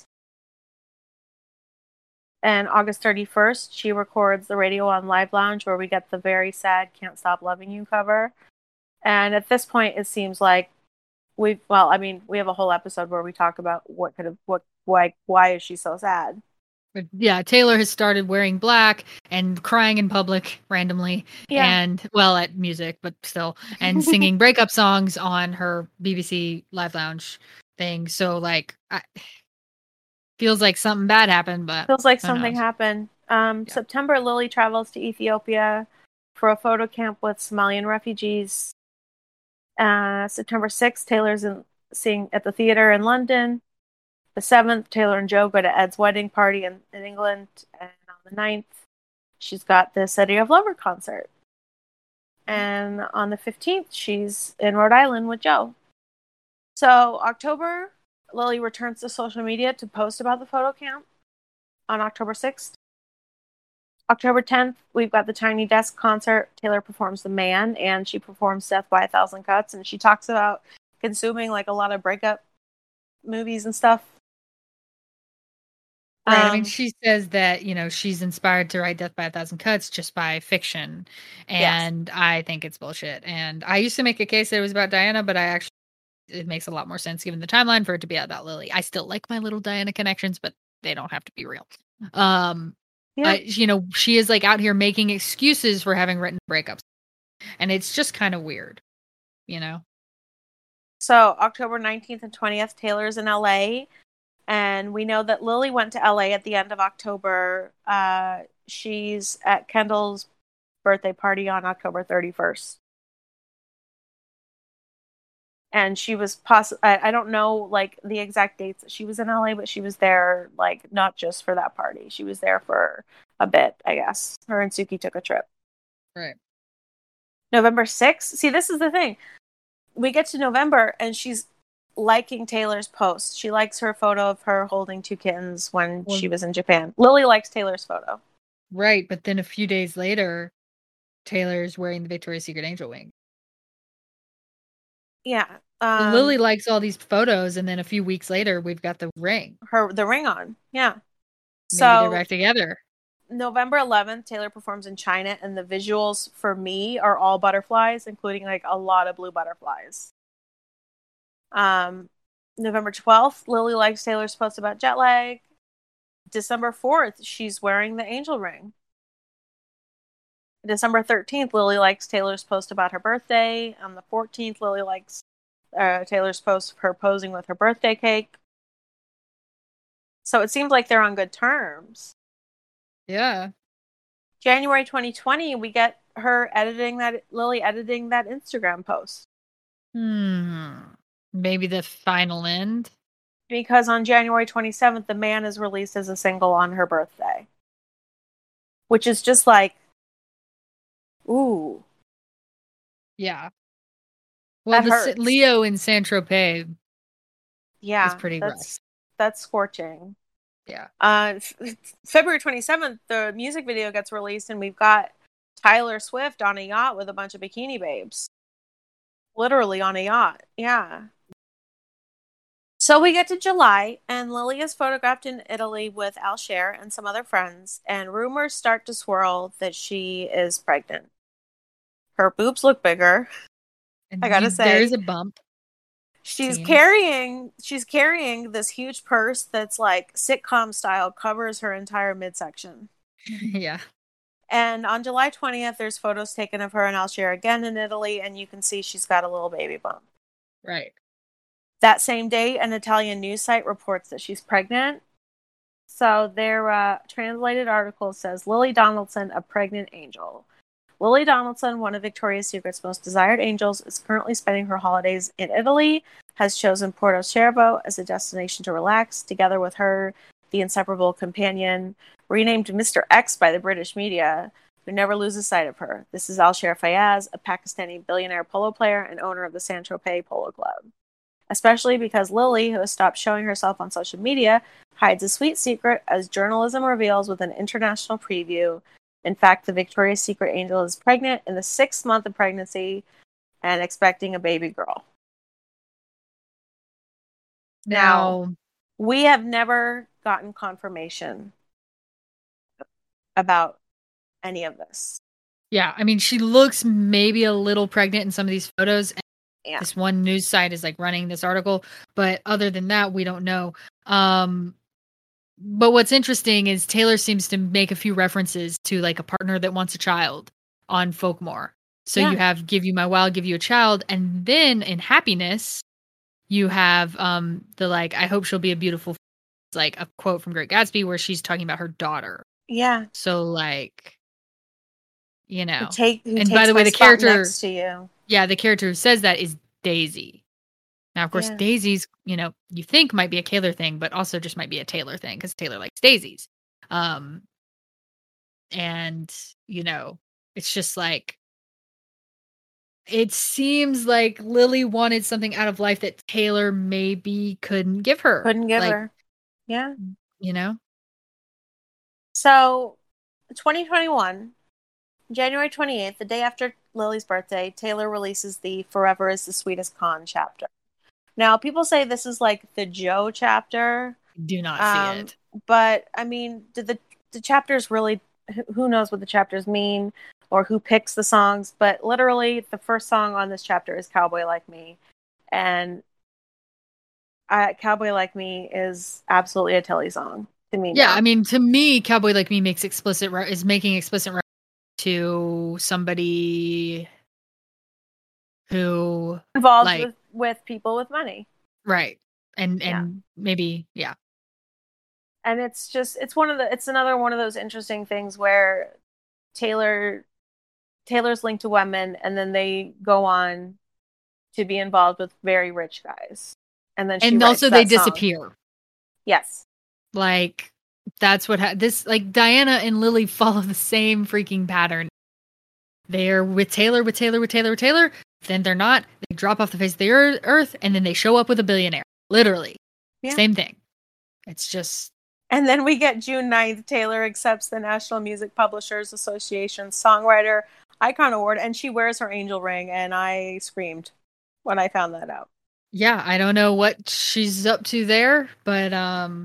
And August thirty-first, she records the Radio on Live Lounge, where we get the very sad Can't Stop Loving You cover. And at this point, it seems like we've, well, I mean, we have a whole episode where we talk about what could have, what, why, why is she so sad? But yeah, Taylor has started wearing black and crying in public randomly. Yeah. And, well, at music, but still, and singing breakup songs on her B B C Live Lounge thing. So, like, I, feels like something bad happened, but feels like something knows? happened. Um, yeah. September, Lily travels to Ethiopia for a photo camp with Somalian refugees. Uh, September sixth, Taylor's in, seeing at the theater in London. The seventh, Taylor and Joe go to Ed's wedding party in, in England. And on the ninth, she's got the City of Lover concert. And on the fifteenth, she's in Rhode Island with Joe. So October, Lily returns to social media to post about the photo camp on October sixth. October tenth, we've got the Tiny Desk concert. Taylor performs The Man, and she performs Death by a Thousand Cuts. And she talks about consuming like a lot of breakup movies and stuff. Right. Um, I mean, she says that, you know, she's inspired to write Death by a Thousand Cuts just by fiction. And yes. I think it's bullshit. And I used to make a case that it was about Diana, but I actually, it makes a lot more sense given the timeline for it to be about Lily. I still like my little Diana connections, but they don't have to be real. Um, yeah. uh, you know, she is like out here making excuses for having written breakups. And it's just kind of weird, you know? So October nineteenth and twentieth, Taylor's in L A. And we know that Lily went to L A at the end of October. Uh, she's at Kendall's birthday party on October thirty-first. And she was possibly, I don't know like the exact dates that she was in L A, but she was there like not just for that party. She was there for a bit, I guess. Her and Suki took a trip. Right. November sixth. See, this is the thing. We get to November and she's liking Taylor's post. She likes her photo of her holding two kittens when well, she was in Japan. Lily likes Taylor's photo. Right, but then a few days later, Taylor's wearing the Victoria's Secret angel wing. Yeah. Um, Lily likes all these photos, and then a few weeks later, we've got the ring. Her the ring on. Yeah. Maybe so they're back together. November eleventh, Taylor performs in China, and the visuals for me are all butterflies, including like a lot of blue butterflies. Um, November twelfth, Lily likes Taylor's post about jet lag. December fourth, she's wearing the angel ring. December thirteenth, Lily likes Taylor's post about her birthday. On the fourteenth, Lily likes uh, Taylor's post of her posing with her birthday cake. So it seems like they're on good terms. Yeah. January twenty twenty, we get her editing that, Lily editing that Instagram post. Hmm. Maybe the final end? Because on January twenty-seventh, The Man is released as a single on her birthday. Which is just like, Ooh, Yeah. Well, that the S- hurts. Leo in Saint Tropez is Yeah, pretty rough. that's that's scorching. Yeah. Uh, f- February twenty-seventh, the music video gets released, and we've got Tyler Swift on a yacht with a bunch of bikini babes. Literally on a yacht. Yeah. So we get to July, and Lily is photographed in Italy with Al Cher and some other friends, and rumors start to swirl that she is pregnant. Her boobs look bigger, I And gotta you, there is say. a bump. She's Seems. carrying she's carrying this huge purse that's like sitcom style, covers her entire midsection. Yeah. And on July twentieth, there's photos taken of her and Al Cher again in Italy, and you can see she's got a little baby bump. Right. That same day, an Italian news site reports that she's pregnant. So their uh, translated article says Lily Donaldson, a pregnant angel. Lily Donaldson, one of Victoria's Secret's most desired angels, is currently spending her holidays in Italy, has chosen Porto Cervo as a destination to relax. Together with her, the inseparable companion, renamed Mister X by the British media, who never loses sight of her. This is Alsher Fayaz, a Pakistani billionaire polo player and owner of the Saint Tropez Polo Club. Especially because Lily, who has stopped showing herself on social media, hides a sweet secret, as journalism reveals with an international preview. In fact, the Victoria's Secret angel is pregnant in the sixth month of pregnancy and expecting a baby girl. Now, Now, we have never gotten confirmation about any of this. yeah, I mean, she looks maybe a little pregnant in some of these photos. And Yeah. this one news site is like running this article, but other than that, we don't know. Um, but what's interesting is Taylor seems to make a few references to like a partner that wants a child on Folkmore. So Yeah. you have Give You My Wow, Give You a Child, and then in Happiness, you have um the like I hope she'll be a beautiful, like a quote from Great Gatsby where she's talking about her daughter. Yeah. So like, you Who, know. take, who And by takes the my way, the spot character, next to you. yeah, the character who says that is Daisy. Now, of course, Yeah. daisies, you know, you think might be a Taylor thing, but also just might be a Taylor thing because Taylor likes daisies. Um, and, you know, it's just like, it seems like Lily wanted something out of life that Taylor maybe couldn't give her. Couldn't give like, her. Yeah. You know? So, twenty twenty-one, January twenty-eighth, the day after Lily's birthday, Taylor releases the Forever is the Sweetest Con chapter. Now, people say this is like the Joe chapter. Do not um, see it. But, I mean, did the, the chapters really, who knows what the chapters mean or who picks the songs? But literally, the first song on this chapter is Cowboy Like Me. And uh, Cowboy Like Me is absolutely a Tilly song to me Yeah, now. I mean, to me, Cowboy Like Me makes explicit re- is making explicit reference to somebody who Involved like with, with people with money. right, and Yeah. and maybe yeah, And it's just it's one of the it's another one of those interesting things where Taylor Taylor's linked to women, and then they go on to be involved with very rich guys, and then she and writes also that they song. disappear. Yes, Like that's what ha- this like Diana and Lily follow the same freaking pattern. They're with Taylor, with Taylor, with Taylor, with Taylor. Then they're not. They drop off the face of the earth, and then they show up with a billionaire. Literally, yeah. Same thing. It's just. And then we get June ninth. Taylor accepts the National Music Publishers Association Songwriter Icon Award, and she wears her angel ring, and I screamed when I found that out. Yeah, I don't know what she's up to there, but um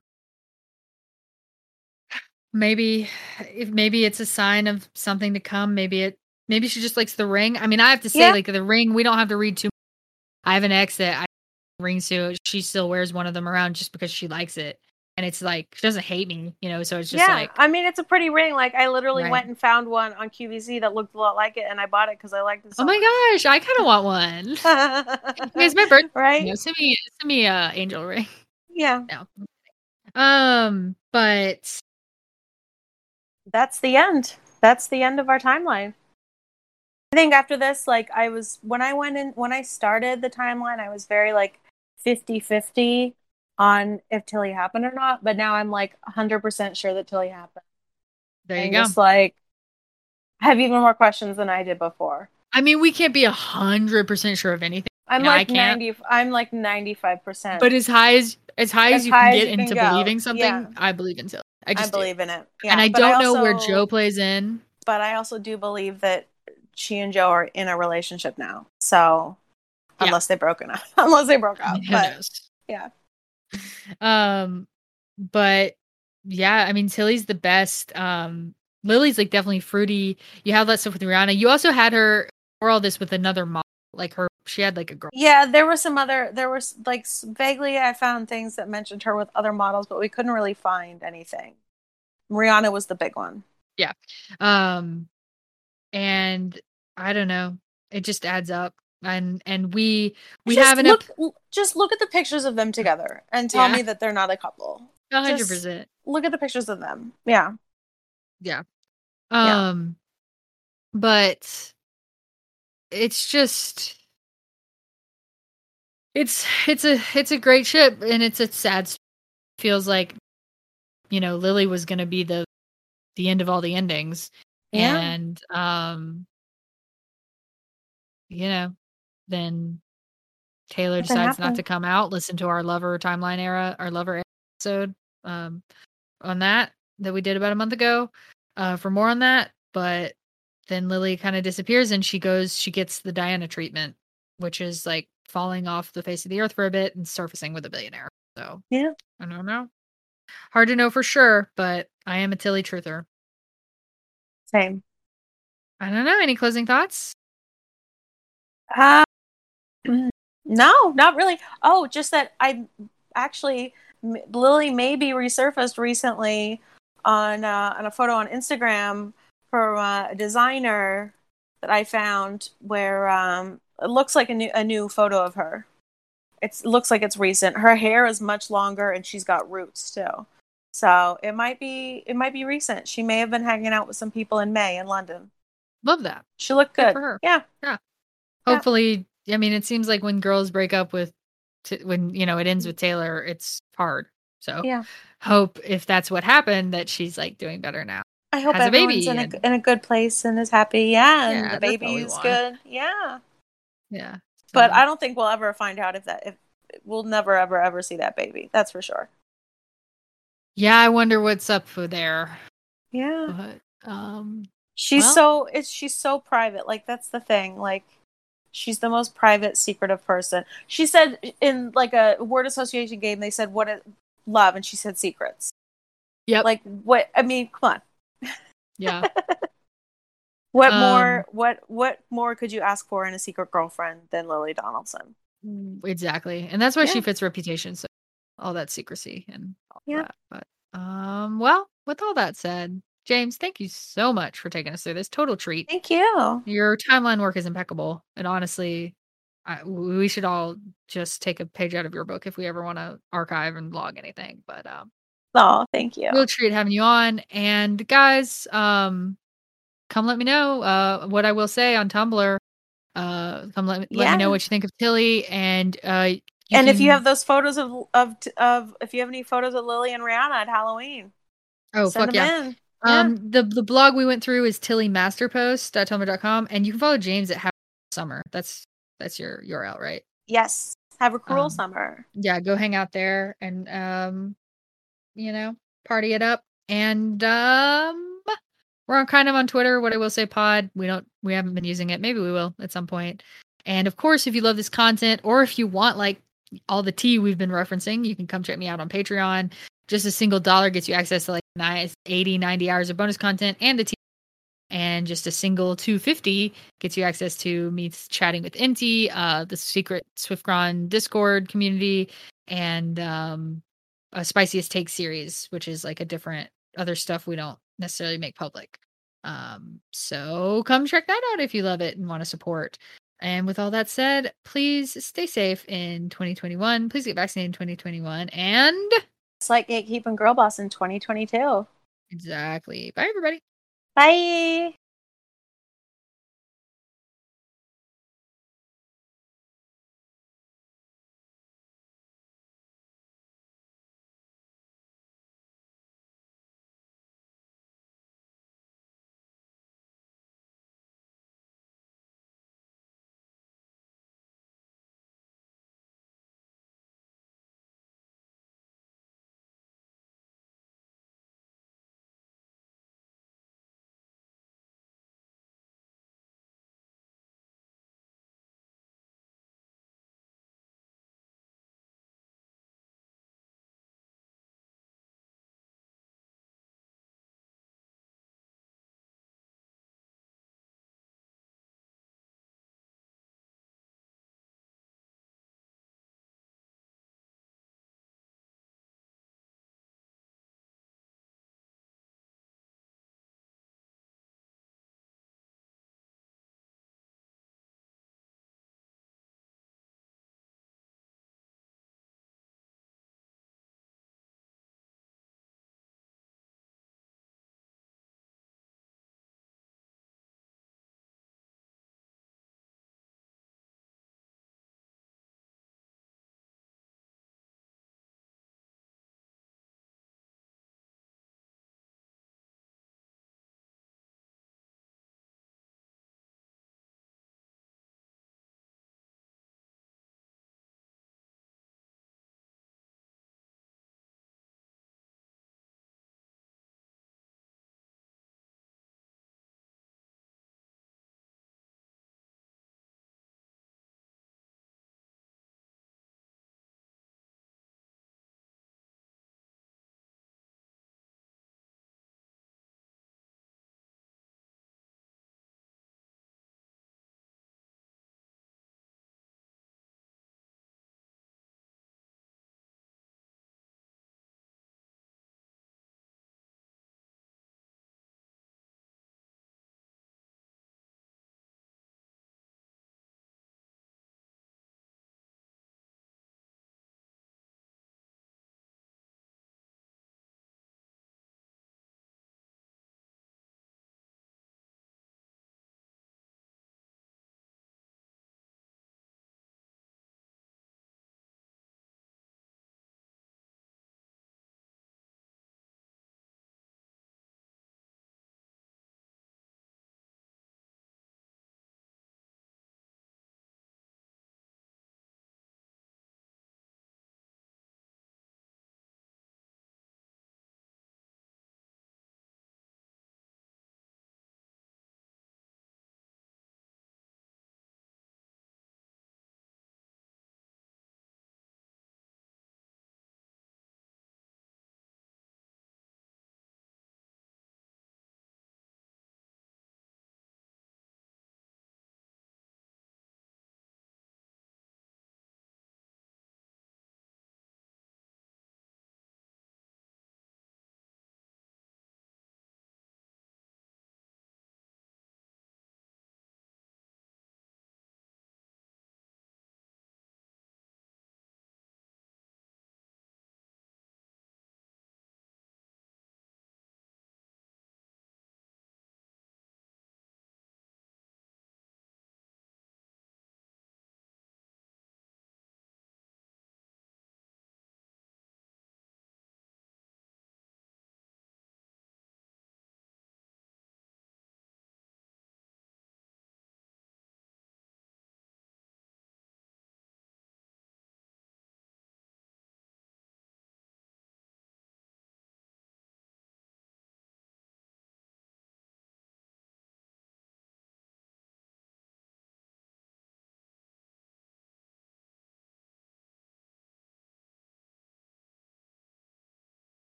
maybe if maybe it's a sign of something to come. Maybe it maybe she just likes the ring. I mean, I have to say, Yeah. like the ring, we don't have to read too much. I have an ex that I rings to. She still wears one of them around just because she likes it. And it's like she doesn't hate me, you know, so it's just yeah, like I mean, it's a pretty ring. Like, I literally Right. went and found one on Q V C that looked a lot like it, and I bought it because I liked it so oh my much. gosh, I kind of want one. It's my birthday. Right? You know, send me send me a angel ring. Yeah. No. Um, but That's the end. That's the end of our timeline. I think after this, like, I was, when I went in, when I started the timeline, I was very, like, fifty-fifty on if Tilly happened or not. But now I'm, like, one hundred percent sure that Tilly happened. there you and go. just, like, have even more questions than I did before. I mean, we can't be a hundred percent sure of anything. I'm You know, I like can't. ninety. I'm like ninety-five percent. But as high as as high as As you can high as get you can into go. believing something, Yeah. I believe in Tilly. I I just do. believe in it. Yeah. And I but don't I know also, where Joe plays in. But I also do believe that she and Joe are in a relationship now. So Yeah. unless they broken up, unless they broke I up, mean, who but knows? yeah. Um, but yeah, I mean, Tilly's the best. Um, Lily's like definitely fruity. You have that stuff with Rihanna. You also had her for all this with another model, like her. She had like a girl. Yeah, there were some other. There was like s- vaguely, I found things that mentioned her with other models, but we couldn't really find anything. Rihanna was the big one. Yeah. Um, and I don't know. It just adds up. And and we we Just have an ep- look, l- just look at the pictures of them together and tell yeah, me that they're not a couple. a hundred Just percent. look at the pictures of them. Yeah, Yeah. yeah. Um, but it's just it's it's a it's a great ship, and it's a sad s- feels like, you know, Lily was gonna be the the end of all the endings. Yeah. And um, you know, then Taylor Nothing decides not happened. to come out, listen to our Lover timeline era, our Lover episode um on that that we did about a month ago, uh for more on that. But then Lily kind of disappears, and she goes she gets the Diana treatment, which is like falling off the face of the earth for a bit and surfacing with a billionaire. So Yeah. I don't know. Hard to know for sure, but I am a Tilly truther. Same. I don't know. Any closing thoughts? Uh, no, not really. Oh, just that I actually m- Lily maybe resurfaced recently on uh, on a photo on Instagram for uh, a designer that I found where um, it looks like a new a new photo of her. It's, it looks like it's recent. Her hair is much longer and she's got roots too. So it might be it might be recent. She may have been hanging out with some people in May in London. Love that. She looked Good good. for her. Yeah. Yeah. Yeah. Hopefully, I mean, it seems like when girls break up with, t- when, you know, it ends with Taylor, it's hard. So Yeah. hope if that's what happened, that she's like doing better now. I hope Has a everyone's baby. in a And in a good place and is happy. Yeah, and yeah, the that's all we baby's want. good. Yeah. Yeah. But So, I don't think we'll ever find out if that if we'll never ever ever see that baby. That's for sure. yeah, I wonder what's up for there. Yeah. But, um, She's well, so it's she's so private. Like that's the thing. Like she's the most private, secretive person. She said in like a word association game, they said what is love, and she said secrets. yep. Like what? I mean, come on. Yeah. What Um, more? What what more could you ask for in a secret girlfriend than Lily Donaldson? exactly. And that's why Yeah. she fits reputation. So all that secrecy and all Yeah. that. But, um, well, with all that said, James, thank you so much for taking us through this. Total treat. Thank you. Your timeline work is impeccable. And honestly, I, we should all just take a page out of your book if we ever want to archive and log anything. But um, Oh, thank you. real treat having you on. And guys, um, come let me know uh, what I will say on Tumblr. Uh, come let, let me know Yeah. what you think of Tilly. And uh, you And can, if you have those photos of of of if you have any photos of Lily and Rihanna at Halloween, oh, send fuck them yeah. in. Yeah. Um, the the blog we went through is tilly masterpost dot tumblr dot com, and you can follow James at Happy Summer. That's that's your U R L, right? Yes. Have a cruel Um, summer. yeah, go hang out there and um, you know, party it up. And um, we're on kind of on Twitter. What I will say, pod. We don't, we haven't been using it. Maybe we will at some point. And of course, if you love this content, or if you want like all the tea we've been referencing, you can come check me out on Patreon. Just a single dollar gets you access to like nice eighty, ninety hours of bonus content and the tea. And just a single two fifty gets you access to me chatting with Inti, uh, the secret SwiftCron Discord community, and um, a Spiciest Take series, which is like a different other stuff we don't necessarily make public. Um, so come check that out if you love it and want to support. And with all that said, please stay safe in twenty twenty-one. Please get vaccinated in twenty twenty-one. And It's like Gatekeep and Girl Boss in twenty twenty-two. exactly. Bye, everybody. Bye.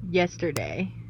yesterday.